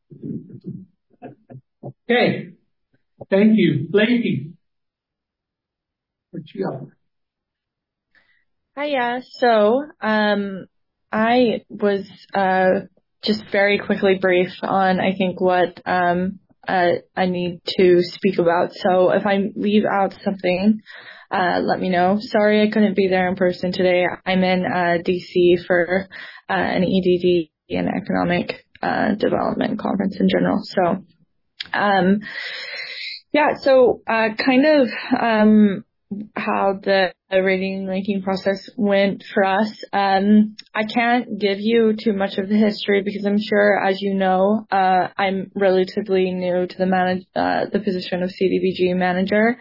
A: Okay. Thank you. Lacey. What you got?
U: Hiya. So, I was just very quickly briefed on, I think, what I need to speak about. So if I leave out something, let me know. Sorry I couldn't be there in person today. I'm in DC for an EDD and economic development conference in general. So, kind of how the rating and ranking process went for us. I can't give you too much of the history because I'm sure, as you know, I'm relatively new to the position of CDBG manager.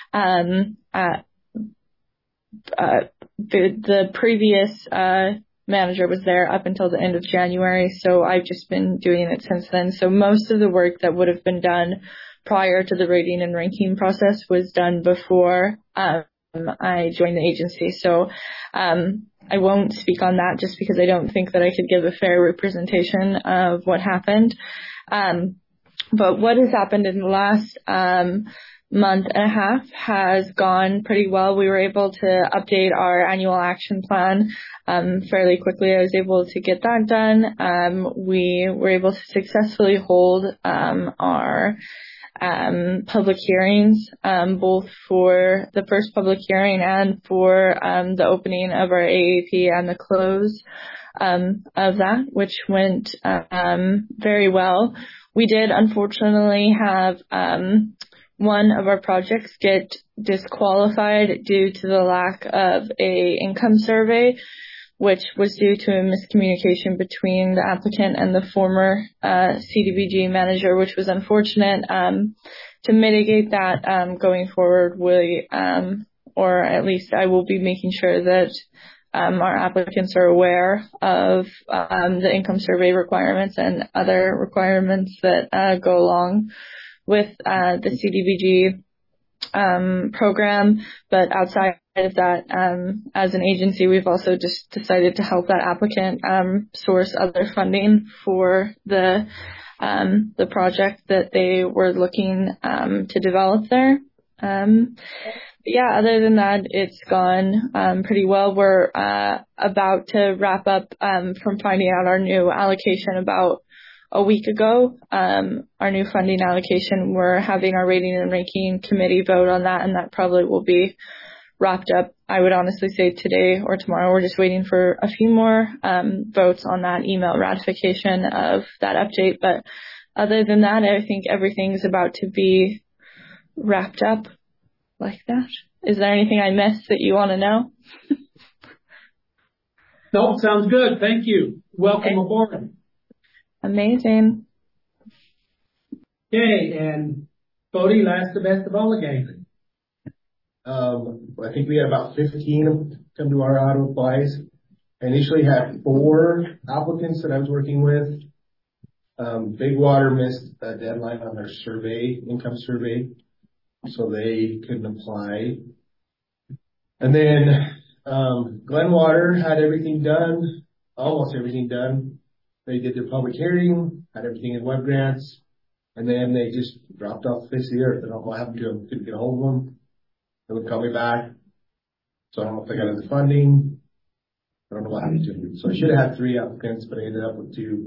U: The previous manager was there up until the end of January, so I've just been doing it since then. So most of the work that would have been done prior to the rating and ranking process was done before I joined the agency. So I won't speak on that just because I don't think that I could give a fair representation of what happened. But what has happened in the last month and a half has gone pretty well. We were able to update our annual action plan fairly quickly. I was able to get that done. We were able to successfully hold our public hearings, both for the first public hearing and for the opening of our AAP and the close of that, which went very well. We did unfortunately have one of our projects get disqualified due to the lack of a income survey, which was due to a miscommunication between the applicant and the former CDBG manager, which was unfortunate. To mitigate that going forward, or at least I will be making sure that our applicants are aware of the income survey requirements and other requirements that go along with the CDBG program. But outside of that, as an agency, we've also just decided to help that applicant source other funding for the project that they were looking to develop there. Other than that, it's gone pretty well. We're about to wrap up from finding out our new allocation about a week ago. Our new funding allocation, we're having our rating and ranking committee vote on that, and that probably will be wrapped up, I would honestly say, today or tomorrow. We're just waiting for a few more votes on that email ratification of that update. But other than that, I think everything's about to be wrapped up like that. Is there anything I missed that you want to know?
A: No, sounds good. Thank you. Welcome aboard.
U: Amazing.
A: Okay, and Bodie, last the best of all again.
V: I think we had about 15 come to our auto applies. I initially had 4 applicants that I was working with. Big Water missed a deadline on their income survey, so they couldn't apply. And then Glenwater had everything done, almost everything done. They did their public hearing, had everything in web grants, and then they just dropped off the face of the earth. I don't know what happened to them. Couldn't get a hold of them. They would call me back. So I don't know if they got any funding. I don't know what happened to them. So I should have had 3 applicants, but I ended up with 2.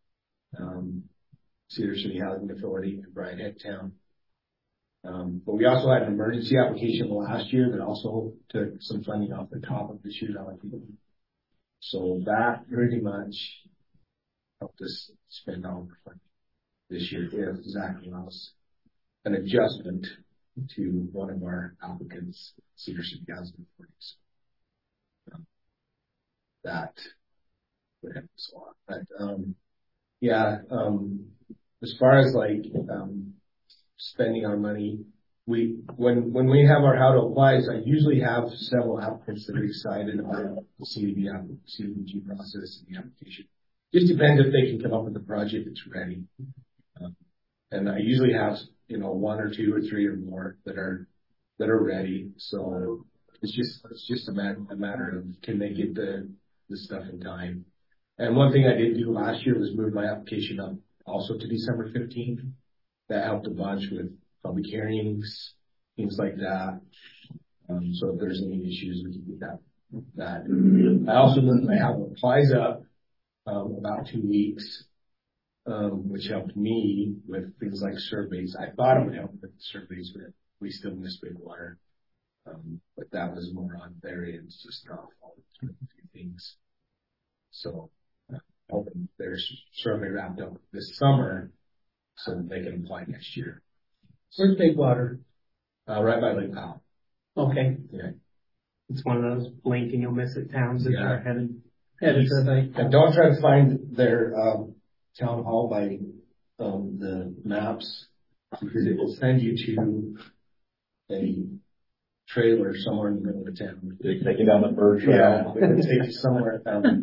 V: Cedar City Housing Authority and Bryan Headtown. But we also had an emergency application last year that also took some funding off the top of this year's allocation. So that pretty much helped us spend all the funding this year. If Zach allows an adjustment to one of our applicants, Cedar City Housing Authorities. That would help us a lot. But Yeah, as far as like, spending our money, when we have our how to applies, I usually have several applicants that are excited about the CDBG process and the application. Just depends if they can come up with a project that's ready. And I usually have, one or two or three or more that are ready. So it's just a matter of can they get the stuff in time. And one thing I did do last year was move my application up also to December 15th. That helped a bunch with public hearings, things like that. So if there's any issues, we can get that. I also moved my how to applies up about 2 weeks, which helped me with things like surveys. I thought it would help with surveys, but we still miss big water. But that was more on their end, just not all the things. So hoping their survey wrapped up this summer so that they can apply next year.
A: Where's Big Water?
V: Right by Lake Powell.
A: Okay.
V: Yeah.
D: It's one of those blink and you'll miss it towns that are headed
V: to the. And don't try to find their town hall by the maps, because it will send you to a trailer somewhere in the middle of town.
F: They take you down the bird trail.
V: Yeah, they take you somewhere.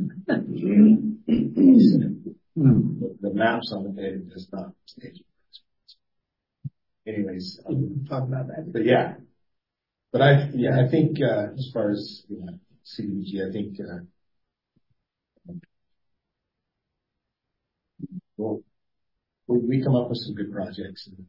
V: The maps on the page does not stage. Anyways, talk about that. But yeah. But I think as far as CDBG, I think we come up with some good projects, and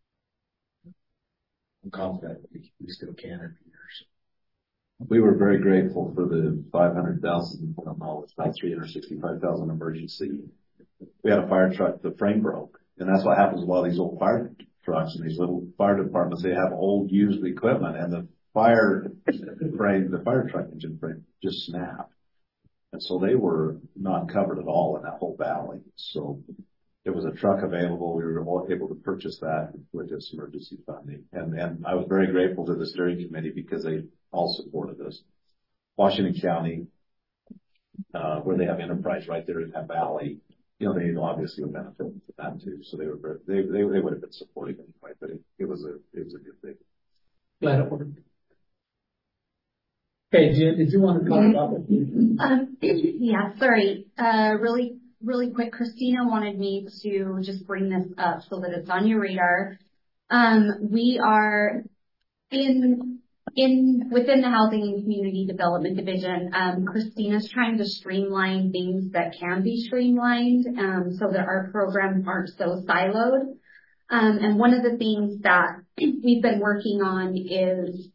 V: I'm confident that we still can every year. So.
F: We were very grateful for the $500,000, it's about $365,000 emergency. We had a fire truck, the frame broke, and that's what happens with a lot of these old fire trucks and these little fire departments. They have old used equipment, and the fire truck engine frame just snapped. And so they were not covered at all in that whole valley. So there was a truck available. We were all able to purchase that with this emergency funding. And I was very grateful to the steering committee because they all supported us. Washington County, where they have enterprise right there in that valley, they obviously would benefit from that too. So they would have been supporting anyway, but it was a good thing.
A: Glad it worked. Okay, Jen, did you want to talk about it?
G: Yeah, sorry. Really quick, Christina wanted me to just bring this up so that it's on your radar. We are within the Housing and Community Development Division. Christina's trying to streamline things that can be streamlined, so that our programs aren't so siloed. And one of the things that we've been working on is,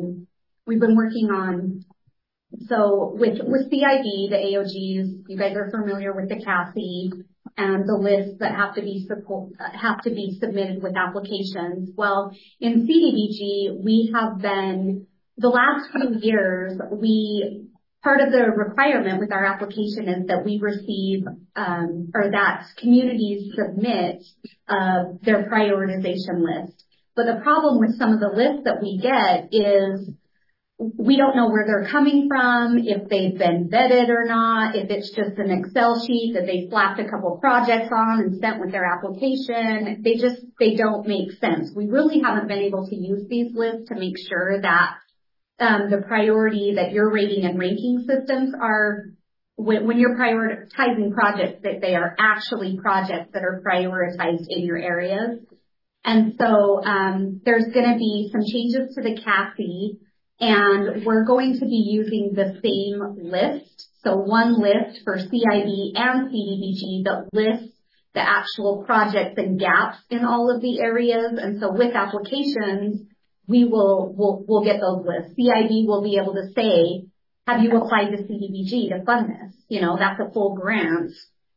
G: so with CID, the AOGs, you guys are familiar with the CASI and the lists that have to be submitted with applications. Well, in CDBG, we have been, the last few years, part of the requirement with our application is that we receive, or that communities submit their prioritization list. But the problem with some of the lists that we get is we don't know where they're coming from, if they've been vetted or not, if it's just an Excel sheet that they slapped a couple projects on and sent with their application. They don't make sense. We really haven't been able to use these lists to make sure that the priority that your rating and ranking systems are, when you're prioritizing projects, that they are actually projects that are prioritized in your areas. And so there's going to be some changes to the CASI, and we're going to be using the same list. So one list for CID and CDBG that lists the actual projects and gaps in all of the areas. And so with applications, we'll get those lists. CID will be able to say, have you applied to CDBG to fund this? That's a full grant.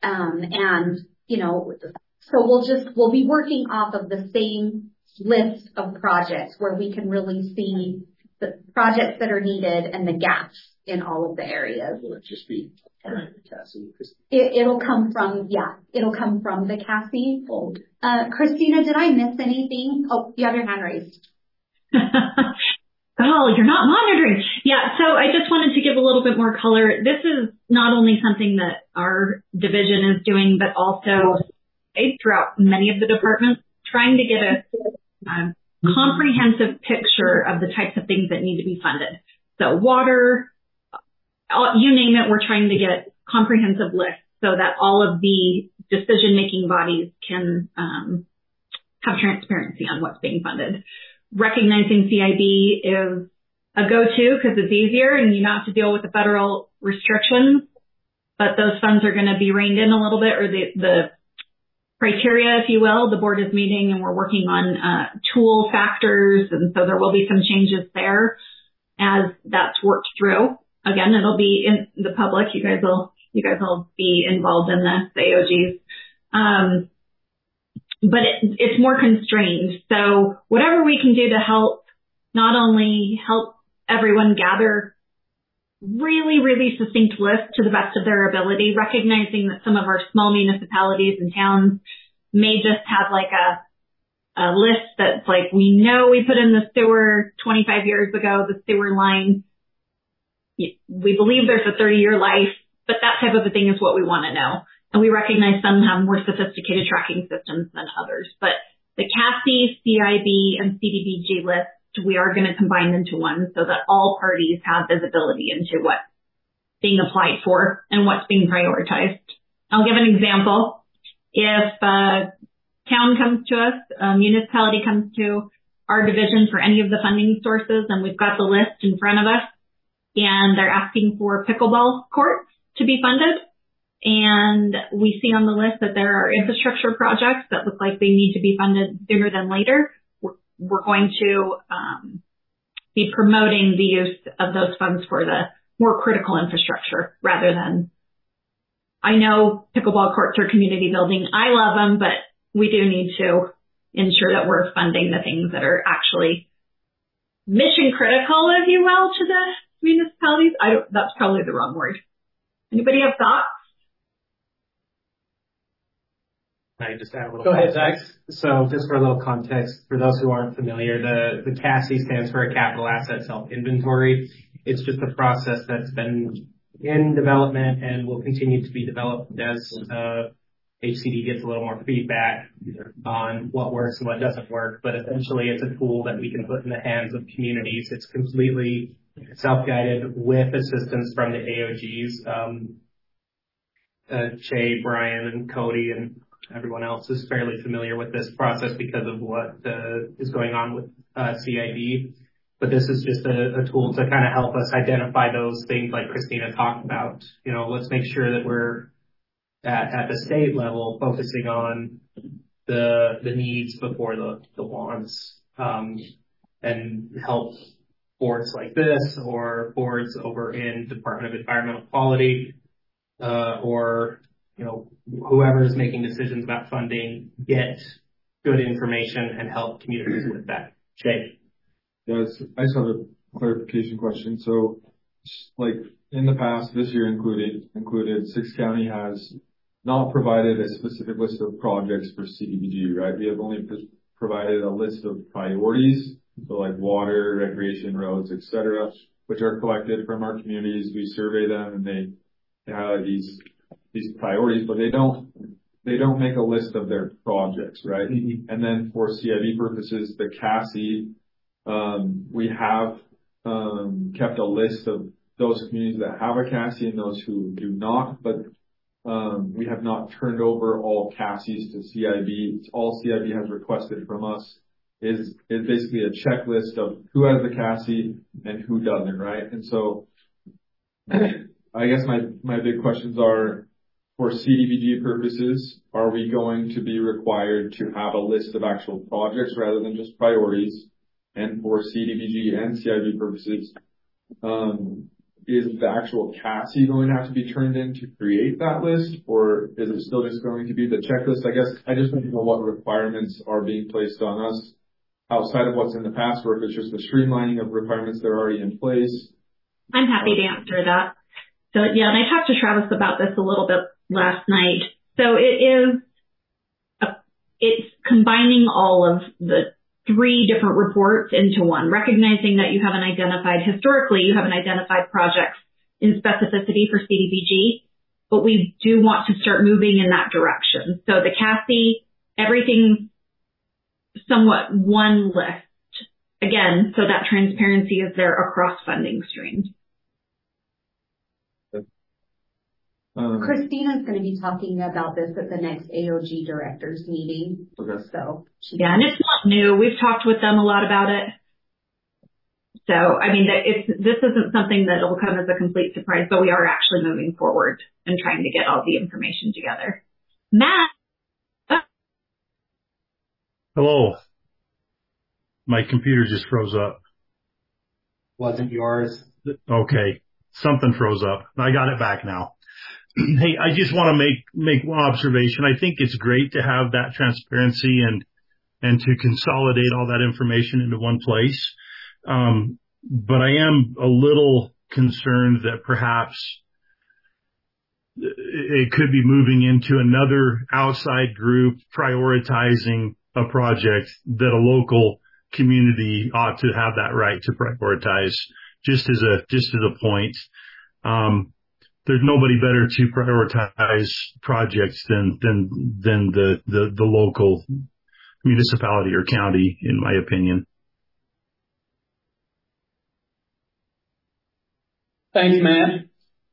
G: So we'll be working off of the same list of projects where we can really see the projects that are needed and the gaps in all of the areas.
V: Will it just be CASI?
G: It'll come from the CASI. Christina, did I miss anything? Oh, you have your hand raised.
O: oh, you're not monitoring. Yeah, so I just wanted to give a little bit more color. This is not only something that our division is doing, but also throughout many of the departments, trying to get a comprehensive picture of the types of things that need to be funded. So water, you name it, we're trying to get comprehensive lists so that all of the decision-making bodies can have transparency on what's being funded. Recognizing CIB is a go-to because it's easier and you don't have to deal with the federal restrictions, but those funds are going to be reined in a little bit, or the criteria, if you will. The board is meeting and we're working on tool factors, and so there will be some changes there as that's worked through. Again, it'll be in the public. You guys will be involved in the AOGs. But it's more constrained. So whatever we can do to help, not only help everyone gather really, really succinct lists to the best of their ability, recognizing that some of our small municipalities and towns may just have like a list that's like, we know we put in the sewer 25 years ago, the sewer line. We believe there's a 30-year life, but that type of a thing is what we want to know. And we recognize some have more sophisticated tracking systems than others. But the CASI, CIB, and CDBG list, we are going to combine into one so that all parties have visibility into what's being applied for and what's being prioritized. I'll give an example. If a town comes to us, a municipality comes to our division for any of the funding sources, and we've got the list in front of us, and they're asking for pickleball courts to be funded, and we see on the list that there are infrastructure projects that look like they need to be funded sooner than later, we're going to be promoting the use of those funds for the more critical infrastructure rather than, I know pickleball courts are community building. I love them, but we do need to ensure that we're funding the things that are actually mission critical, if you will, to the municipalities. That's probably the wrong word. Anybody have thoughts?
D: I just add a little.
A: Go ahead, Zach.
D: So just for a little context, for those who aren't familiar, the CASI stands for a Capital Asset Self-Inventory. It's just a process that's been in development and will continue to be developed as HCD gets a little more feedback on what works and what doesn't work. But essentially, it's a tool that we can put in the hands of communities. It's completely self-guided with assistance from the AOGs. Che, Brian, and Cody, and everyone else is fairly familiar with this process because of what is going on with CIB. But this is just a tool to kind of help us identify those things like Christina talked about. You know, let's make sure that we're at the state level focusing on the needs before the wants, and help boards like this or boards over in Department of Environmental Quality, or whoever is making decisions about funding, get good information and help communities with that. Jay.
Q: Yes, I just have a clarification question. So, like in the past, this year included, 6 County has not provided a specific list of projects for CDBG, right? We have only provided a list of priorities, so like water, recreation, roads, etc., which are collected from our communities. We survey them, and they have these priorities, but they don't make a list of their projects, right? Mm-hmm. And then for CIB purposes, the CASI, we have kept a list of those communities that have a CASI and those who do not, but we have not turned over all CASIs to CIB. All CIB has requested from us is basically a checklist of who has the CASI and who doesn't, right? And so I guess my big questions are, for CDBG purposes, are we going to be required to have a list of actual projects rather than just priorities? And for CDBG and CIB purposes, is the actual CASI going to have to be turned in to create that list, or is it still just going to be the checklist? I guess I just want to know what requirements are being placed on us outside of what's in the past, or if it's just the streamlining of requirements that are already in place.
O: I'm happy to answer that. So yeah, and I talked to Travis about this a little bit last night. So it's combining all of the 3 different reports into one, recognizing that you haven't identified projects in specificity for CDBG, but we do want to start moving in that direction. So the CASI, everything's somewhat one list. Again, so that transparency is there across funding streams.
G: Christina's going to be talking about this at the next AOG directors meeting.
Q: Okay.
G: So
O: yeah, and it's not new. We've talked with them a lot about it. So, I mean, this isn't something that will come as a complete surprise, but we are actually moving forward and trying to get all the information together. Matt.
K: Hello. My computer just froze up.
D: Wasn't yours.
K: Okay. Something froze up. I got it back now. Hey, I just want to make one observation. I think it's great to have that transparency and to consolidate all that information into one place. But I am a little concerned that perhaps it could be moving into another outside group prioritizing a project that a local community ought to have that right to prioritize. Just as a point. There's nobody better to prioritize projects than the local municipality or county, in my opinion.
A: Thanks, Matt.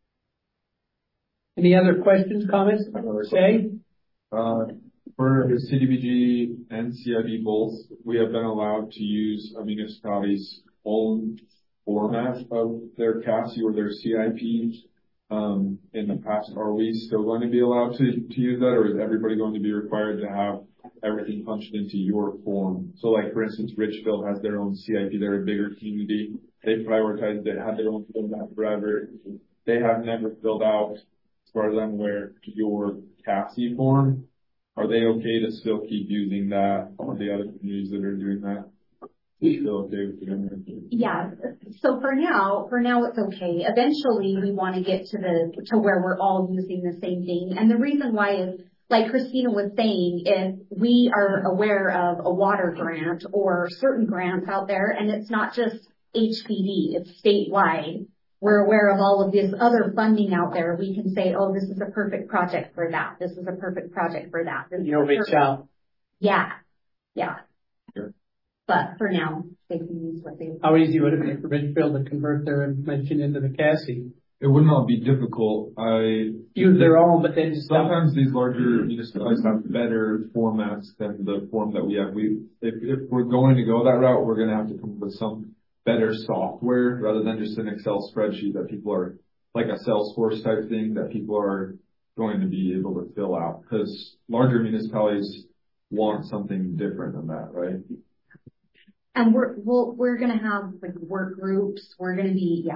A: Any other questions, comments, or say?
Q: For the CDBG and CIB both, we have been allowed to use a municipality's own format of their CASI or their CIP in the past. Are we still going to be allowed to use that, or is everybody going to be required to have everything punched into your form? So like, for instance, Richfield has their own CIP. They're a bigger community. They prioritized it, had their own format forever. They have never filled out, as far as I'm aware, your CASI form. Are they okay to still keep using that on the other communities that are doing that? Still okay with doing that?
G: Yeah. So for now it's okay. Eventually we want to get to where we're all using the same thing. And the reason why is, like Christina was saying, if we are aware of a water grant or certain grants out there, and it's not just HPD, it's statewide, we're aware of all of this other funding out there, we can say, oh, this is a perfect project for that. This is a perfect project for that.
A: You'll reach out.
G: Yeah. Yeah.
Q: Sure.
G: But for now, they can use what they want.
A: How easy would it be for Richfield to convert their information into the CASI?
Q: It would not be difficult.
A: Use their own, but then
Q: sometimes these larger municipalities have better formats than the form that we have. If we're going to go that route, we're going to have to come up with some better software rather than just an Excel spreadsheet that people are, like a Salesforce type thing that people are going to be able to fill out, because larger municipalities want something different than that, right?
G: And we're going to have like work groups. We're going to be,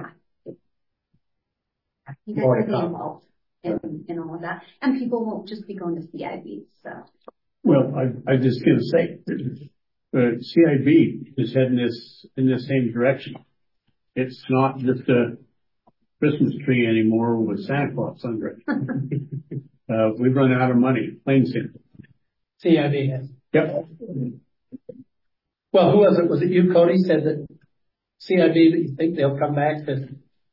G: you guys are being involved in all of that. And people won't just be going to CIB, so.
N: Well, I just going to say, CIB is heading in the same direction. It's not just a Christmas tree anymore with Santa Claus under it. We've run out of money, plain simple.
A: CIB has.
N: Yep.
A: Well, who was it? Was it you, Cody, said that CIB, that you think they'll come back to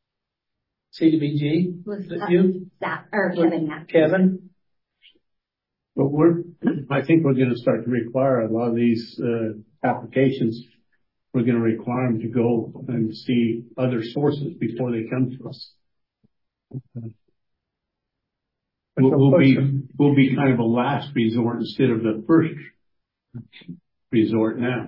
A: CDBG?
G: Was
A: it you?
G: That, or Kevin, yeah.
A: Kevin?
N: But I think we're going to start to require a lot of these applications. We're going to require them to go and see other sources before they come to us. We'll be kind of a last resort instead of the first resort now.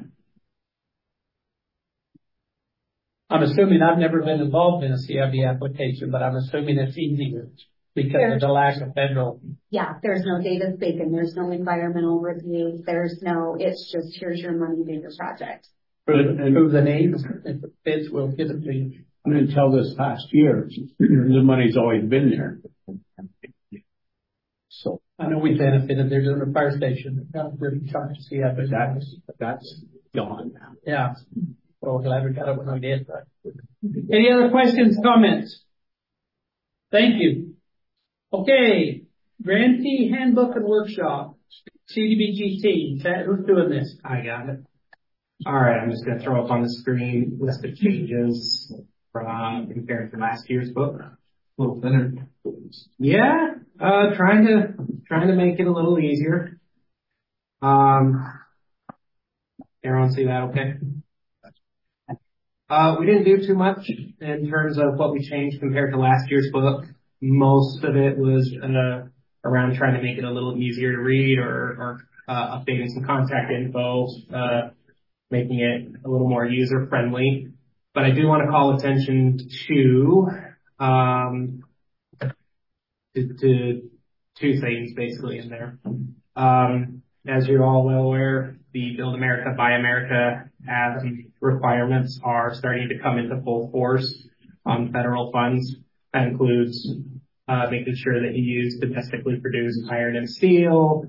A: I'm assuming, I've never been involved in a CIB application, but I'm assuming it's easier because of the lack of federal.
G: Yeah, there's no data bacon, there's no environmental review, it's just, here's your money to your project.
A: Prove the names, if it fits, we'll give it to you.
N: And until this past year, the money's always been there. So
A: I know we benefited. There's a fire station. Got a pretty charge to see but
N: that's gone now.
A: Yeah. Well, we're glad we got it when we did. But. Any other questions, comments? Thank you. Okay. Grantee handbook and workshop. CDBG team. Who's doing this?
D: I got it. All right, I'm just going to throw up on the screen list of changes from compared to last year's book.
Q: A little thinner.
D: Yeah, trying to make it a little easier. Everyone see that okay? We didn't do too much in terms of what we changed compared to last year's book. Most of it was around trying to make it a little easier to read or updating some contact info, making it a little more user friendly. But I do want to call attention to two things basically in there. As you're all well aware, the Build America, Buy America requirements are starting to come into full force on federal funds. That includes making sure that you use domestically produced iron and steel.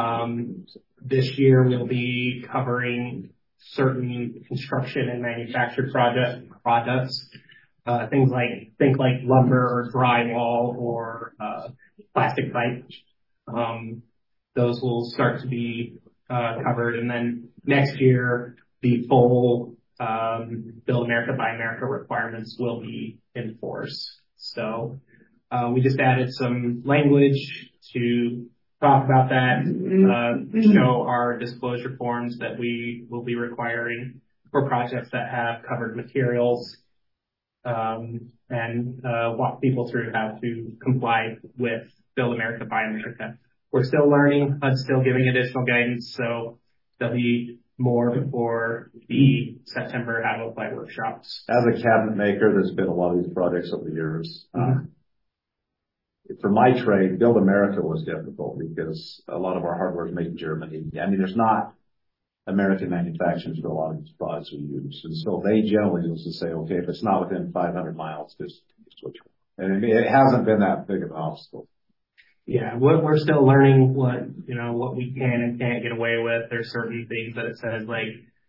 D: This year we'll be covering certain construction and manufactured products, things like lumber or drywall or plastic pipe. Those will start to be covered, and then next year the full Build America, Buy America requirements will be in force. So we just added some language to talk about that, show our disclosure forms that we will be requiring for projects that have covered materials, and walk people through how to comply with Build America, Buy America. We're still learning. HUD's still giving additional guidance, so there'll be more before the September How to Apply workshops.
F: As a cabinet maker, there's been a lot of these projects over the years. For my trade, Build America was difficult because a lot of our hardware is made in Germany. I mean, there's not American manufacturers for a lot of these products we use. And so they generally used to say, okay, if it's not within 500 miles, just switch. And it hasn't been that big of an obstacle.
D: Yeah, we're still learning what we can and can't get away with. There's certain things that it says, like,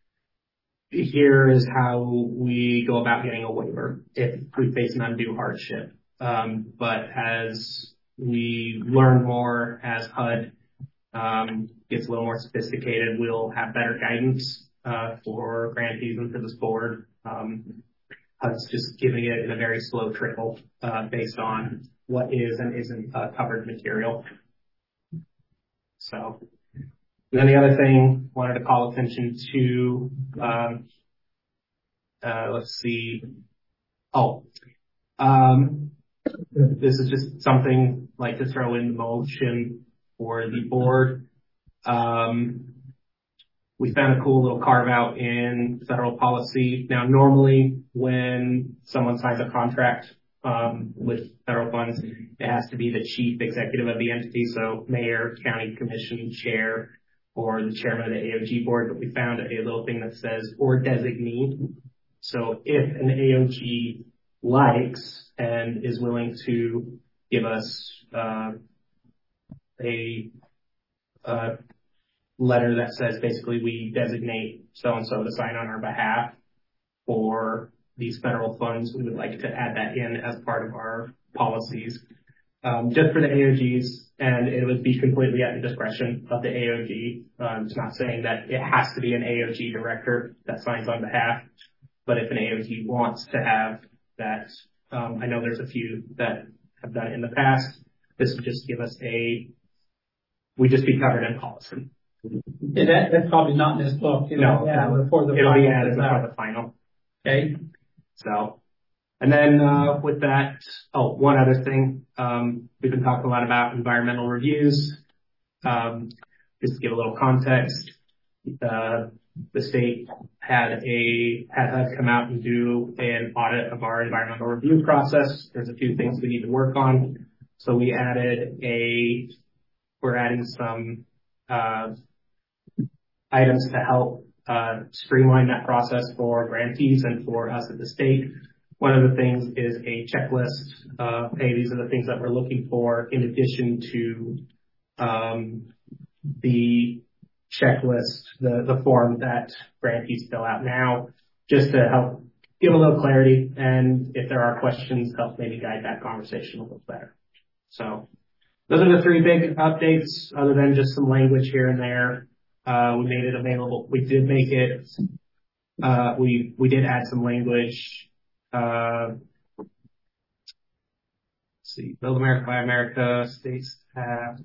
D: here is how we go about getting a waiver if we face an undue hardship. But as we learn more, as HUD gets a little more sophisticated, we'll have better guidance for grantees and for this board. HUD's just giving it in a very slow trickle based on what is and isn't covered material. So, and then the other thing I wanted to call attention to, let's see. This is just something I'd like to throw in motion for the board. We found a cool little carve out in federal policy. Now, normally when someone signs a contract with federal funds, it has to be the chief executive of the entity, so mayor, county commission chair, or the chairman of the AOG board. But we found a little thing that says or designee. So if an AOG likes and is willing to give us a letter that says basically we designate so-and-so to sign on our behalf for these federal funds, we would like to add that in as part of our policies, just for the AOGs, and it would be completely at the discretion of the AOG. It's not saying that it has to be an AOG director that signs on behalf, but if an AOG wants to have that, I know there's a few that have done it in the past. This would just give us we'd just be covered in policy.
A: Yeah, that's probably not in this book.
D: No,
A: before the
D: it'll be added before the final.
A: Okay.
D: So, and then with that, one other thing, we've been talking a lot about environmental reviews. Just to give a little context, the state had HUD come out and do an audit of our environmental review process. There's a few things we need to work on. So we're adding some items to help streamline that process for grantees and for us at the state. One of the things is a checklist. Hey, these are the things that we're looking for in addition to the checklist, the form that grantees fill out now, just to help give a little clarity, and if there are questions, help maybe guide that conversation a little better. So those are the three big updates, other than just some language here and there. We made it available. We did make it We did add some language. Let's see, Build America, Buy America, states have.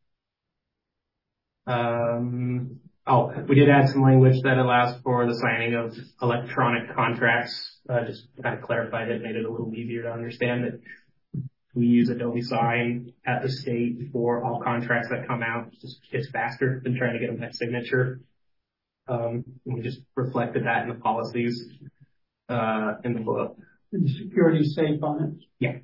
D: We did add some language that allows for the signing of electronic contracts. Just kind of clarified it, made it a little easier to understand that we use Adobe Sign at the state for all contracts that come out. It's faster than trying to get them by signature. We just reflected that in the policies in the book.
A: And security safe on it?
D: Yeah.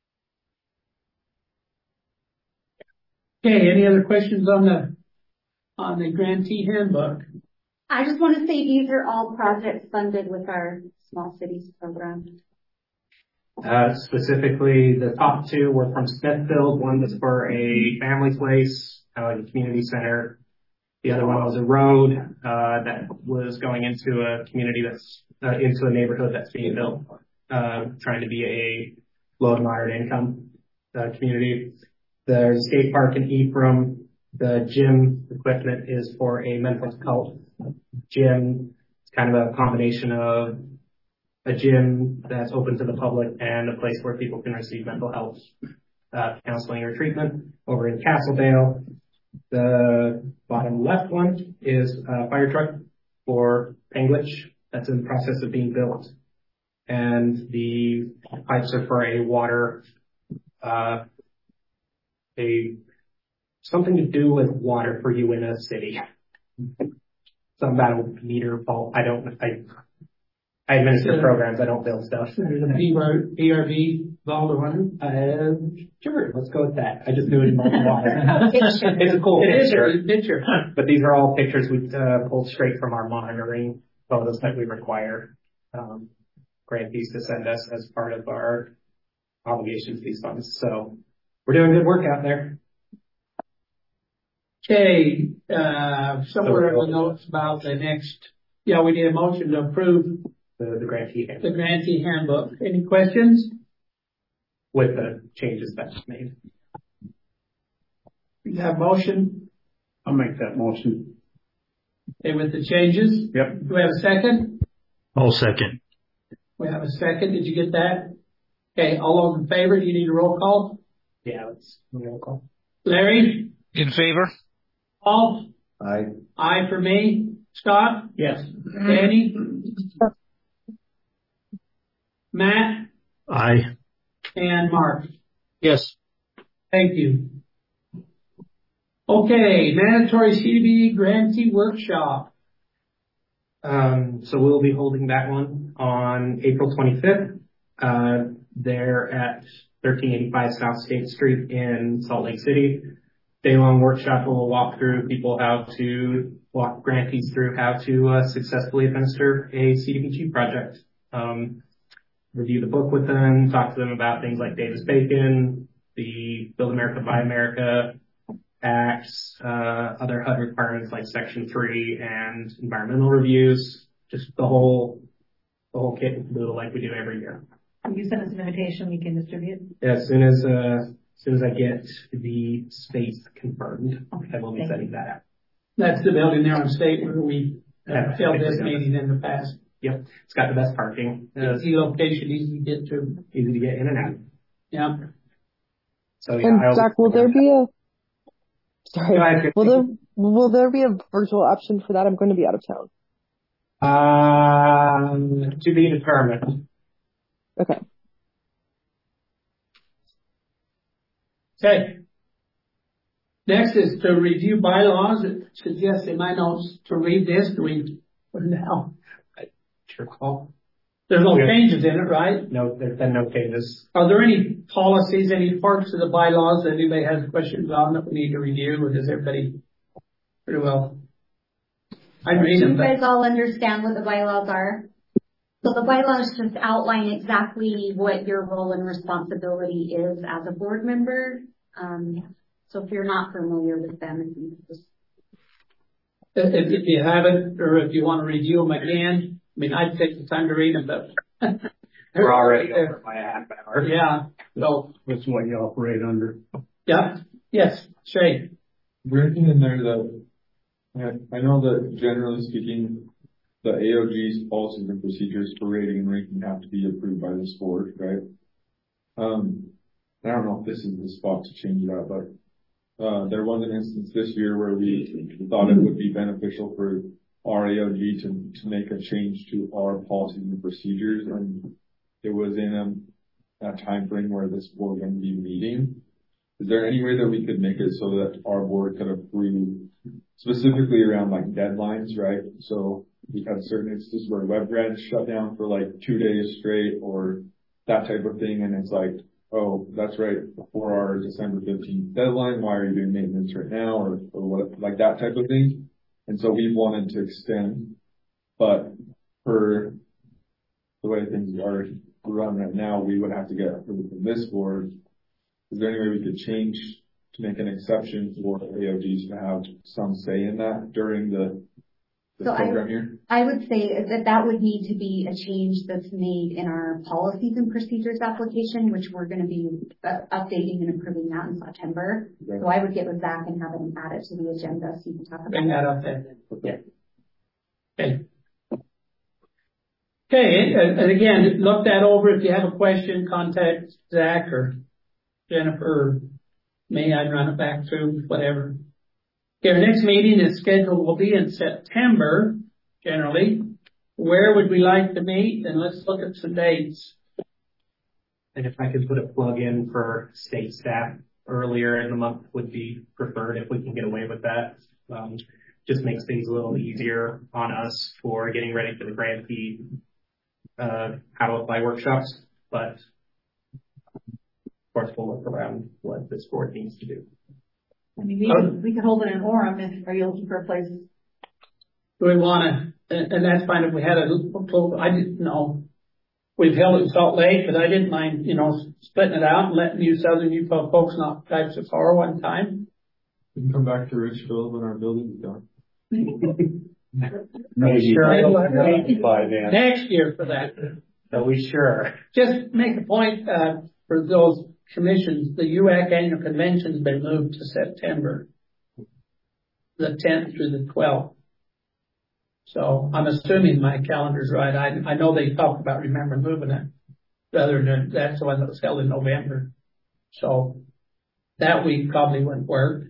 A: Okay, any other questions on the grantee handbook?
G: I just want to say these are all projects funded with our Small Cities program.
D: Specifically, the top two were from Smithfield. One was for a family place, like a community center. The other one was a road that was going into a community that's into a neighborhood that's being built, trying to be a low and moderate income community. There's a skate park in Ephraim. The gym equipment is for a mental health gym. It's kind of a combination of a gym that's open to the public and a place where people can receive mental health counseling or treatment. Over in Castledale, the bottom left one is a fire truck for Penglich that's in the process of being built. And the pipes are for a water, something to do with water for you in a city. Something about a meter vault. I administer programs. I don't build stuff.
A: There's a PRV vault or one?
D: Sure. Let's go with that. I just knew it involved water. It's a cool picture. But these are all pictures we pulled straight from our monitoring photos that we require grantees to send us as part of our obligations to these funds. So we're doing good work out there.
A: Okay, somewhere in the notes about the next, we need a motion to approve
D: the grantee handbook.
A: The grantee handbook. Any questions?
D: With the changes that's made.
A: You have motion?
N: I'll make that motion.
A: Okay, with the changes?
N: Yep.
A: Do we have a second?
K: I'll second.
A: We have a second. Did you get that? Okay, all those in favor? Do you need a roll call?
D: Yeah, let's roll call.
A: Larry?
I: In favor?
A: Paul?
F: Aye.
A: Aye for me. Scott?
N: Yes.
A: Danny? Matt?
K: Aye.
A: And Mark?
B: Yes.
A: Thank you. Okay, mandatory CDBG grantee workshop.
D: So we'll be holding that one on April 25th. They're at 1385 South State Street in Salt Lake City. Day-long workshop will walk grantees through how to successfully administer a CDBG project. Review the book with them, talk to them about things like Davis-Bacon, the Build America, Buy America Acts, other HUD requirements like Section 3 and environmental reviews, just the whole kit and caboodle like we do every year.
H: You send us an invitation, we can distribute.
D: As soon as I get the space confirmed, I will be setting that up.
A: That's the building there on State where we held this meeting in the past.
D: Yep. It's got the best parking.
A: Easy location, easy to get to.
D: Easy to get in and out.
A: Yeah.
P: So and Zach, will there be will there be a virtual option for that? I'm going to be out of
D: town. To be determined.
P: Okay.
A: Okay. Next is to review bylaws. It suggests in my notes to read this. Do we put it now?
D: Sure call.
A: There's no changes in it, right?
D: No, there's been no changes.
A: Are there any policies, any parts of the bylaws that anybody has questions on that we need to review, or does everybody pretty well? I read them.
G: You guys all understand what the bylaws are? So the bylaws just outline exactly what your role and responsibility is as a board member. So if you're not familiar with them,
A: if you haven't, or if you want to review them again, I mean, I'd take the time to read them, but
D: we're already over by a half hour.
A: Yeah.
N: So that's what you operate under.
A: Yeah. Yes. Shay.
Q: Written in there that I know that generally speaking, the AOG's policies and procedures for rating and ranking have to be approved by this board, right? I don't know if this is the spot to change that, but there was an instance this year where we thought it would be beneficial for our AOG to make a change to our policies and procedures, and it was in a time frame where this board was going to be meeting. Is there any way that we could make it so that our board could approve specifically around like deadlines, right? So we had certain instances where WebGrad shut down for like 2 days straight or that type of thing, and it's like, oh, that's right before our December 15th deadline. Why are you doing maintenance right now, or what, like that type of thing? And so we wanted to extend, but for the way things are run right now, we would have to get approval from this board. Is there any way we could change to make an exception for AOGs to have some say in that during the program year?
G: I would say that would need to be a change that's made in our policies and procedures application, which we're going to be updating and improving that in September. Right. So I would get with Zach and have him add it to the agenda so you can talk about
A: bring that up then. Okay. Okay, and again, look that over. If you have a question, contact Zach or Jennifer or me. I'd run it back through, whatever. Okay, our next meeting is scheduled, will be in September, generally. Where would we like to meet? And let's look at some dates.
D: And if I could put a plug in for state staff earlier in the month would be preferred if we can get away with that. Just makes things a little easier on us for getting ready for the grantee how to apply workshops. But of course, we'll look around what this board needs to do.
H: I mean, we could hold it in Orem. Are you looking for a place?
A: Do we want to, and that's fine if we had I didn't know. We've held it in Salt Lake, but I didn't mind, splitting it out and letting you Southern Utah folks not drive so far one time.
Q: We can come back to Richfield when our building is done.
B: Next
A: year for that.
B: Are we sure?
A: Just make a point for those commissions. The UAC annual convention has been moved to September, the 10th through the 12th. So I'm assuming my calendar's right. I know they talked about moving it. Rather than that's the one that was held in November. So that week probably wouldn't work.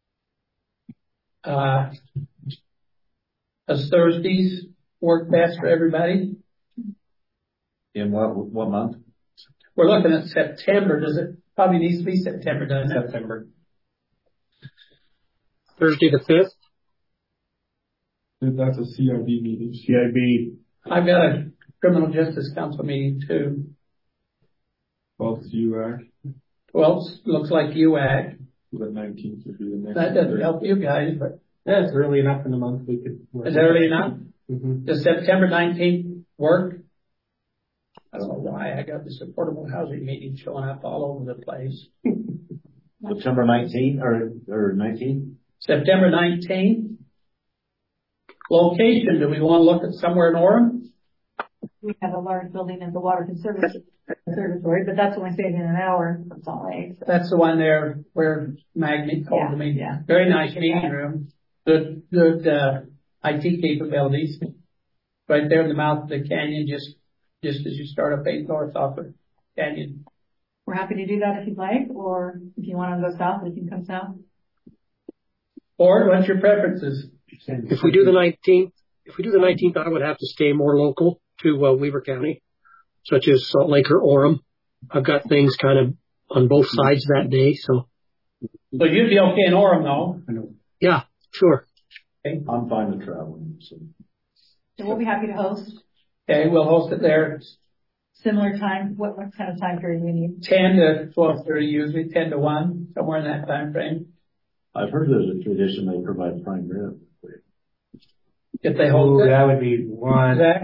A: Does Thursdays work best for everybody?
F: In what month?
A: We're looking at September. Does it probably needs to be September, doesn't it?
D: September.
B: Thursday the 5th?
Q: That's a CIB meeting.
N: CIB.
A: I've got a criminal justice council meeting too.
Q: 12th UAC.
A: 12th looks like UAC.
Q: The 19th would be the next.
A: That doesn't help you guys, but
D: yeah, it's early enough in the month we could work.
A: Is it early enough?
D: Mm-hmm.
A: Does September 19th work? I don't know why I got this affordable housing meeting showing up all over the place.
F: September 19th or 19th?
A: September 19th. Location, do we want to look at somewhere in Orem?
H: We have a large building in the Water Conservatory, but that's only saving an hour from Salt Lake. So.
A: That's the one there where Magnet called the meeting. Yeah. Very nice meeting room. Good IT capabilities. Right there in the mouth of the canyon, just as you start up 8 north off the canyon.
H: We're happy to do that if you'd like, or if you want to go south, we can come south.
A: Or what's your preferences?
B: If we do the 19th, I would have to stay more local to Weaver County, such as Salt Lake or Orem. I've got things kind of on both sides that day, so.
A: So you'd be okay in Orem, though?
B: Yeah, sure.
F: Okay. I'm fine with traveling. So
H: we'll be happy to host.
A: Okay, we'll host it there.
H: Similar time. What kind of time period do you need?
A: 10 to 12:30, usually 10 to 1, somewhere in that time frame.
F: I've heard there's a tradition they provide prime rib.
A: If they hold
D: that would be one.
S: If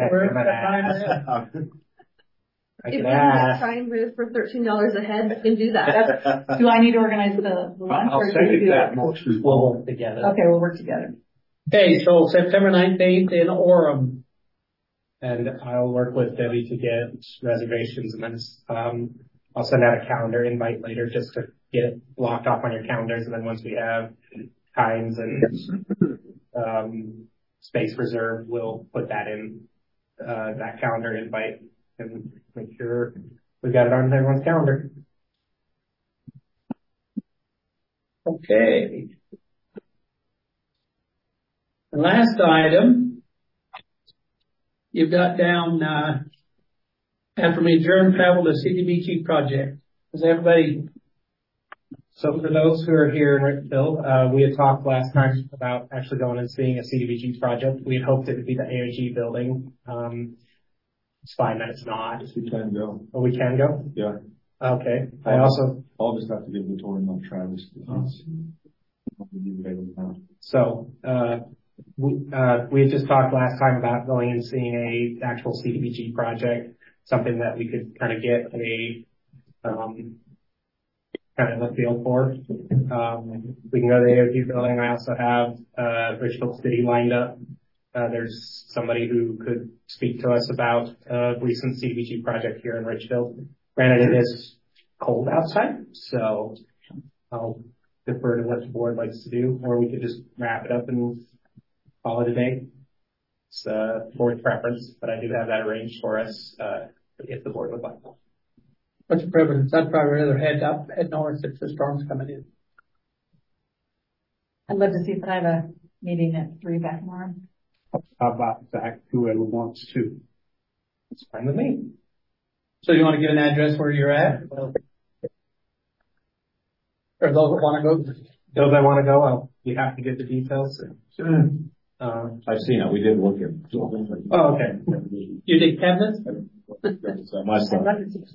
S: we get prime rib for $13 a head, we can do that.
H: Do I need to organize the lunch?
B: I'll second that motion.
A: We'll work together.
H: Okay, we'll work together.
A: Okay, so September 19th in Orem.
D: And I'll work with Debbie to get reservations, and then I'll send out a calendar invite later just to get it blocked off on your calendars. And then once we have times and space reserve, we'll put that in that calendar invite and make sure we've got it on everyone's calendar.
A: Okay. The last item you've got down, after we adjourn travel to CDBG project. Is everybody?
D: So for those who are here in Richfield, we had talked last time about actually going and seeing a CDBG project. We had hoped it would be the AOG building. It's fine that it's not.
Q: We can go.
D: Oh, we can go?
Q: Yeah.
D: Okay.
Q: I'll just have to give the tour on Travis.
D: So, we had just talked last time about going and seeing a actual CDBG project, something that we could kind of get a, kind of a feel for. We can go to the AOG building. I also have, Richfield City lined up. There's somebody who could speak to us about a recent CDBG project here in Richfield. Granted, it is cold outside, so I'll defer to what the board likes to do, or we could just wrap it up and call it a day. It's board preference, but I do have that arranged for us if the board would like.
A: What's your preference? I'd probably rather head north if the storm's coming in.
H: I'd love to see if I have a meeting at 3 back tomorrow.
N: How about Zach, whoever wants to?
D: It's fine with me.
A: So you want to give an address where you're at? Or those that want to go?
D: Those that want to go, you have to get the details.
F: I've seen it. We did look at it.
D: Oh, okay.
A: You did cabinets?
F: My son.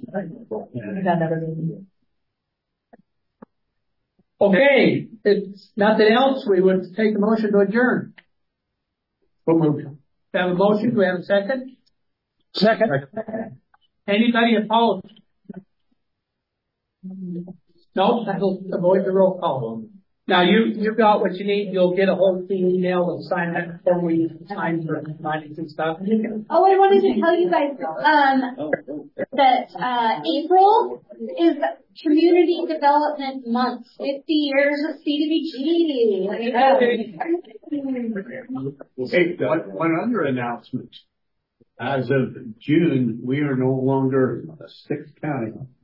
A: Okay. If nothing else, we would take the motion to adjourn.
N: We'll move.
A: We have a motion. Do we have a second?
C: Second.
A: Anybody opposed? No, that'll avoid the roll call. Now you got what you need. You'll get a whole team email and sign that before we sign for findings and stuff.
G: Oh, I wanted to tell you guys that April is Community Development Month. 50 years of CDBG.
N: Hey, one other announcement. As of June, we are no longer a 6th county.